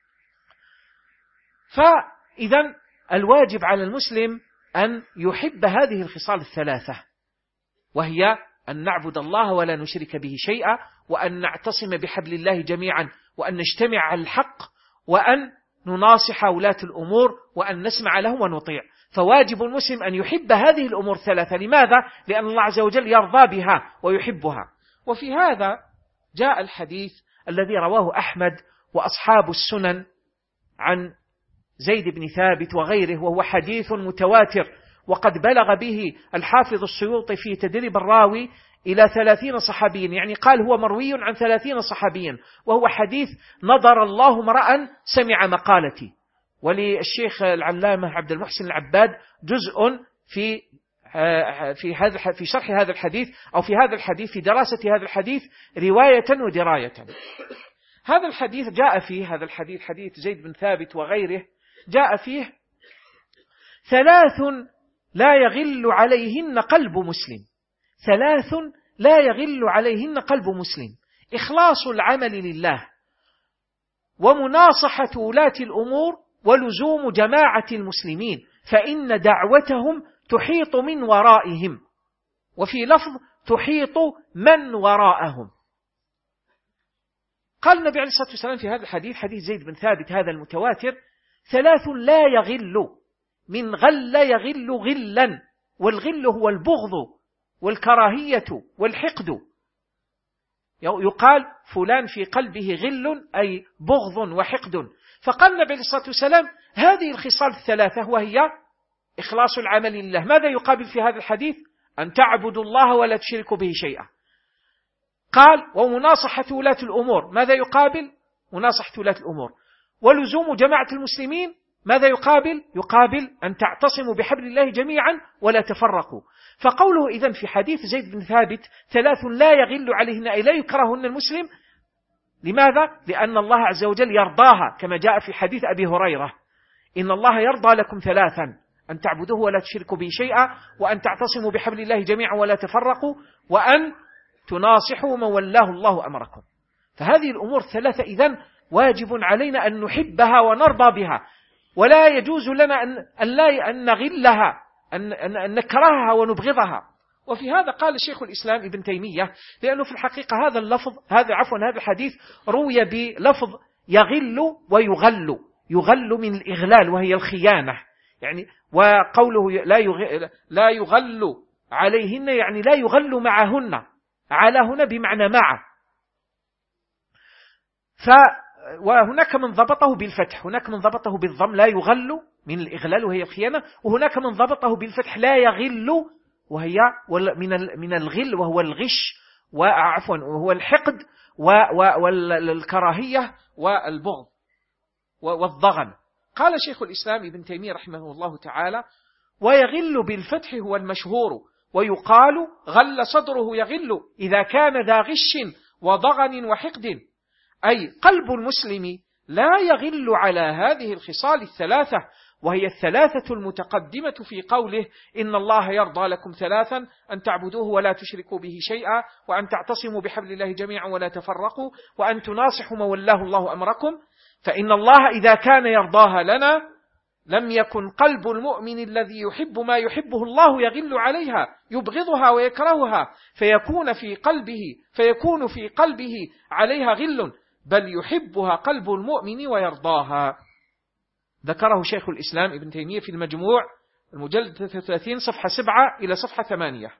فإذا الواجب على المسلم أن يحب هذه الخصال الثلاثة، وهي أن نعبد الله ولا نشرك به شيئا، وأن نعتصم بحبل الله جميعا، وأن نجتمع على الحق، وأن نناصح ولاة الأمور، وأن نسمع لهم ونطيع. فواجب المسلم أن يحب هذه الأمور الثلاثة. لماذا؟ لأن الله عز وجل يرضى بها ويحبها. وفي هذا جاء الحديث الذي رواه أحمد وأصحاب السنن عن زيد بن ثابت وغيره، وهو حديث متواتر، وقد بلغ به الحافظ السيوطي في تدريب الراوي إلى ثلاثين صحابيا، يعني قال هو مروي عن ثلاثين صحابيا، وهو حديث نظر الله امرأ سمع مقالتي. وللشيخ العلامة عبد المحسن العباد جزء في في هذا في شرح هذا الحديث، أو في هذا الحديث، في دراسة هذا الحديث رواية ودراية. هذا الحديث جاء فيه هذا الحديث حديث زيد بن ثابت وغيره، جاء فيه ثلاث لا يغل عليهن قلب مسلم، ثلاث لا يغل عليهن قلب مسلم: إخلاص العمل لله، ومناصحة ولاة الأمور، ولزوم جماعة المسلمين، فإن دعوتهم تحيط من ورائهم، وفي لفظ تحيط من وراءهم. قال النبي عليه الصلاة والسلام في هذا الحديث، حديث زيد بن ثابت هذا المتواتر: ثلاث لا يغل، من غل يغل غلا، والغل هو البغض والكراهية والحقد. يقال فلان في قلبه غل أي بغض وحقد. فقال النبي عليه الصلاة والسلام هذه الخصال الثلاثة، وهي إخلاص العمل لله. ماذا يقابل في هذا الحديث؟ أن تعبدوا الله ولا تشركوا به شيئا. قال ومناصحة ولاة الأمور. ماذا يقابل؟ مناصحة ولاة الأمور. ولزوم جماعة المسلمين. ماذا يقابل؟ يقابل أن تعتصموا بحبل الله جميعا ولا تفرقوا. فقوله إذن في حديث زيد بن ثابت ثلاث لا يغل عليهن أي لا يكرهن المسلم. لماذا؟ لأن الله عز وجل يرضاها، كما جاء في حديث أبي هريرة: إن الله يرضى لكم ثلاثا: أن تعبدوه ولا تشركوا به شيئا، وأن تعتصموا بحبل الله جميعا ولا تفرقوا، وأن تناصحوا من ولاه الله أمركم. فهذه الأمور الثلاثة إذن واجب علينا أن نحبها ونرضى بها، ولا يجوز لنا أن, أن, لا أن نغلها، أن, أن, أن نكرهها ونبغضها. وفي هذا قال الشيخ الإسلام ابن تيمية، لأنه في الحقيقة هذا اللفظ هذا عفوا هذا الحديث روي بلفظ يغل ويغل، يغل من الإغلال وهي الخيانة، يعني وقوله لا يغل, لا يغل عليهن يعني لا يغل معهن، على هنا بمعنى مع. وهناك من ضبطه بالفتح، هناك من ضبطه بالضم لا يغل من الإغلال وهي الخيانة، وهناك من ضبطه بالفتح لا يغل وهي من من الغل وهو الغش وعفوا وهو الحقد والكراهية والبغض والضغن. قال شيخ الإسلام ابن تيمية رحمه الله تعالى: ويغل بالفتح هو المشهور، ويقال غل صدره يغل إذا كان ذا غش وضغن وحقد، أي قلب المسلم لا يغل على هذه الخصال الثلاثة، وهي الثلاثة المتقدمة في قوله: إن الله يرضى لكم ثلاثا: أن تعبدوه ولا تشركوا به شيئا، وأن تعتصموا بحبل الله جميعا ولا تفرقوا، وأن تناصحوا من ولاه الله أمركم. فإن الله إذا كان يرضاها لنا لم يكن قلب المؤمن الذي يحب ما يحبه الله يغل عليها يبغضها ويكرهها، فيكون في قلبه فيكون في قلبه عليها غل، بل يحبها قلب المؤمن ويرضاها. ذكره شيخ الإسلام ابن تيمية في المجموع المجلد ثلاثين صفحة سبعة إلى صفحة ثمانية.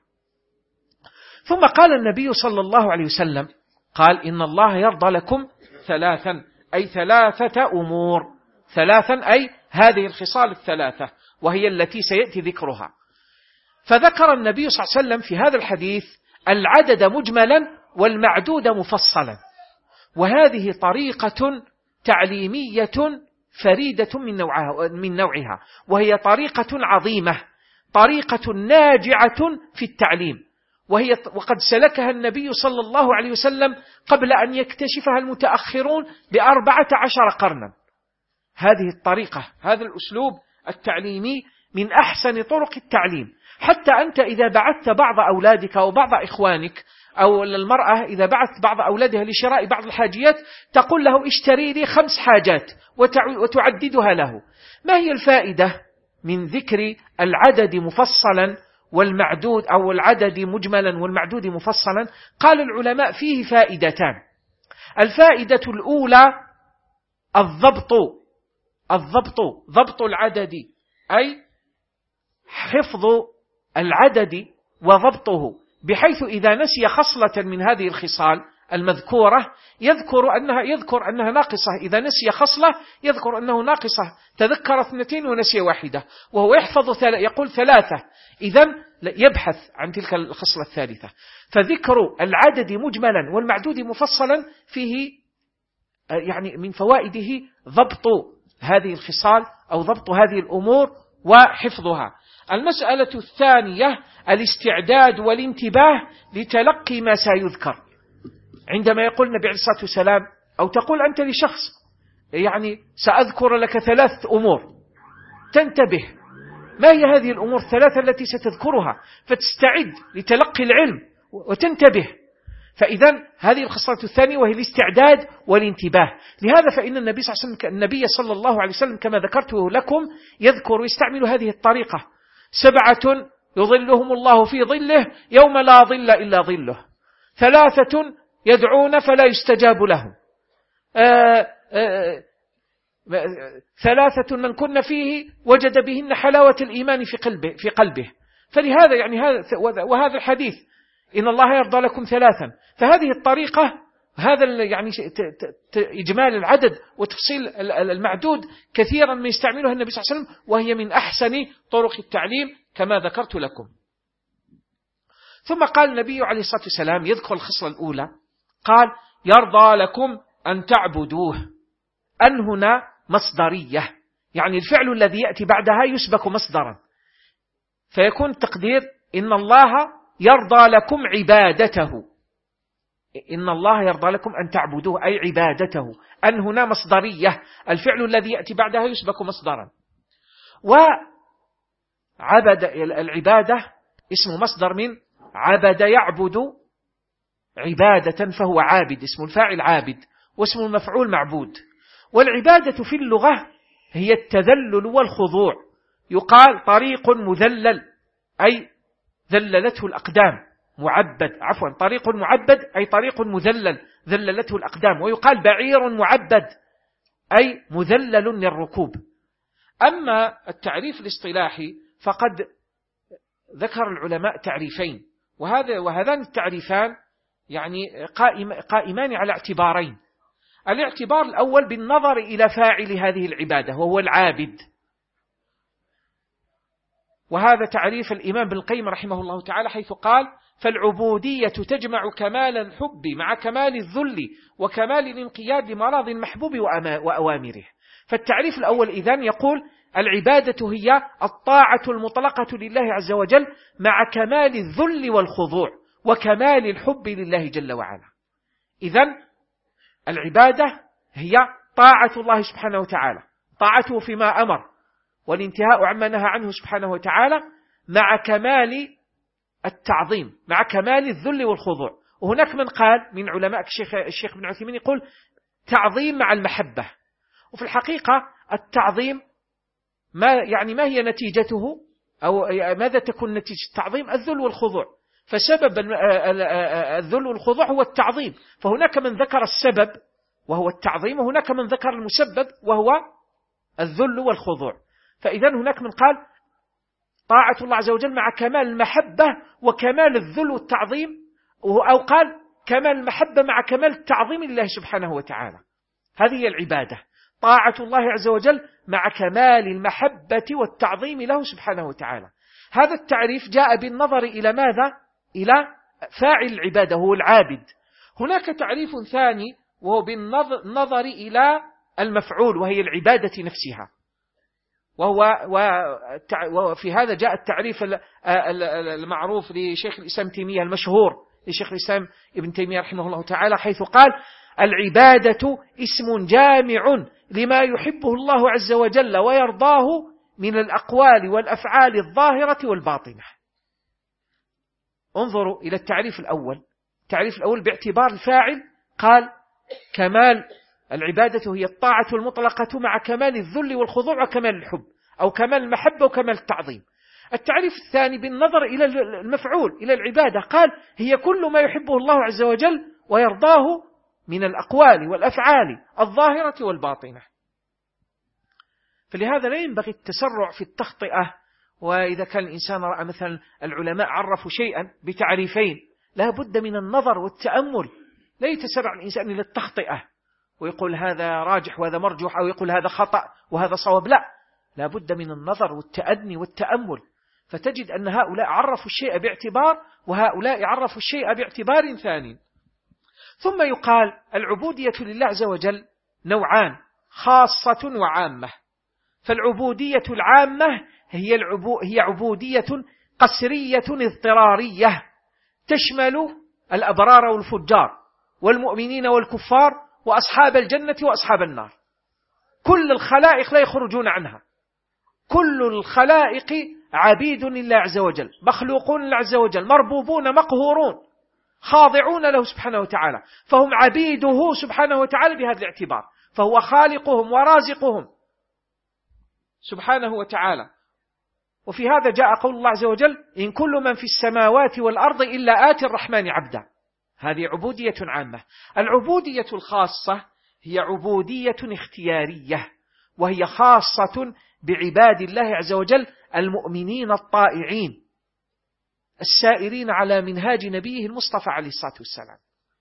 ثم قال النبي صلى الله عليه وسلم قال: إن الله يرضى لكم ثلاثا، أي ثلاثة أمور، ثلاثا أي هذه الخصال الثلاثة، وهي التي سيأتي ذكرها. فذكر النبي صلى الله عليه وسلم في هذا الحديث العدد مجملا والمعدود مفصلا، وهذه طريقة تعليمية فريدة من نوعها, من نوعها وهي طريقة عظيمة، طريقة ناجعة في التعليم، وهي وقد سلكها النبي صلى الله عليه وسلم قبل أن يكتشفها المتأخرون بأربعة عشر قرنا. هذه الطريقة، هذا الأسلوب التعليمي من أحسن طرق التعليم. حتى أنت إذا بعثت بعض أولادك أو بعض إخوانك، أو المرأة إذا بعثت بعض أولادها لشراء بعض الحاجيات تقول له: اشتري لي خمس حاجات وتعددها له. ما هي الفائدة من ذكر العدد مفصلا والمعدود، أو العدد مجملا والمعدود مفصلا؟ قال العلماء: فيه فائدتان. الفائدة الأولى الضبط الضبط ضبط العدد، أي حفظ العدد وضبطه، بحيث إذا نسي خصلة من هذه الخصال المذكورة يذكر أنها يذكر أنها ناقصة، إذا نسي خصلة يذكر أنه ناقصة، تذكر اثنتين ونسي واحدة، وهو يحفظ ثل... يقول ثلاثة، إذن يبحث عن تلك الخصلة الثالثة. فذكر العدد مجملا والمعدود مفصلا فيه يعني من فوائده ضبط هذه الخصال أو ضبط هذه الأمور وحفظها. المسألة الثانية الاستعداد والانتباه لتلقي ما سيذكر. عندما يقول النبي عليه الصلاة والسلام، أو تقول أنت لشخص يعني سأذكر لك ثلاث أمور، تنتبه ما هي هذه الأمور الثلاثة التي ستذكرها، فتستعد لتلقي العلم وتنتبه. فإذا هذه الخصلة الثانية وهي الاستعداد والانتباه. لهذا فإن النبي صلى الله عليه وسلم النبي صلى الله عليه وسلم كما ذكرته لكم يذكر ويستعمل هذه الطريقة: سبعة يظلهم الله في ظله يوم لا ظل إلا ظله، ثلاثة يدعون فلا يستجاب لهم، آآ آآ ثلاثة من كن فيه وجد بهن حلاوة الإيمان في قلبه, في قلبه. فلهذا يعني هذا وهذا الحديث إن الله يرضى لكم ثلاثا، فهذه الطريقة، هذا يعني إجمال العدد وتفصيل المعدود كثيرا ما يستعملها النبي صلى الله عليه وسلم، وهي من أحسن طرق التعليم كما ذكرت لكم. ثم قال النبي عليه الصلاة والسلام يذكر الخصلة الأولى، قال: يرضى لكم أن تعبدوه. أن هنا مصدرية، يعني الفعل الذي يأتي بعدها يسبك مصدرا، فيكون تقدير إن الله يرضى لكم عبادته. إن الله يرضى لكم أن تعبدوه أي عبادته. أن هنا مصدرية، الفعل الذي يأتي بعدها يسبك مصدرا. وعبد العبادة اسم مصدر من عبد يعبد عبادة، فهو عابد، اسم الفاعل عابد، واسم المفعول معبود. والعبادة في اللغة هي التذلل والخضوع. يقال طريق مذلل أي ذللته الأقدام، معبد عفوا طريق معبد أي طريق مذلل ذللته الأقدام. ويقال بعير معبد أي مذلل للركوب. أما التعريف الاصطلاحي فقد ذكر العلماء تعريفين، وهذا وهذان التعريفان يعني قائم قائمان على اعتبارين. الاعتبار الأول بالنظر إلى فاعل هذه العبادة وهو العابد، وهذا تعريف الإمام ابن القيم رحمه الله تعالى حيث قال: فالعبودية تجمع كمال الحب مع كمال الذل وكمال الانقياد لمراض المحبوب وأوامره. فالتعريف الأول إذن يقول: العبادة هي الطاعة المطلقة لله عز وجل مع كمال الذل والخضوع وكمال الحب لله جل وعلا. إذن العبادة هي طاعة الله سبحانه وتعالى، طاعته فيما أمر والانتهاء عما نهى عنه سبحانه وتعالى مع كمال التعظيم، مع كمال الذل والخضوع. وهناك من قال من علماء الشيخ, الشيخ بن عثيمين يقول تعظيم مع المحبة. وفي الحقيقة التعظيم ما يعني ما هي نتيجته أو ماذا تكون نتيجة التعظيم؟ الذل والخضوع. فسبب الذل والخضوع هو التعظيم، فهناك من ذكر السبب وهو التعظيم، وهناك من ذكر المسبب وهو الذل والخضوع. فإذا هناك من قال طاعة الله عز وجل مع كمال المحبة وكمال الذل والتعظيم، أو قال كمال المحبة مع كمال التعظيم لله سبحانه وتعالى. هذه هي العبادة، طاعة الله عز وجل مع كمال المحبة والتعظيم له سبحانه وتعالى. هذا التعريف جاء بالنظر إلى ماذا؟ إلى فاعل العبادة هو العابد. هناك تعريف ثاني وهو بالنظر إلى المفعول وهي العبادة نفسها، وهو وفي هذا جاء التعريف المعروف لشيخ الإسلام تيمية المشهور لشيخ الإسلام ابن تيمية رحمه الله تعالى حيث قال: العبادة اسم جامع لما يحبه الله عز وجل ويرضاه من الأقوال والأفعال الظاهرة والباطنة. انظروا إلى التعريف الأول. التعريف الأول باعتبار الفاعل قال كمال العبادة هي الطاعة المطلقة مع كمال الذل والخضوع وكمال الحب، أو كمال المحبة وكمال التعظيم. التعريف الثاني بالنظر إلى المفعول إلى العبادة قال هي كل ما يحبه الله عز وجل ويرضاه من الأقوال والأفعال الظاهرة والباطنة. فلهذا لا ينبغي التسرع في التخطئة. وإذا كان الإنسان رأى مثلا العلماء عرفوا شيئا بتعريفين لا بد من النظر والتأمل، لا يتسرع الإنسان إلى التخطئة ويقول هذا راجح وهذا مرجوح أو يقول هذا خطأ وهذا صواب. لا لا بد من النظر والتأني والتأمل. فتجد أن هؤلاء عرفوا الشيء باعتبار وهؤلاء عرفوا الشيء باعتبار ثاني. ثم يقال العبودية لله عز وجل نوعان، خاصة وعامة. فالعبودية العامة هي, العبو هي عبودية قسرية اضطرارية تشمل الأبرار والفجار والمؤمنين والكفار وأصحاب الجنة وأصحاب النار. كل الخلائق لا يخرجون عنها، كل الخلائق عبيد لله عز وجل، مخلوقون لله عز وجل، مربوبون مقهورون خاضعون له سبحانه وتعالى، فهم عبيده سبحانه وتعالى بهذا الاعتبار، فهو خالقهم ورازقهم سبحانه وتعالى. وفي هذا جاء قول الله عز وجل إن كل من في السماوات والأرض إلا آتي الرحمن عبدا. هذه عبودية عامة. العبودية الخاصة هي عبودية اختيارية، وهي خاصة بعباد الله عز وجل المؤمنين الطائعين السائرين على منهاج نبيه المصطفى عليه الصلاة والسلام.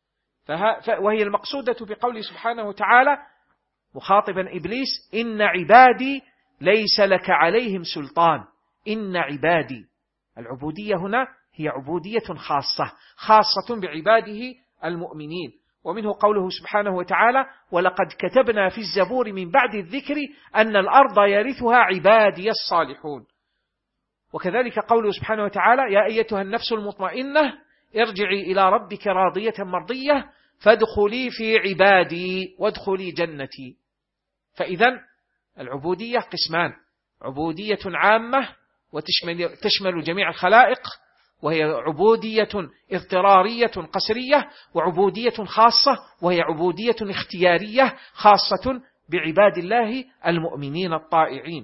وهي المقصودة بقوله سبحانه وتعالى مخاطبا إبليس إن عبادي ليس لك عليهم سلطان إن عبادي. العبودية هنا هي عبودية خاصة خاصة بعباده المؤمنين. ومنه قوله سبحانه وتعالى ولقد كتبنا في الزبور من بعد الذكر أن الأرض يرثها عبادي الصالحون. وكذلك قوله سبحانه وتعالى يا أيتها النفس المطمئنة ارجعي إلى ربك راضية مرضية فادخلي في عبادي وادخلي جنتي. فإذا العبودية قسمان، عبودية عامة وتشمل تشمل جميع الخلائق وهي عبودية اضطرارية قسرية، وعبودية خاصة وهي عبودية اختيارية خاصة بعباد الله المؤمنين الطائعين.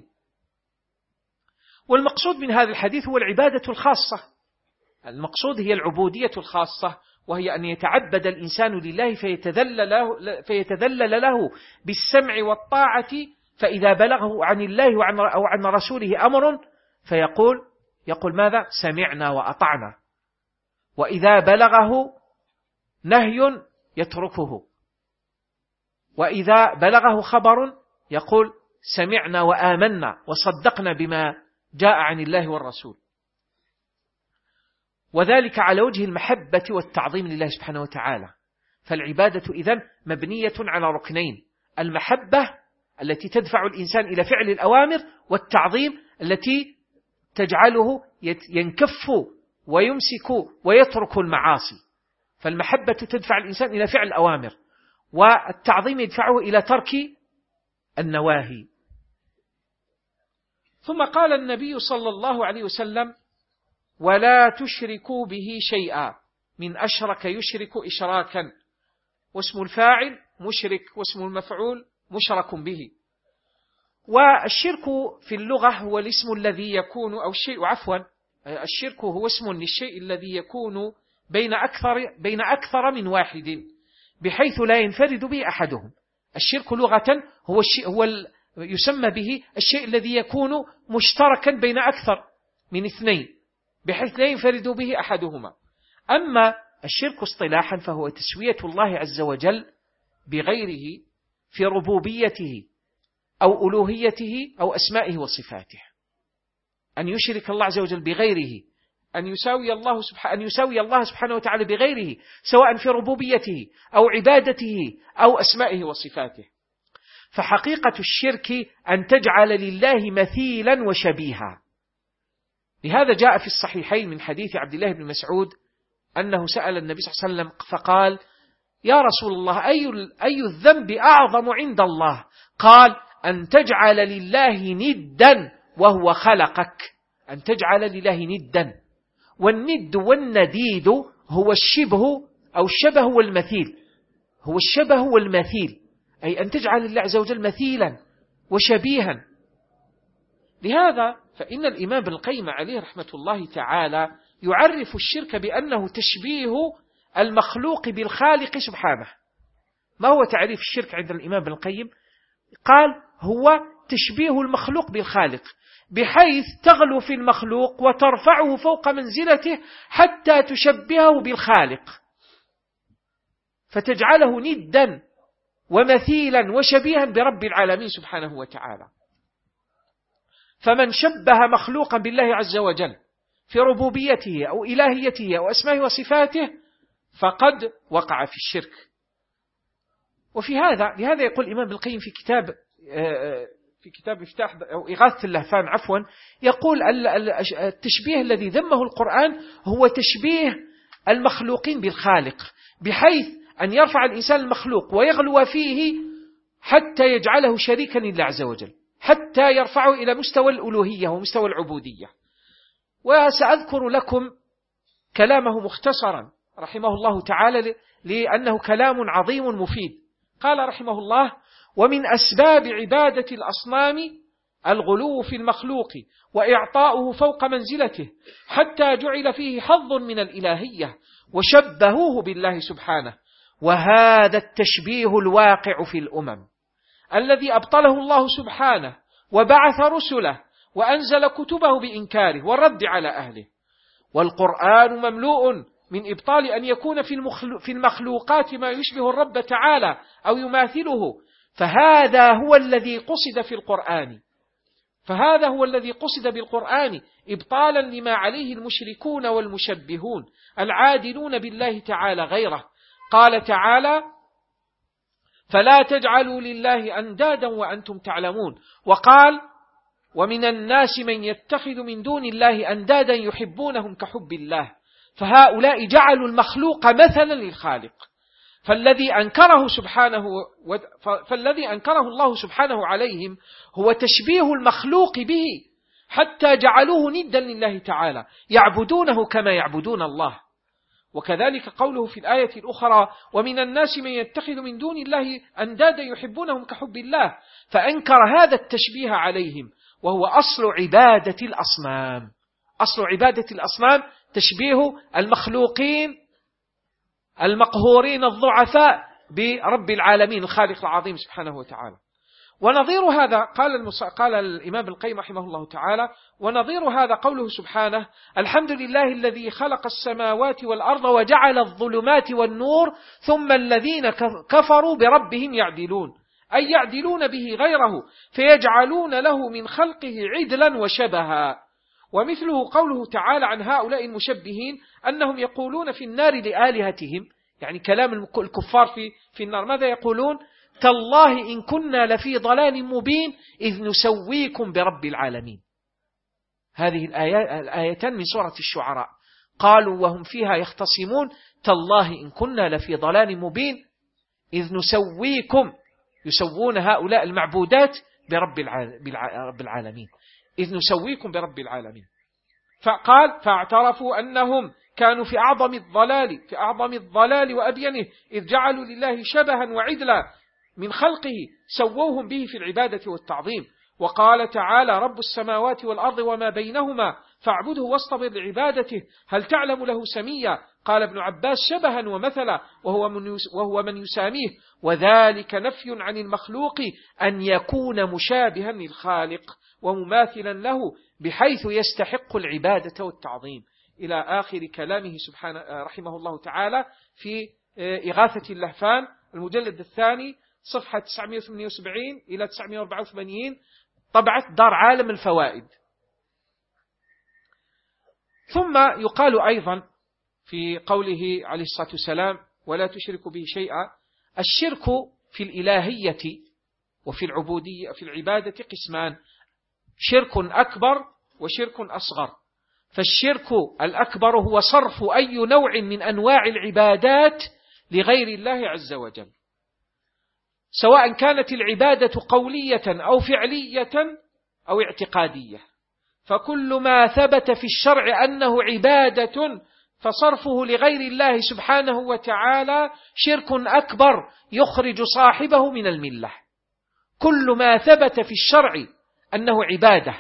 والمقصود من هذا الحديث هو العبادة الخاصة. المقصود هي العبودية الخاصة، وهي أن يتعبد الإنسان لله فيتذلل له, فيتذلل له بالسمع والطاعة، فإذا بلغه عن الله وعن أو عن رسوله أمر فيقول يقول ماذا؟ سمعنا وأطعنا. وإذا بلغه نهي يتركه. وإذا بلغه خبر يقول سمعنا وآمنا وصدقنا بما جاء عن الله والرسول، وذلك على وجه المحبة والتعظيم لله سبحانه وتعالى. فالعبادة إذن مبنية على ركنين: المحبة التي تدفع الإنسان إلى فعل الأوامر، والتعظيم التي تجعله ينكف ويمسك ويترك المعاصي. فالمحبة تدفع الإنسان إلى فعل الأوامر، والتعظيم يدفعه إلى ترك النواهي. ثم قال النبي صلى الله عليه وسلم: ولا تشركوا به شيئا، من أشرك يشرك إشراكا، واسم الفاعل مشرك واسم المفعول مشرك به. والشرك في اللغة هو الاسم الذي يكون أو الشيء عفوا الشرك هو اسم للشيء الذي يكون بين أكثر بين أكثر من واحد بحيث لا ينفرد به أحدهم. الشرك لغة هو الشيء هو ال يسمى به الشيء الذي يكون مشتركا بين أكثر من اثنين بحيث لا ينفرد به أحدهما. أما الشرك اصطلاحا فهو تسوية الله عز وجل بغيره في ربوبيته أو ألوهيته أو أسمائه وصفاته. أن يشرك الله عز وجل بغيره، أن يساوي الله سبحانه أن يساوي الله سبحانه وتعالى بغيره، سواء في ربوبيته أو عبادته أو أسمائه وصفاته. فحقيقة الشرك أن تجعل لله مثيلا وشبيها. لهذا جاء في الصحيحين من حديث عبد الله بن مسعود أنه سأل النبي صلى الله عليه وسلم فقال: يا رسول الله، أي أي الذنب أعظم عند الله؟ قال: أن تجعل لله ندا وهو خلقك. أن تجعل لله ندا، والند والنديد هو الشبه أو الشبه والمثيل، هو الشبه والمثيل، أي أن تجعل الله عز وجل مثيلا وشبيها. لهذا فإن الإمام ابن القيم عليه رحمة الله تعالى يعرف الشرك بأنه تشبيه المخلوق بالخالق سبحانه. ما هو تعريف الشرك عند الإمام ابن القيم؟ قال: هو تشبيه المخلوق بالخالق، بحيث تغلو في المخلوق وترفعه فوق منزلته حتى تشبهه بالخالق، فتجعله ندا ومثيلا وشبيها برب العالمين سبحانه وتعالى. فمن شبه مخلوقا بالله عز وجل في ربوبيته أو إلهيته أو أسمائه وصفاته فقد وقع في الشرك. وفي هذا لهذا يقول الإمام ابن القيم في كتاب في كتاب افتاح أو إغاثة اللهفان عفوا يقول: التشبيه الذي ذمه القرآن هو تشبيه المخلوقين بالخالق، بحيث أن يرفع الإنسان المخلوق ويغلو فيه حتى يجعله شريكا لله عز وجل، حتى يرفعه إلى مستوى الألوهية ومستوى العبودية. وسأذكر لكم كلامه مختصرا رحمه الله تعالى لأنه كلام عظيم مفيد. قال رحمه الله: ومن أسباب عبادة الأصنام الغلو في المخلوق وإعطاؤه فوق منزلته حتى جعل فيه حظ من الإلهية وشبهوه بالله سبحانه. وهذا التشبيه الواقع في الأمم الذي أبطله الله سبحانه وبعث رسله وأنزل كتبه بإنكاره والرد على أهله. والقرآن مملوء من إبطال أن يكون في المخلوقات ما يشبه الرب تعالى أو يماثله. فهذا هو الذي قصد في القرآن فهذا هو الذي قصد بالقرآن إبطالا لما عليه المشركون والمشبهون العادلون بالله تعالى غيره. قال تعالى: فلا تجعلوا لله أندادا وأنتم تعلمون. وقال: ومن الناس من يتخذ من دون الله أندادا يحبونهم كحب الله. فهؤلاء جعلوا المخلوق مثلا للخالق. فالذي أنكره سبحانه فالذي أنكره الله سبحانه عليهم هو تشبيه المخلوق به حتى جعلوه ندا لله تعالى، يعبدونه كما يعبدون الله. وكذلك قوله في الآية الأخرى: ومن الناس من يتخذ من دون الله أندادا يحبونهم كحب الله. فأنكر هذا التشبيه عليهم، وهو أصل عبادة الأصنام. أصل عبادة الأصنام تشبيه المخلوقين المقهورين الضعفاء برب العالمين الخالق العظيم سبحانه وتعالى. ونظير هذا قال, المص... قال الإمام القيم رحمه الله تعالى: ونظير هذا قوله سبحانه: الحمد لله الذي خلق السماوات والأرض وجعل الظلمات والنور ثم الذين كفروا بربهم يعدلون، أي يعدلون به غيره فيجعلون له من خلقه عدلا وشبها. ومثله قوله تعالى عن هؤلاء المشبهين أنهم يقولون في النار لآلهتهم، يعني كلام الكفار في, في النار، ماذا يقولون؟ تالله إن كنا لفي ضلال مبين إذ نسويكم برب العالمين. هذه الآيتان من سورة الشعراء. قالوا وهم فيها يختصمون: تالله إن كنا لفي ضلال مبين إذ نسويكم، يسوون هؤلاء المعبودات برب العالمين، إذ نسويكم برب العالمين. فقال: فاعترفوا أنهم كانوا في أعظم الضلال في أعظم الضلال وأبينه إذ جعلوا لله شبها وعدلا من خلقه سووهم به في العبادة والتعظيم. وقال تعالى: رب السماوات والأرض وما بينهما فاعبده واصطبر لعبادته هل تعلم له سميا. قال ابن عباس: شبها ومثلا، وهو من, وهو من يساميه، وذلك نفي عن المخلوق أن يكون مشابها للخالق ومماثلا له بحيث يستحق العبادة والتعظيم، إلى آخر كلامه سبحانه رحمه الله تعالى في إغاثة اللهفان المجلد الثاني صفحة تسعمائة وثمانية وسبعين إلى تسعمائة وأربعة وثمانين، طبعة دار عالم الفوائد. ثم يقال أيضا في قوله عليه الصلاة والسلام: ولا تشركوا به شيئا، الشرك في الإلهية وفي العبودية في العبادة قسمان: شرك أكبر وشرك أصغر. فالشرك الأكبر هو صرف أي نوع من أنواع العبادات لغير الله عز وجل، سواء كانت العبادة قولية أو فعلية أو اعتقادية. فكل ما ثبت في الشرع أنه عبادة فصرفه لغير الله سبحانه وتعالى شرك أكبر يخرج صاحبه من الملة. كل ما ثبت في الشرع أنه عبادة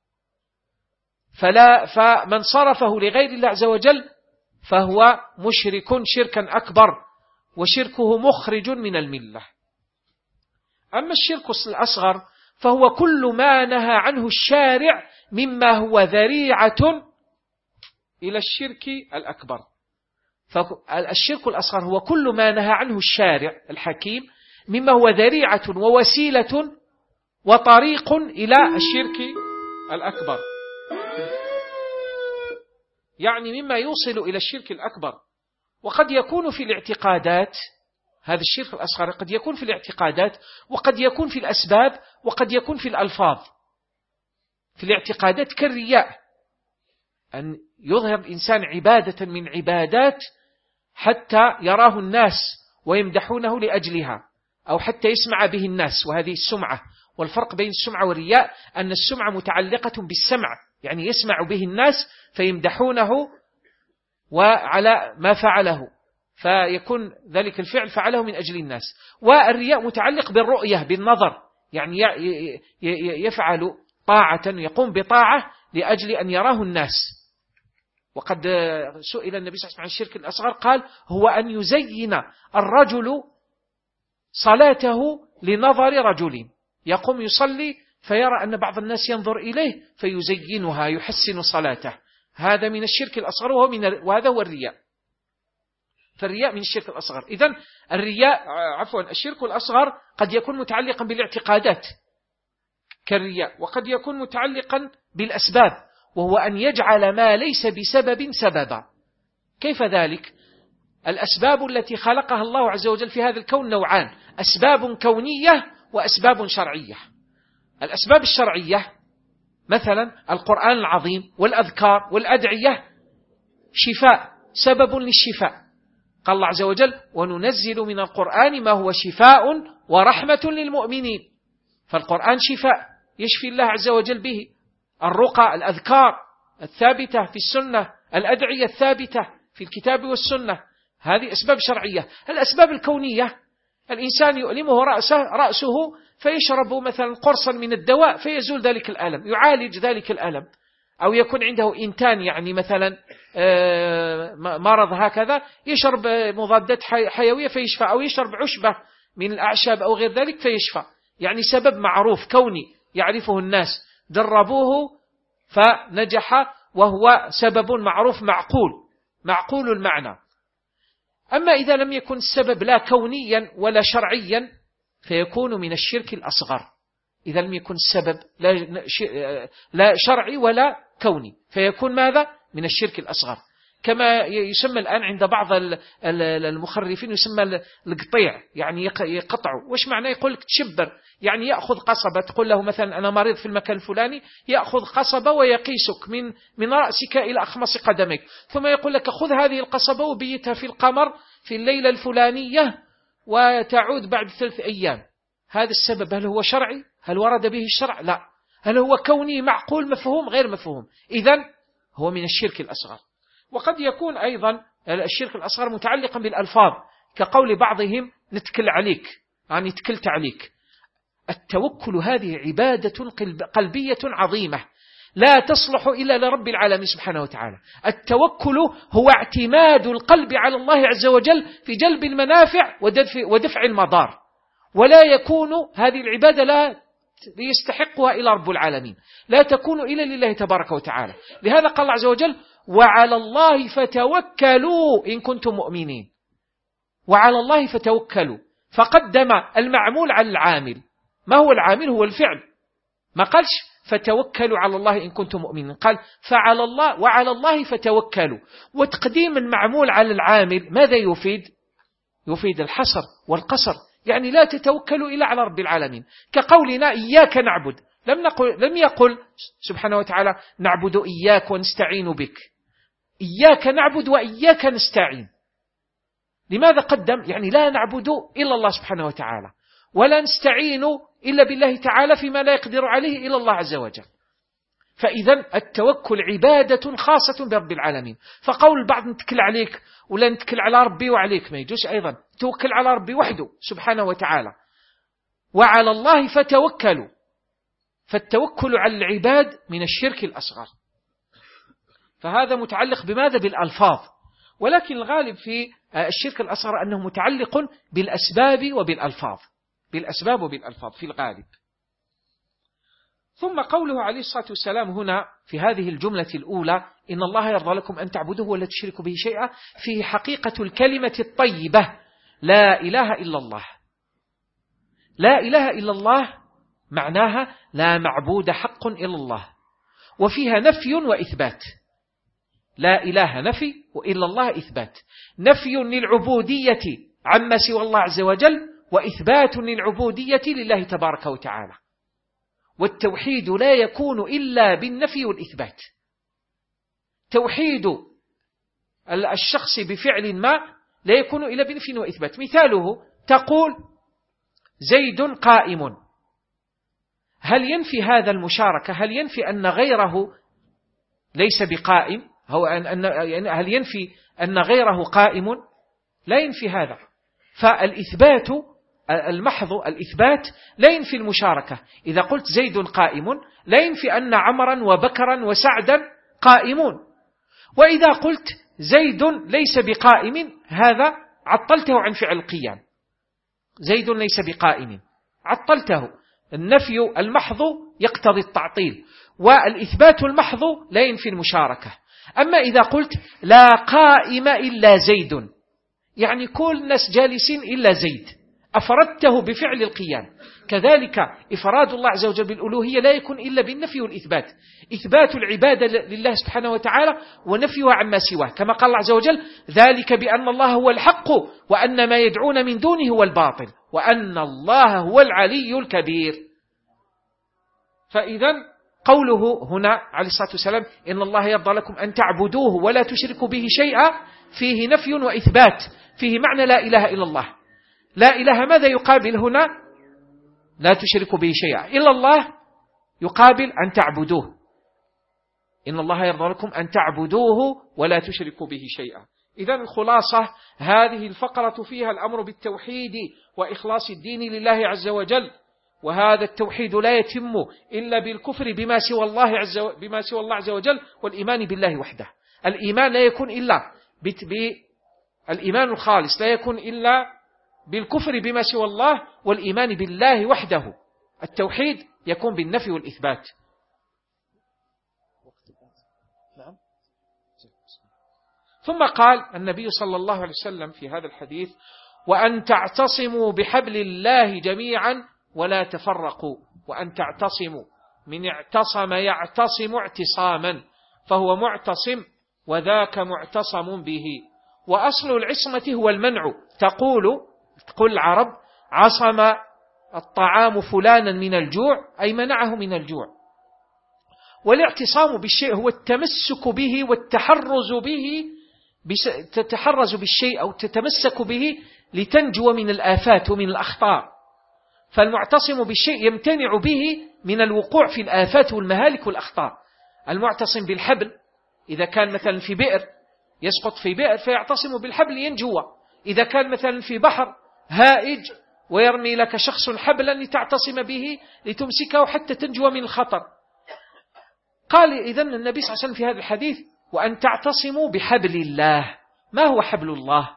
فلا فمن صرفه لغير الله عز وجل فهو مشرك شركا أكبر، وشركه مخرج من الملة. أما الشرك الأصغر فهو كل ما نهى عنه الشارع مما هو ذريعة إلى الشرك الأكبر. فالشرك الأصغر هو كل ما نهى عنه الشارع الحكيم مما هو ذريعة ووسيلة وطريق إلى الشرك الأكبر، يعني مما يوصل إلى الشرك الأكبر. وقد يكون في الاعتقادات، هذا الشرك الأصغر قد يكون في الاعتقادات، وقد يكون في الأسباب، وقد يكون في الألفاظ. في الاعتقادات كالرياء، أن يظهر الإنسان عبادة من عبادات حتى يراه الناس ويمدحونه لأجلها، أو حتى يسمع به الناس، وهذه السمعة. والفرق بين السمعة والرياء أن السمعة متعلقة بالسمع، يعني يسمع به الناس فيمدحونه وعلى ما فعله، فيكون ذلك الفعل فعله من أجل الناس. والرياء متعلق بالرؤية، بالنظر، يعني يفعل طاعة، يقوم بطاعة لأجل أن يراه الناس. وقد سئل النبي صلى الله عليه وسلم عن الشرك الأصغر قال: هو أن يزين الرجل صلاته لنظر رجل، يقوم يصلي فيرى أن بعض الناس ينظر إليه فيزينها، يحسن صلاته. هذا من الشرك الأصغر، وهو من وهذا هو الرياء. فالرياء من الشرك الأصغر. إذن الرياء عفوا الشرك الأصغر قد يكون متعلقا بالاعتقادات كالرياء، وقد يكون متعلقا بالأسباب، وهو أن يجعل ما ليس بسبب سببا. كيف ذلك؟ الأسباب التي خلقها الله عز وجل في هذا الكون نوعان: أسباب كونية وأسباب شرعية. الأسباب الشرعية مثلا القرآن العظيم والأذكار والأدعية شفاء، سبب للشفاء. قال الله عز وجل: وننزل من القرآن ما هو شفاء ورحمة للمؤمنين. فالقرآن شفاء يشفي الله عز وجل به. الرقى، الأذكار الثابتة في السنة، الأدعية الثابتة في الكتاب والسنة، هذه أسباب شرعية. الأسباب الكونية: الإنسان يؤلمه رأسه, رأسه فيشرب مثلا قرصا من الدواء فيزول ذلك الألم، يعالج ذلك الألم. أو يكون عنده إنتان، يعني مثلا مرض هكذا، يشرب مضادات حيوية فيشفى، أو يشرب عشبة من الأعشاب أو غير ذلك فيشفى. يعني سبب معروف كوني يعرفه الناس جربوه فنجح، وهو سبب معروف معقول معقول المعنى. أما إذا لم يكن السبب لا كونيا ولا شرعيا فيكون من الشرك الأصغر. إذا لم يكن السبب لا شرعي ولا كوني فيكون ماذا؟ من الشرك الأصغر، كما يسمى الآن عند بعض المخرفين يسمى القطيع، يعني يقطعوا. وش معنى؟ يقول لك تشبر، يعني يأخذ قصبة، تقول له مثلا أنا مريض في المكان الفلاني، يأخذ قصبة ويقيسك من من رأسك إلى أخمص قدمك، ثم يقول لك خذ هذه القصبة وبيتها في القمر في الليلة الفلانية وتعود بعد ثلاث أيام. هذا السبب هل هو شرعي؟ هل ورد به الشرع؟ لا. هل هو كوني معقول مفهوم؟ غير مفهوم. إذن هو من الشرك الأصغر. وقد يكون أيضا الشرك الأصغر متعلقا بالألفاظ، كقول بعضهم نتكل عليك، يعني تكلت عليك. التوكل هذه عبادة قلبية عظيمة لا تصلح إلا لرب العالمين سبحانه وتعالى. التوكل هو اعتماد القلب على الله عز وجل في جلب المنافع ودفع المضار، ولا يكون هذه العبادة لا يستحقها إلا رب العالمين، لا تكون إلا لله تبارك وتعالى. لهذا قال الله عز وجل وعلى الله فتوكلوا إن كنتم مؤمنين. وعلى الله فتوكلوا، فقدم المعمول على العامل. ما هو العامل؟ هو الفعل. ما قالش فتوكلوا على الله إن كنتم مؤمنين، قال فعلى الله وعلى الله فتوكلوا. وتقديم المعمول على العامل ماذا يفيد؟ يفيد الحصر والقصر، يعني لا تتوكلوا إلا على رب العالمين. كقولنا إياك نعبد، لم نقل لم يقل سبحانه وتعالى نعبد إياك ونستعين بك، إياك نعبد وإياك نستعين. لماذا قدم؟ يعني لا نعبد إلا الله سبحانه وتعالى، ولا نستعين إلا بالله تعالى فيما لا يقدر عليه إلا الله عز وجل. فإذا التوكل عبادة خاصة برب العالمين. فقول البعض نتكل عليك ولا نتكل على ربي وعليك ما يجوز أيضا، توكل على ربي وحده سبحانه وتعالى. وعلى الله فتوكلوا، فالتوكل على العباد من الشرك الأصغر. فهذا متعلق بماذا؟ بالألفاظ. ولكن الغالب في الشرك الأصغر أنه متعلق بالأسباب وبالألفاظ، بالأسباب وبالألفاظ في الغالب. ثم قوله عليه الصلاة والسلام هنا في هذه الجملة الأولى إن الله يرضى لكم أن تعبدوه ولا تشركوا به شيئا، فيه حقيقة الكلمة الطيبة لا إله إلا الله. لا إله إلا الله معناها لا معبود حق إلا الله، وفيها نفي وإثبات. لا إله نفي وإلا الله إثبات. نفي للعبودية عما سوى الله عز وجل، وإثبات للعبودية لله تبارك وتعالى. والتوحيد لا يكون إلا بالنفي والإثبات. توحيد الشخص بفعل ما لا يكون إلا بنفي وإثبات. مثاله تقول زيد قائم، هل ينفي هذا المشاركة؟ هل ينفي أن غيره ليس بقائم؟ هو أن هل ينفي أن غيره قائم؟ لا ينفي هذا. فالإثبات المحض الإثبات لا ينفي المشاركة. إذا قلت زيد قائم لا ينفي أن عمرا وبكرا وسعدا قائمون. وإذا قلت زيد ليس بقائم هذا عطلته عن فعل القيام. زيد ليس بقائم عطلته. النفي المحض يقتضي التعطيل، والإثبات المحض لا ينفي المشاركة. أما إذا قلت لا قائم إلا زيد، يعني كل الناس جالسين إلا زيد، أفردته بفعل القيام. كذلك إفراد الله عز وجل بالألوهية لا يكون إلا بالنفي والإثبات. إثبات العبادة لله سبحانه وتعالى ونفيها عما سواه، كما قال الله عز وجل ذلك بأن الله هو الحق وأن ما يدعون من دونه هو الباطل وأن الله هو العلي الكبير. فإذا قوله هنا عليه الصلاة والسلام إن الله يرضى لكم أن تعبدوه ولا تشركوا به شيئا فيه نفي وإثبات، فيه معنى لا إله إلا الله. لا إله ماذا يقابل هنا؟ لا تشركوا به شيئا. إلا الله يقابل أن تعبدوه. إن الله يرضى لكم أن تعبدوه ولا تشركوا به شيئا. إذن الخلاصة هذه الفقرة فيها الأمر بالتوحيد وإخلاص الدين لله عز وجل، وهذا التوحيد لا يتم إلا بالكفر بما سوى الله عز و... بما سوى الله عز وجل والإيمان بالله وحده. الإيمان لا يكون إلا بالإيمان الخالص لا يكون إلا بالكفر بما سوى الله والإيمان بالله وحده التوحيد يكون بالنفي والإثبات. ثم قال النبي صلى الله عليه وسلم في هذا الحديث: وأن تعتصموا بحبل الله جميعا ولا تفرقوا. وأن تعتصموا من اعتصم يعتصم اعتصاما، فهو معتصم وذاك معتصم به. وأصل العصمة هو المنع. تقول تقول العرب: عصم الطعام فلانا من الجوع، أي منعه من الجوع. والاعتصام بالشيء هو التمسك به والتحرز به، تتحرز بالشيء أو تتمسك به لتنجو من الآفات ومن الأخطار. فالمعتصم بالشيء يمتنع به من الوقوع في الآفات والمهالك والأخطار. المعتصم بالحبل إذا كان مثلا في بئر يسقط في بئر فيعتصم بالحبل ينجو. إذا كان مثلا في بحر هائج ويرمي لك شخص حبلا لتعتصم به لتمسكه حتى تنجو من الخطر. قال إذن النبي صلى الله عليه وسلم في هذا الحديث: وأن تعتصموا بحبل الله. ما هو حبل الله؟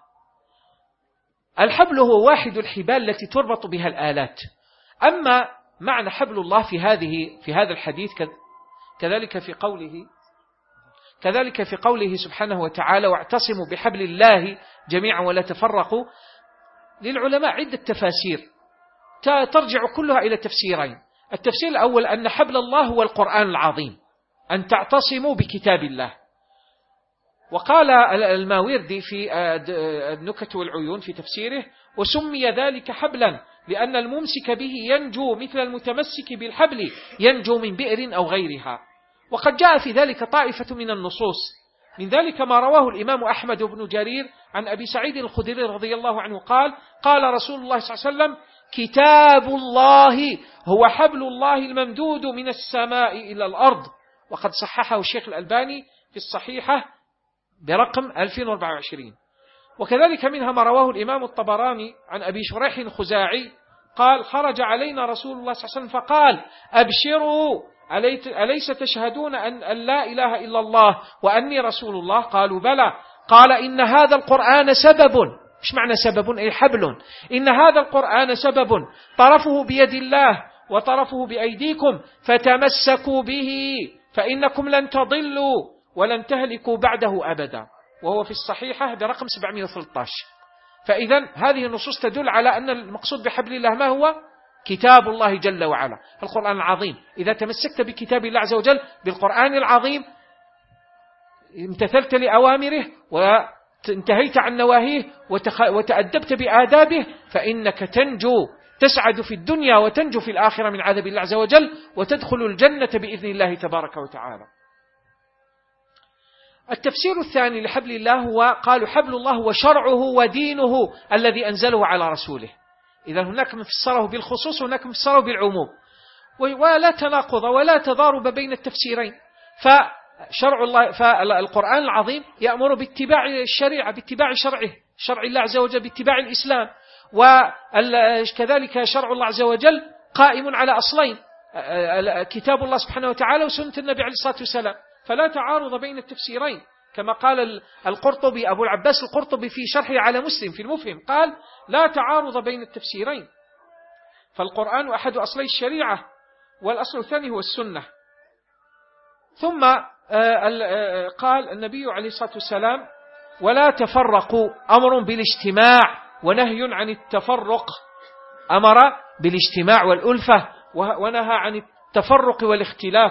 الحبل هو واحد الحبال التي تربط بها الآلات. أما معنى حبل الله في هذه في هذا الحديث كذلك في قوله كذلك في قوله سبحانه وتعالى: واعتصموا بحبل الله جميعا ولا تفرقوا، للعلماء عدة تفاسير ترجع كلها إلى تفسيرين. التفسير الأول أن حبل الله هو القرآن العظيم، أن تعتصموا بكتاب الله. وقال الماوردي في النكت والعيون في تفسيره: وسمي ذلك حبلا لأن الممسك به ينجو مثل المتمسك بالحبل ينجو من بئر أو غيرها. وقد جاء في ذلك طائفة من النصوص، من ذلك ما رواه الإمام أحمد بن جرير عن أبي سعيد الخدري رضي الله عنه قال: قال رسول الله صلى الله عليه وسلم: كتاب الله هو حبل الله الممدود من السماء إلى الأرض. وقد صححه الشيخ الألباني في الصحيحة برقم ألفين وأربعة وعشرين. وكذلك منها ما رواه الإمام الطبراني عن أبي شريح الخزاعي قال: خرج علينا رسول الله صلى الله عليه وسلم فقال: أبشروا، أليس تشهدون أن لا إله إلا الله وأني رسول الله؟ قالوا: بلى. قال: إن هذا القرآن سبب. مش معنى سبب؟ أي حبل. إن هذا القرآن سبب طرفه بيد الله وطرفه بأيديكم، فتمسكوا به فإنكم لن تضلوا ولن تهلكوا بعده أبدا. وهو في الصحيحة برقم سبعمائة وثلاثة عشر. فإذا هذه النصوص تدل على أن المقصود بحبل الله ما هو؟ كتاب الله جل وعلا، القرآن العظيم. إذا تمسكت بكتاب الله عز وجل بالقرآن العظيم امتثلت لأوامره وانتهيت عن نواهيه وتأدبت بآدابه، فإنك تنجو، تسعد في الدنيا وتنجو في الآخرة من عذاب الله عز وجل، وتدخل الجنة بإذن الله تبارك وتعالى. التفسير الثاني لحبل الله هو قالوا: حبل الله هو شرعه ودينه الذي أنزله على رسوله. إذا هناك من فسره بالخصوص وهناك من فسره بالعموم، ولا تناقض ولا تضارب بين التفسيرين. فشرع الله، فالقرآن العظيم يأمر باتباع الشريعة، باتباع شرعه، شرع الله عز وجل، باتباع الإسلام. وكذلك شرع الله عز وجل قائم على أصلين: كتاب الله سبحانه وتعالى وسنة النبي عليه الصلاة والسلام، فلا تعارض بين التفسيرين. كما قال القرطبي أبو العباس القرطبي في شرحه على مسلم في المفهم، قال: لا تعارض بين التفسيرين، فالقرآن أحد أصلي الشريعة والأصل الثاني هو السنة. ثم قال النبي عليه الصلاة والسلام: ولا تفرقوا، أمر بالاجتماع ونهي عن التفرق. أمر بالاجتماع والألفة ونهى عن التفرق والاختلاف.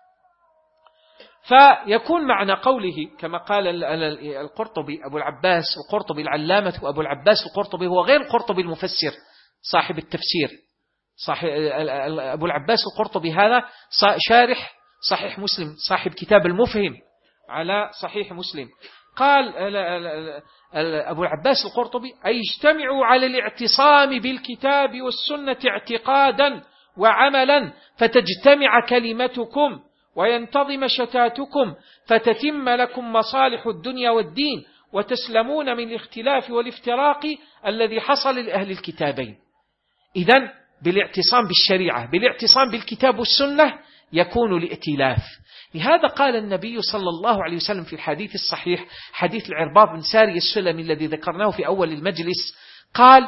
فيكون معنى قوله كما قال القرطبي أبو العباس القرطبي العلامة أبو العباس القرطبي، هو غير القرطبي المفسر صاحب التفسير، صاحب أبو العباس القرطبي هذا شارح صحيح مسلم، صاحب كتاب المفهم على صحيح مسلم. قال أبو العباس القرطبي: أي اجتمعوا على الاعتصام بالكتاب والسنة اعتقادا وعملا، فتجتمع كلمتكم وينتظم شتاتكم، فتتم لكم مصالح الدنيا والدين، وتسلمون من الاختلاف والافتراق الذي حصل لأهل الكتابين. إذن بالاعتصام بالشريعة، بالاعتصام بالكتاب والسنة يكون الائتلاف. لهذا قال النبي صلى الله عليه وسلم في الحديث الصحيح، حديث العرباض بن ساري السلمي الذي ذكرناه في أول المجلس، قال: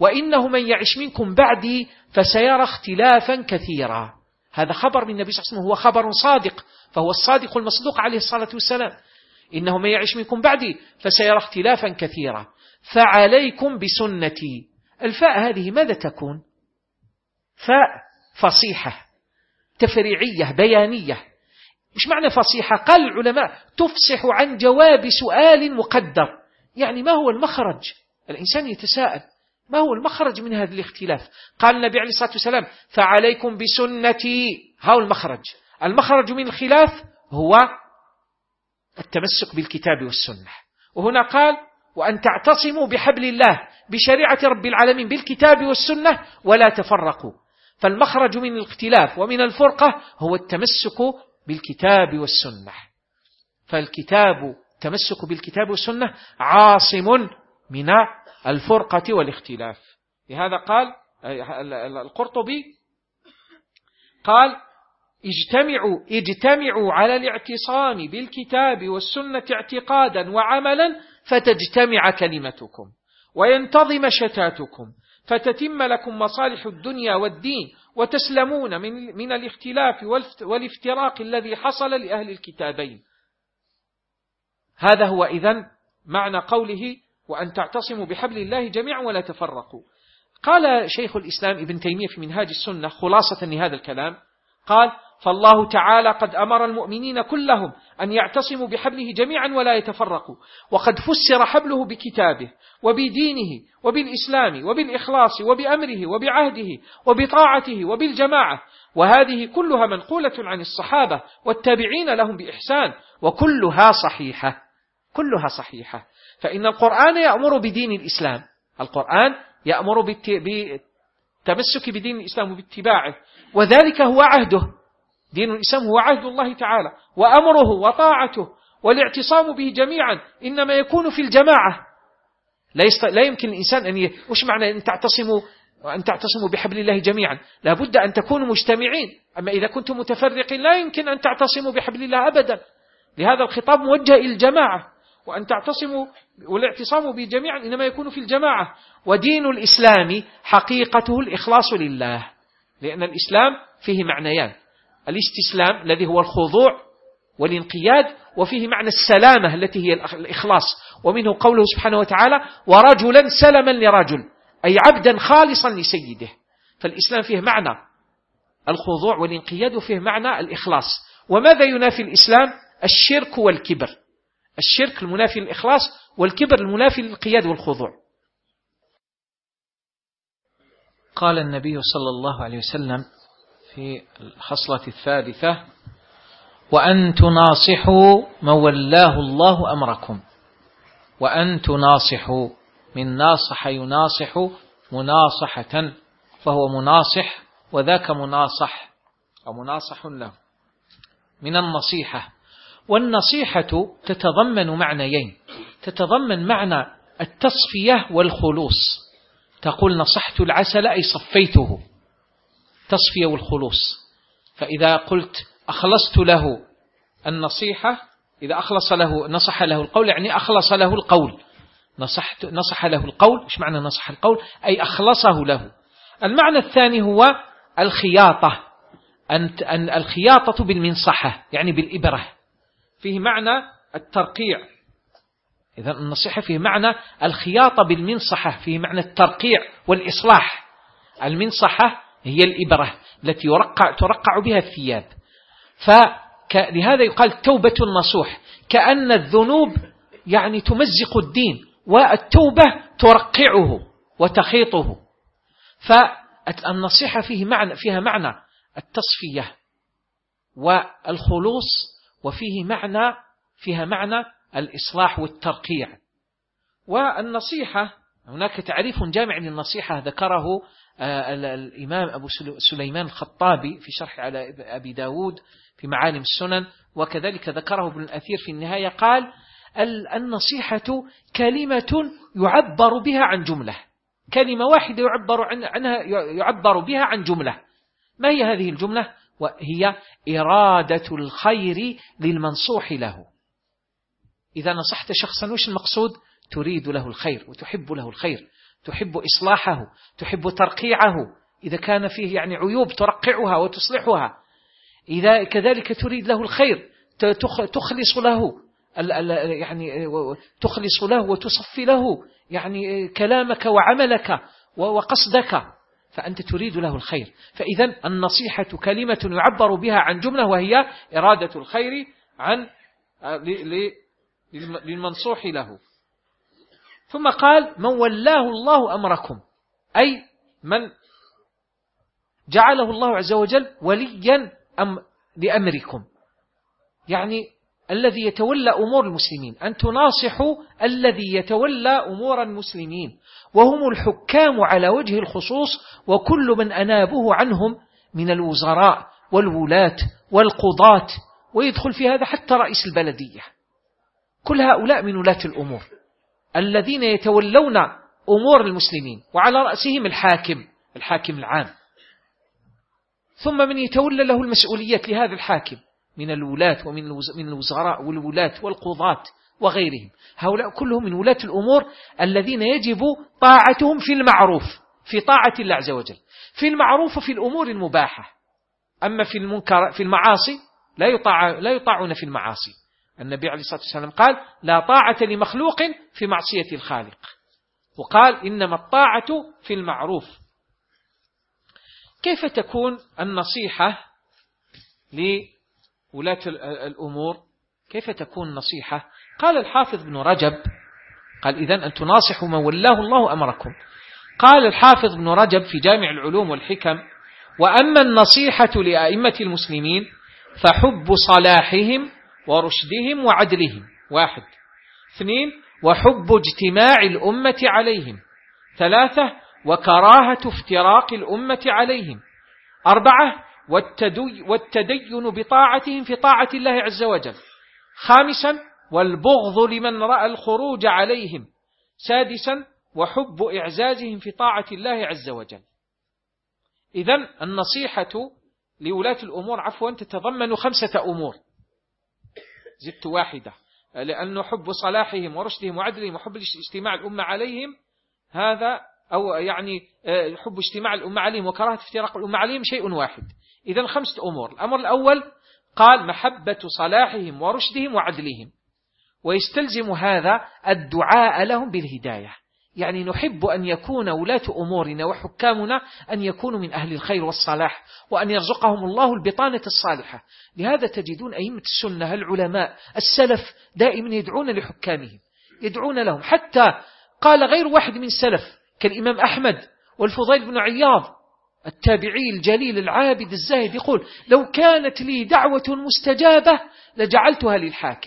وإنه من يعش منكم بعدي فسيرى اختلافا كثيرا. هذا خبر من النبي صلى الله عليه وسلم، هو خبر صادق، فهو الصادق المصدوق عليه الصلاة والسلام. إنه من يعش منكم بعدي فسيرى اختلافا كثيرا فعليكم بسنتي. الفاء هذه ماذا تكون؟ فاء فصيحة تفريعية بيانية. مش معنى فصيحة؟ قال العلماء تفصح عن جواب سؤال مقدر. يعني ما هو المخرج؟ الإنسان يتساءل ما هو المخرج من هذا الاختلاف؟ قال النبي عليه الصلاة والسلام فعليكم بسنتي. هو المخرج. المخرج من الخلاف هو التمسك بالكتاب والسنة. وهنا قال وأن تعتصموا بحبل الله بشريعة رب العالمين بالكتاب والسنة ولا تفرقوا. فالمخرج من الاختلاف ومن الفرقة هو التمسك بالكتاب والسنة. فالكتاب تمسك بالكتاب والسنة عاصم من الفرقة والاختلاف. لهذا قال القرطبي قال اجتمعوا اجتمعوا على الاعتصام بالكتاب والسنة اعتقادا وعملا فتجتمع كلمتكم وينتظم شتاتكم فتتم لكم مصالح الدنيا والدين وتسلمون من, من الاختلاف والافتراق الذي حصل لأهل الكتابين. هذا هو إذن معنى قوله وأن تعتصموا بحبل الله جميعا ولا تفرقوا. قال شيخ الإسلام ابن تيمية في منهاج السنة خلاصة لهذا الكلام قال فالله تعالى قد أمر المؤمنين كلهم أن يعتصموا بحبله جميعا ولا يتفرقوا، وقد فسر حبله بكتابه وبدينه وبالإسلام وبالإخلاص وبأمره وبعهده وبطاعته وبالجماعة، وهذه كلها منقولة عن الصحابة والتابعين لهم بإحسان، وكلها صحيحة كلها صحيحة. فإن القرآن يأمر بدين الإسلام، القرآن يأمر بالتمسك بدين الإسلام وباتباعه، وذلك هو عهده. دين الإسلام هو عهد الله تعالى وأمره وطاعته، والاعتصام به جميعا إنما يكون في الجماعة. لا, يست... لا يمكن الإنسان أن ي... وش معنى أن تعتصموا أن تعتصموا بحبل الله جميعا؟ لا بد أن تكونوا مجتمعين. أما إذا كنتم متفرقين لا يمكن أن تعتصموا بحبل الله أبدا. لهذا الخطاب موجه إلى الجماعة، وأن تعتصموا والاعتصام به جميعا إنما يكون في الجماعة. ودين الإسلام حقيقته الإخلاص لله، لأن الإسلام فيه معنيان: الاستسلام الذي هو الخضوع والانقياد، وفيه معنى السلامة التي هي الإخلاص، ومنه قوله سبحانه وتعالى ورجلا سلما لرجل، أي عبدا خالصا لسيده. فالإسلام فيه معنى الخضوع والانقياد، وفيه معنى الإخلاص. وماذا ينافي الإسلام؟ الشرك والكبر. الشرك المنافي للإخلاص، والكبر المنافي للانقياد والخضوع. قال النبي صلى الله عليه وسلم في الخصلة الثالثة: وأن تناصحوا من ولاه الله أمركم. وأن تناصحوا، من ناصح يناصح مناصحة، فهو مناصح وذاك مناصح أو مناصح له من النصيحة. والنصيحة تتضمن معنيين: تتضمن معنى التصفية والخلوص. تقول نصحت العسل أي صفيته، تصفية والخلوص. فإذا قلت أخلصت له النصيحة، إذا أخلص له نصح له القول، يعني أخلص له القول. نصحت نصح له القول، إيش معنى نصح القول؟ أي أخلصه له. المعنى الثاني هو الخياطة، أن الخياطة بالمنصحة يعني بالإبرة، فيه معنى الترقيع. إذا النصيحة فيه معنى الخياطة بالمنصحة، فيه معنى الترقيع والإصلاح. المنصحة هي الإبرة التي يرقع ترقع بها الثياب. فلهذا يقال توبة النصوح، كأن الذنوب يعني تمزق الدين، والتوبة ترقعه وتخيطه. فالنصيحة فيه معنى فيها معنى التصفية والخلوص، وفيه معنى فيها معنى الإصلاح والترقيع. والنصيحة هناك تعريف جامع للنصيحة ذكره الإمام أبو سليمان الخطابي في شرح على أبي داود في معالم السنن، وكذلك ذكره ابن الأثير في النهاية. قال النصيحة كلمة يعبر بها عن جملة، كلمة واحدة يعبر عنها يعبر بها عن جملة. ما هي هذه الجملة؟ وهي إرادة الخير للمنصوح له. إذا نصحت شخصا وش المقصود؟ تريد له الخير وتحب له الخير، تحب إصلاحه، تحب ترقيعه، إذا كان فيه يعني عيوب ترقعها وتصلحها، إذا كذلك تريد له الخير تخلص له يعني تخلص له وتصفي له يعني كلامك وعملك وقصدك، فأنت تريد له الخير. فإذا النصيحة كلمة يعبر بها عن جملة، وهي إرادة الخير عن للمنصوح له. ثم قال: من ولاه الله أمركم، أي من جعله الله عز وجل وليا أم لأمركم، يعني الذي يتولى أمور المسلمين، أن تناصحوا الذي يتولى أمور المسلمين، وهم الحكام على وجه الخصوص، وكل من أنابه عنهم من الوزراء والولاة والقضاة، ويدخل في هذا حتى رئيس البلدية. كل هؤلاء من ولاة الأمور الذين يتولون أمور المسلمين، وعلى رأسهم الحاكم الحاكم العام، ثم من يتولى له المسؤوليات لهذا الحاكم من الولاة ومن من الوزراء والولاة والقضاة وغيرهم. هؤلاء كلهم من ولاة الأمور الذين يجب طاعتهم في المعروف، في طاعة الله عز وجل، في المعروف في الأمور المباحة. أما في المنكر في المعاصي لا يطاع لا يطاعون في المعاصي. النبي عليه الصلاة والسلام قال: لا طاعة لمخلوق في معصية الخالق، وقال: إنما الطاعة في المعروف. كيف تكون النصيحة لولاة الأمور؟ كيف تكون النصيحة؟ قال الحافظ بن رجب، قال: إذن أن تناصحوا من ولاه الله أمركم. قال الحافظ بن رجب في جامع العلوم والحكم: وأما النصيحة لأئمة المسلمين فحب صلاحهم ورشدهم وعدلهم، واحد. اثنين: وحب اجتماع الأمة عليهم. ثلاثة: وكراهة افتراق الأمة عليهم. أربعة: والتدين بطاعتهم في طاعة الله عز وجل. خامسا: والبغض لمن رأى الخروج عليهم. سادسا: وحب إعزازهم في طاعة الله عز وجل. إذن النصيحة لولاة الأمور عفوا تتضمن خمسة أمور، زدت واحدة، لأنه حب صلاحهم ورشدهم وعدلهم وحب اجتماع الأمة عليهم، هذا أو يعني حب اجتماع الأمة عليهم وكراهة افتراق الأمة عليهم شيء واحد. إذن خمسة أمور. الأمر الأول قال: محبة صلاحهم ورشدهم وعدلهم، ويستلزم هذا الدعاء لهم بالهداية، يعني نحب أن يكون ولاة أمورنا وحكامنا أن يكونوا من أهل الخير والصلاح، وأن يرزقهم الله البطانة الصالحة. لهذا تجدون أئمة السنة العلماء السلف دائما يدعون لحكامهم، يدعون لهم، حتى قال غير واحد من السلف كالإمام أحمد والفضيل بن عياض التابعي الجليل العابد الزاهد، يقول: لو كانت لي دعوة مستجابة لجعلتها للحاكم.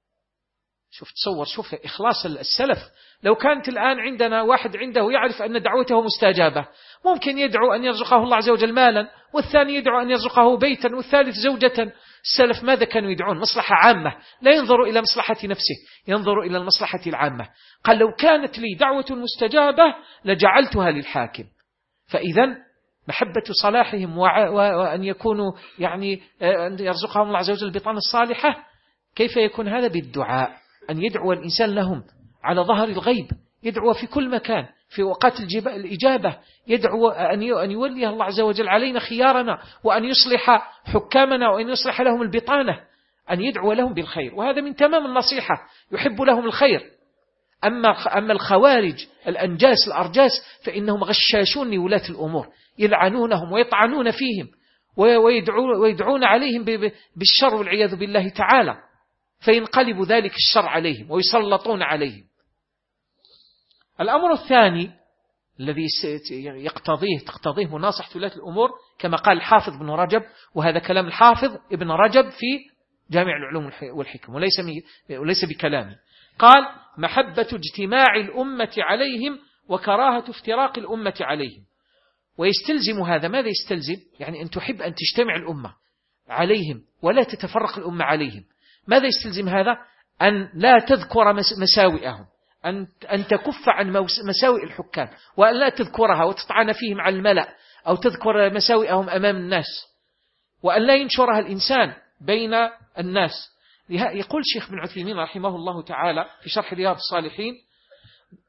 شوف تصور شوف إخلاص السلف. لو كانت الآن عندنا واحد عنده يعرف أن دعوته مستجابة، ممكن يدعو أن يرزقه الله عز وجل مالا، والثاني يدعو أن يرزقه بيتا، والثالث زوجة. السلف ماذا كانوا يدعون؟ مصلحة عامة، لا ينظر إلى مصلحة نفسه، ينظر إلى المصلحة العامة. قال: لو كانت لي دعوة مستجابة لجعلتها للحاكم. فإذا محبة صلاحهم وأن يكونوا يعني أن يرزقهم الله عز وجل البطانة الصالحة. كيف يكون هذا؟ بالدعاء، أن يدعو الإنسان لهم على ظهر الغيب، يدعو في كل مكان، في وقت الإجابة، يدعو أن يولي الله عز وجل علينا خيارنا، وأن يصلح حكامنا، وأن يصلح لهم البطانة، أن يدعو لهم بالخير. وهذا من تمام النصيحة، يحب لهم الخير. أما أما الخوارج الأنجاس الأرجاس فإنهم غشاشون لولاة الأمور، يلعنونهم ويطعنون فيهم ويدعون عليهم بالشر والعياذ بالله تعالى، فينقلب ذلك الشر عليهم ويسلطون عليهم. الأمر الثاني الذي يقتضيه تقتضيه مناصحة ولاة الأمور كما قال الحافظ ابن رجب، وهذا كلام الحافظ ابن رجب في جامع العلوم والحكم وليس وليس بكلامه. قال: محبة اجتماع الأمة عليهم وكراهة افتراق الأمة عليهم. ويستلزم هذا ماذا يستلزم؟ يعني أن تحب أن تجتمع الأمة عليهم ولا تتفرق الأمة عليهم. ماذا يستلزم هذا؟ أن لا تذكر مساوئهم، أن أن تكف عن مساوئ الحكام، وأن لا تذكرها وتطعن فيهم على الملأ أو تذكر مساوئهم أمام الناس، وأن لا ينشرها الإنسان بين الناس. يقول الشيخ بن عثيمين رحمه الله تعالى في شرح رياض الصالحين: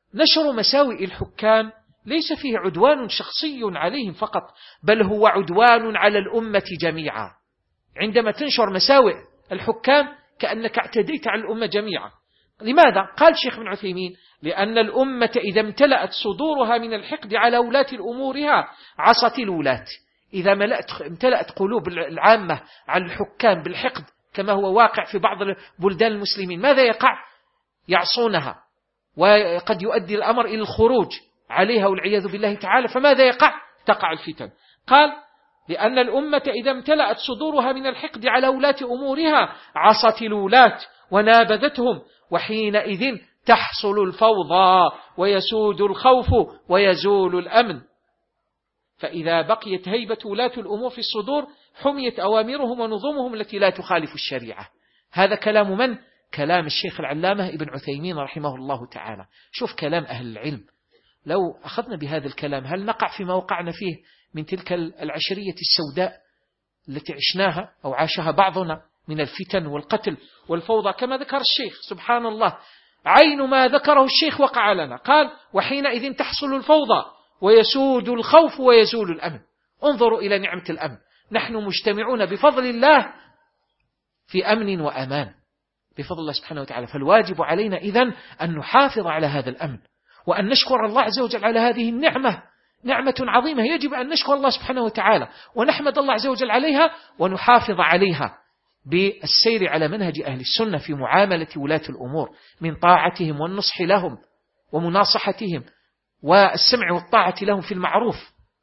نشر مساوئ الحكام ليس فيه عدوان شخصي عليهم فقط، بل هو عدوان على الأمة جميعا. عندما تنشر مساوئ الحكام كأنك اعتديت على الأمة جميعا. لماذا؟ قال الشيخ ابن عثيمين: لأن الأمة إذا امتلأت صدورها من الحقد على ولاة أمورها عصت الولاة. إذا امتلأت قلوب العامة على الحكام بالحقد كما هو واقع في بعض بلدان المسلمين، ماذا يقع؟ يعصونها، وقد يؤدي الأمر إلى الخروج عليها والعياذ بالله تعالى. فماذا يقع؟ تقع الفتن. قال: لأن الأمة إذا امتلأت صدورها من الحقد على ولاة أمورها عصت الولاة ونابذتهم، وحينئذ تحصل الفوضى ويسود الخوف ويزول الأمن. فإذا بقيت هيبة ولاة الأمور في الصدور حميت أوامرهم ونظمهم التي لا تخالف الشريعة. هذا كلام من؟ كلام الشيخ العلامة ابن عثيمين رحمه الله تعالى. شوف كلام أهل العلم. لو أخذنا بهذا الكلام هل نقع فيما وقعنا فيه من تلك العشرية السوداء التي عشناها أو عاشها بعضنا من الفتن والقتل والفوضى كما ذكر الشيخ؟ سبحان الله، عين ما ذكره الشيخ وقع لنا. قال: وحينئذ تحصل الفوضى ويسود الخوف ويزول الأمن. انظروا إلى نعمة الأمن، نحن مجتمعون بفضل الله في أمن وأمان بفضل الله سبحانه وتعالى. فالواجب علينا إذن أن نحافظ على هذا الأمن، وأن نشكر الله عز وجل على هذه النعمة، نعمة عظيمة يجب أن نشكر الله سبحانه وتعالى ونحمد الله عز وجل عليها ونحافظ عليها بالسير على منهج أهل السنة في معاملة ولاة الأمور، من طاعتهم والنصح لهم ومناصحتهم والسمع والطاعة لهم في المعروف.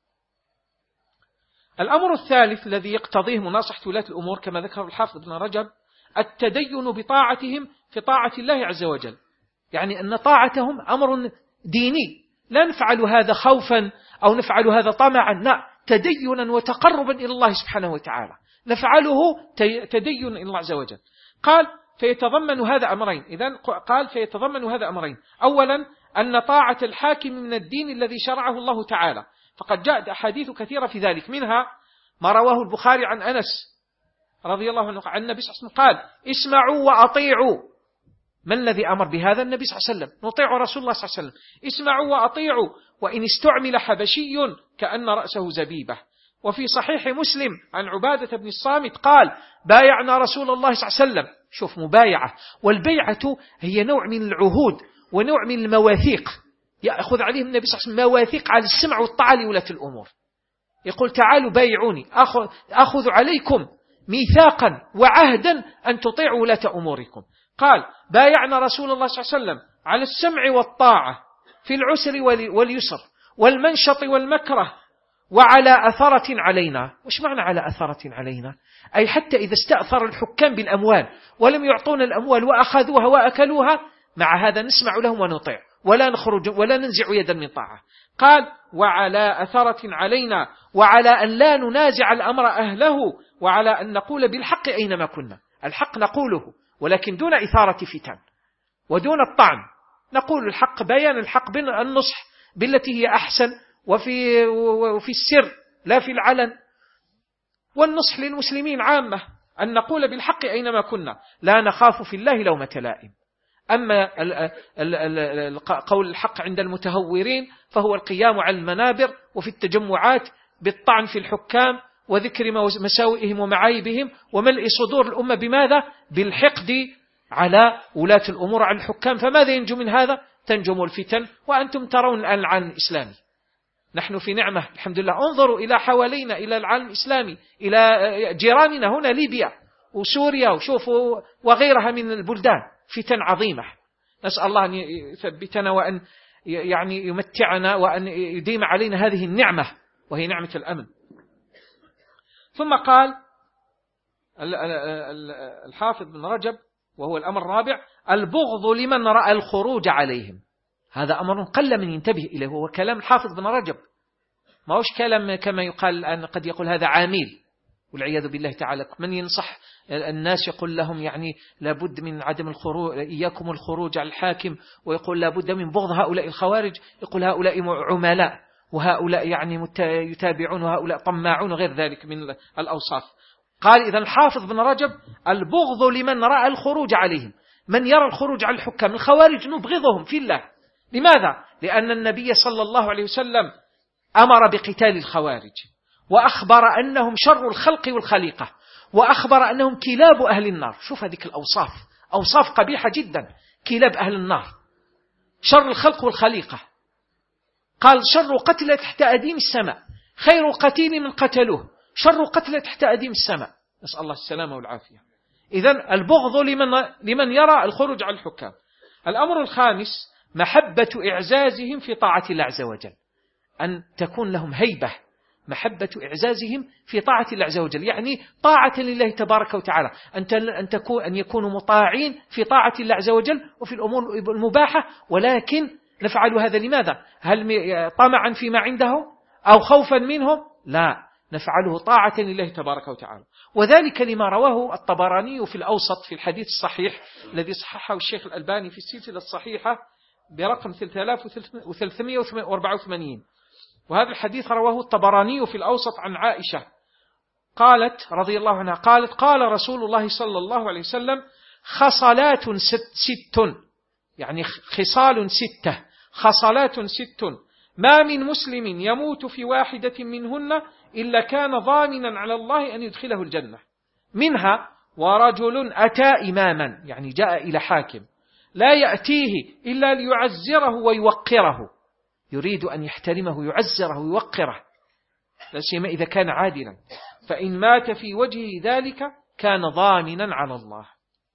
الأمر الثالث الذي يقتضيه مناصحة ولاة الأمور كما ذكر الحافظ ابن رجب: التدين بطاعتهم في طاعة الله عز وجل. يعني أن طاعتهم أمر ديني، لا نفعل هذا خوفا أو نفعل هذا طمعا، لا، تدينا وتقربا إلى الله سبحانه وتعالى، نفعله تدين إلى الله عز وجل. قال: فيتضمن هذا أمرين. إذن قال: فيتضمن هذا أمرين. أولا أن طاعة الحاكم من الدين الذي شرعه الله تعالى، فقد جاءت أحاديث كثيرة في ذلك، منها ما رواه البخاري عن أنس رضي الله عنه عن النبي صلى الله عليه وسلم قال: اسمعوا وأطيعوا. من الذي أمر بهذا؟ النبي صلى الله عليه وسلم. نطيع رسول الله صلى الله عليه وسلم. اسمعوا وأطيعوا وإن استعمل حبشي كأن رأسه زبيبة. وفي صحيح مسلم عن عبادة بن الصامت قال: بايعنا رسول الله صلى الله عليه وسلم. شوف، مبايعة، والبيعة هي نوع من العهود ونوع من المواثيق يأخذ عليهم النبي صلى الله عليه وسلم، مواثيق على السمع والطاعة لولاة الأمور. يقول: تعالوا بايعوني، أخذ عليكم ميثاقا وعهدا أن تطيعوا ولاة أموركم. قال: بايعنا رسول الله صلى الله عليه وسلم على السمع والطاعة في العسر واليسر والمنشط والمكره وعلى أثرة علينا. وش معنى على أثرة علينا؟ أي حتى إذا استأثر الحكام بالأموال ولم يعطون الأموال وأخذوها وأكلوها، مع هذا نسمع لهم ونطيع ولا نخرج ولا ننزع يدا من طاعة. قال: وعلى أثرة علينا، وعلى أن لا ننازع الأمر أهله، وعلى أن نقول بالحق أينما كنا. الحق نقوله ولكن دون إثارة فتن ودون الطعن، نقول الحق، بيان الحق بالنصح بالتي هي أحسن، وفي, وفي السر لا في العلن، والنصح للمسلمين عامة، أن نقول بالحق أينما كنا لا نخاف في الله لومة لائم. أما قول الحق عند المتهورين فهو القيام على المنابر وفي التجمعات بالطعن في الحكام وذكر مساوئهم ومعايبهم وملء صدور الأمة بماذا؟ بالحقد على ولاة الأمور على الحكام. فماذا ينجو من هذا؟ تنجم الفتن. وأنتم ترون الآن العالم الإسلامي، نحن في نعمة الحمد لله. انظروا إلى حوالينا، إلى العالم الإسلامي، إلى جيراننا هنا ليبيا وسوريا وشوفوا وغيرها من البلدان، فتن عظيمة. نسأل الله أن يثبتنا وأن يعني يمتعنا وأن يديم علينا هذه النعمة وهي نعمة الأمن. ثم قال الحافظ بن رجب وهو الأمر الرابع: البغض لمن رأى الخروج عليهم. هذا أمر قل من ينتبه إليه، هو كلام الحافظ بن رجب، ما هوش كلام كما يقال الآن، قد يقول هذا عامل والعياذ بالله تعالى. من ينصح الناس يقول لهم يعني لابد من عدم الخروج، إياكم الخروج على الحاكم، ويقول لابد من بغض هؤلاء الخوارج، يقول هؤلاء عملاء وهؤلاء يعني يتابعون وهؤلاء طماعون وغير ذلك من الأوصاف. قال: إذا الحافظ بن رجب: البغض لمن رأى الخروج عليهم. من يرى الخروج على الحكام، الخوارج نبغضهم في الله، لماذا؟ لأن النبي صلى الله عليه وسلم أمر بقتال الخوارج، وأخبر أنهم شر الخلق والخليقة، وأخبر أنهم كلاب أهل النار. شوف هذه الأوصاف، أوصاف قبيحة جدا، كلاب أهل النار، شر الخلق والخليقة. قال شر قتل تحت أديم السماء، خير قتيل من قتلوه، شر قتل تحت أديم السماء، نسأل الله السلامة والعافية. إذن البغض لمن, لمن يرى الخروج على الحكام. الأمر الخامس محبة إعزازهم في طاعة الله عز وجل، أن تكون لهم هيبة، محبة إعزازهم في طاعة الله عز وجل، يعني طاعة لله تبارك وتعالى، أن تكون أن يكونوا مطاعين في طاعة الله عز وجل وفي الأمور المباحة. ولكن نفعل هذا لماذا؟ هل طمعا فيما عندهم أو خوفا منهم؟ لا، نفعله طاعة لله تبارك وتعالى. وذلك لما رواه الطبراني في الأوسط في الحديث الصحيح الذي صححه الشيخ الألباني في السلسلة الصحيحة برقم ثلاثة آلاف وثلاثمائة وأربعة وثمانين. وهذا الحديث رواه الطبراني في الأوسط عن عائشة قالت رضي الله عنها قالت قال رسول الله صلى الله عليه وسلم خصلات ست, ست يعني خصال ستة، خصلات ست ما من مسلم يموت في واحدة منهن إلا كان ضامنا على الله أن يدخله الجنة. منها ورجل أتى إماما، يعني جاء إلى حاكم لا يأتيه إلا ليعزره ويوقره، يريد أن يحترمه ويعزره ويوقره، لا سيما إذا كان عادلا، فإن مات في وجهه ذلك كان ضامنا على الله.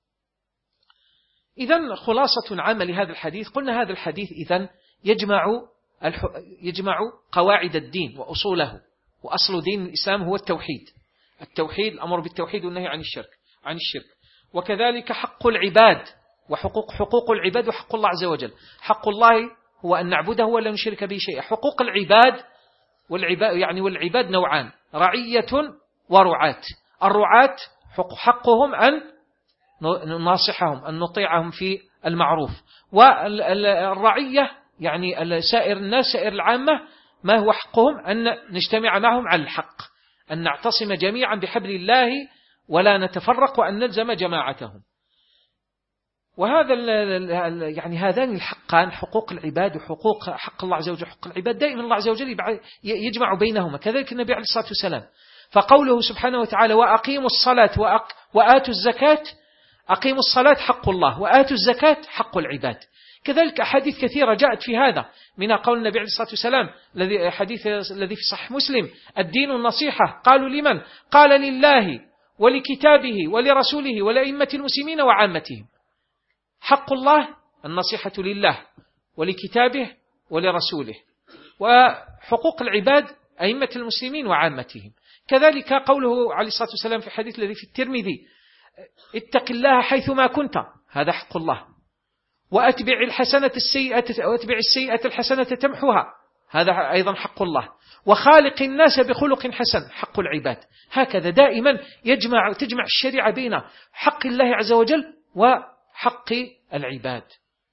إذن خلاصة عامة لهذا الحديث، قلنا هذا الحديث إذن يجمع يجمع قواعد الدين وأصوله، وأصل دين الإسلام هو التوحيد، التوحيد الأمر بالتوحيد والنهي عن الشرك عن الشرك وكذلك حق العباد وحقوق حقوق العباد وحق الله عز وجل. حق الله هو أن نعبده ولا نشرك به شيئا. حقوق العباد والعباد يعني والعباد نوعان، رعية ورعاة. الرعاة حق حقهم أن نناصحهم، أن نطيعهم في المعروف، والرعية يعني سائر الناس سائر العامة ما هو حقهم؟ أن نجتمع معهم على الحق، أن نعتصم جميعا بحبل الله ولا نتفرق، وأن نلزم جماعتهم. وهذا يعني هذان الحقان، حقوق العباد وحقوق حق الله عز وجل. حق العباد دائما الله عز وجل يجمع بينهما، كذلك النبي عليه الصلاة والسلام. فقوله سبحانه وتعالى وأقيموا الصلاة وآتوا الزكاة، أقيموا الصلاة حق الله، وآتوا الزكاة حق العباد. كذلك أحاديث كثيرة جاءت في هذا، منها قول النبي عليه الصلاة والسلام الذي حديث الذي في صحيح مسلم الدين النصيحة. قالوا لمن؟ قال لله ولكتابه ولرسوله ولأئمة المسلمين وعامتهم. حق الله النصيحة لله ولكتابه ولرسوله، وحقوق العباد أئمة المسلمين وعامتهم. كذلك قوله عليه الصلاة والسلام في الحديث الذي في الترمذي اتق الله حيثما كنت، هذا حق الله. وأتبع الحسنة السيئة وأتبع السيئة الحسنة تمحوها، هذا أيضا حق الله. وخالق الناس بخلق حسن، حق العباد. هكذا دائما يجمع تجمع الشريعة بين حق الله عز وجل وحق العباد.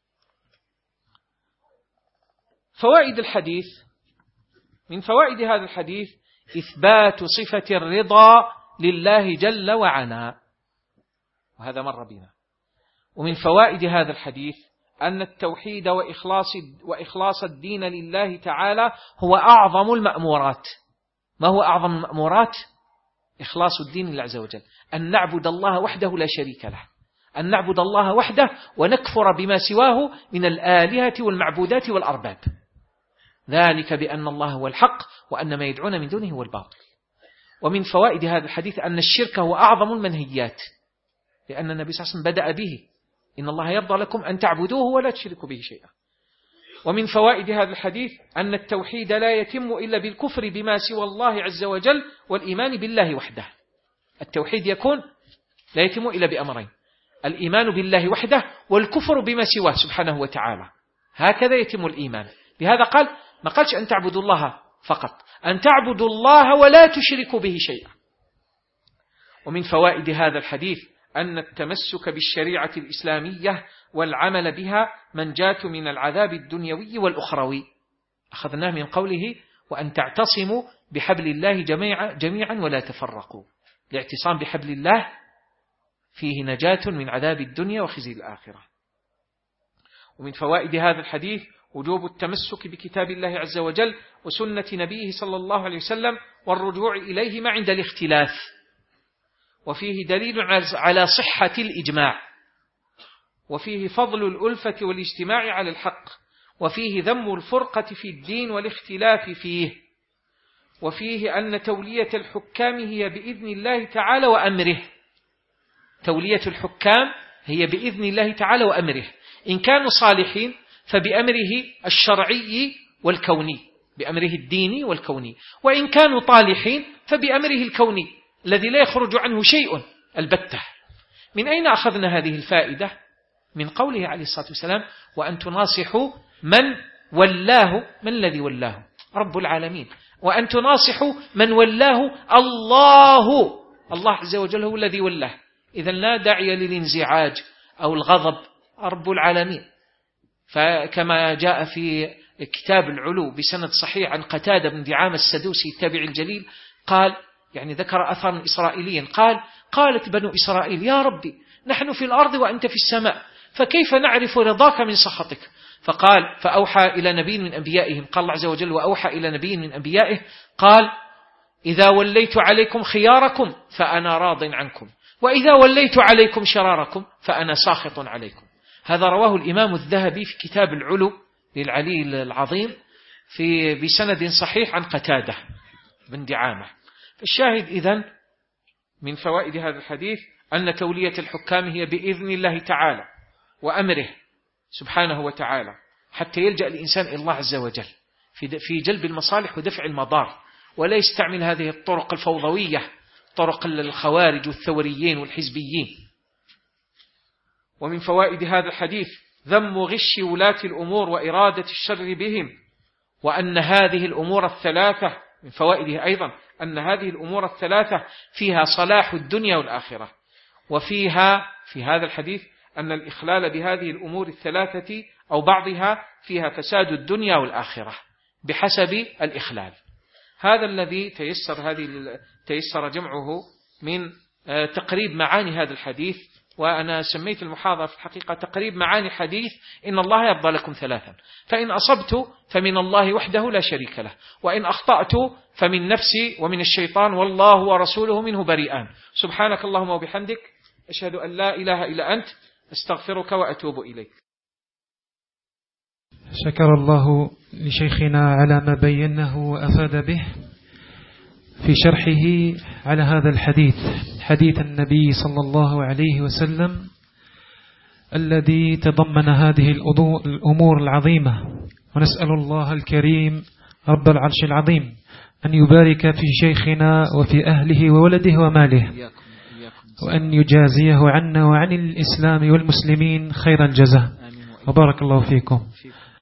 فوائد الحديث، من فوائد هذا الحديث إثبات صفة الرضا لله جل وعلا، وهذا مر بنا. ومن فوائد هذا الحديث أن التوحيد وإخلاص, وإخلاص الدين لله تعالى هو أعظم المأمورات. ما هو أعظم المأمورات؟ إخلاص الدين لله عز وجل، أن نعبد الله وحده لا شريك له، أن نعبد الله وحده ونكفر بما سواه من الآلهة والمعبودات والأرباب، ذلك بأن الله هو الحق وأن ما يدعون من دونه هو الباطل. ومن فوائد هذا الحديث أن الشرك هو أعظم المنهيات، لأن النبي صلى الله عليه وسلم بدأ به إن الله يرضى لكم أن تعبدوه ولا تشركوا به شيئا. ومن فوائد هذا الحديث أن التوحيد لا يتم إلا بالكفر بما سوى الله عز وجل والإيمان بالله وحده. التوحيد يكون لا يتم إلا بأمرين: الإيمان بالله وحده والكفر بما سواه سبحانه وتعالى. هكذا يتم الإيمان. لهذا قال ما قالش أن تعبدوا الله فقط، أن تعبدوا الله ولا تشركوا به شيئا. ومن فوائد هذا الحديث أن التمسك بالشريعة الإسلامية والعمل بها منجاة من العذاب الدنيوي والأخروي. أخذناه من قوله وأن تعتصموا بحبل الله جميعا, جميعا ولا تفرقوا. الاعتصام بحبل الله فيه نجاة من عذاب الدنيا وخزي الآخرة. ومن فوائد هذا الحديث وجوب التمسك بكتاب الله عز وجل وسنة نبيه صلى الله عليه وسلم والرجوع إليهما عند الاختلاف. وفيه دليل على صحة الإجماع، وفيه فضل الألفة والاجتماع على الحق، وفيه ذم الفرقة في الدين والاختلاف فيه، وفيه أن تولية الحكام هي بإذن الله تعالى وأمره. تولية الحكام هي بإذن الله تعالى وأمره، إن كانوا صالحين فبأمره الشرعي والكوني، بأمره الديني والكوني، وإن كانوا طالحين فبأمره الكوني الذي لا يخرج عنه شيء البتة. من أين أخذنا هذه الفائدة؟ من قوله عليه الصلاة والسلام: وأن تناصحوا من ولاه. من الذي ولاه؟ رب العالمين. وأن تناصحوا من ولاه الله. الله عز وجل هو الذي ولاه، إذن لا داعي للانزعاج أو الغضب، رب العالمين. فكما جاء في كتاب العلو بسند صحيح عن قتادة بن دعامة السدوسي التابعي الجليل قال، يعني ذكر أثرا إسرائيليا، قال: قالت بنو إسرائيل: يا ربي نحن في الأرض وأنت في السماء، فكيف نعرف رضاك من سخطك؟ فقال: فأوحى إلى نبي من أنبيائهم، قال الله عز وجل: وأوحى إلى نبي من أنبيائه، قال: إذا وليت عليكم خياركم فأنا راض عنكم، وإذا وليت عليكم شراركم فأنا ساخط عليكم. هذا رواه الإمام الذهبي في كتاب العلو للعلي العظيم في بسند صحيح عن قتادة بن دعامة. الشاهد إذن من فوائد هذا الحديث أن تولية الحكام هي بإذن الله تعالى وأمره سبحانه وتعالى، حتى يلجأ الإنسان إلى الله عز وجل في جلب المصالح ودفع المضار، ولا يستعمل هذه الطرق الفوضوية، طرق الخوارج والثوريين والحزبيين. ومن فوائد هذا الحديث ذم غش ولاة الأمور وإرادة الشر بهم، وأن هذه الأمور الثلاثة من فوائده أيضا أن هذه الأمور الثلاثة فيها صلاح الدنيا والآخرة، وفيها في هذا الحديث أن الإخلال بهذه الأمور الثلاثة أو بعضها فيها فساد الدنيا والآخرة بحسب الإخلال. هذا الذي تيسر هذه تيسر جمعه من تقريب معاني هذا الحديث. وأنا سميت المحاضرة في الحقيقة تقريب معاني حديث إن الله يرضى لكم ثلاثا، فإن أصبت فمن الله وحده لا شريك له، وإن أخطأت فمن نفسي ومن الشيطان والله ورسوله منه بريئان. سبحانك اللهم وبحمدك، أشهد أن لا إله إلا أنت، أستغفرك وأتوب إليك. شكر الله لشيخنا على ما بينه وأفاد به في شرحه على هذا الحديث، حديث النبي صلى الله عليه وسلم الذي تضمن هذه الأمور العظيمة. ونسأل الله الكريم رب العرش العظيم أن يبارك في شيخنا وفي أهله وولده وماله، وأن يجازيه عنا وعن الإسلام والمسلمين خير الجزاء. وبارك الله فيكم.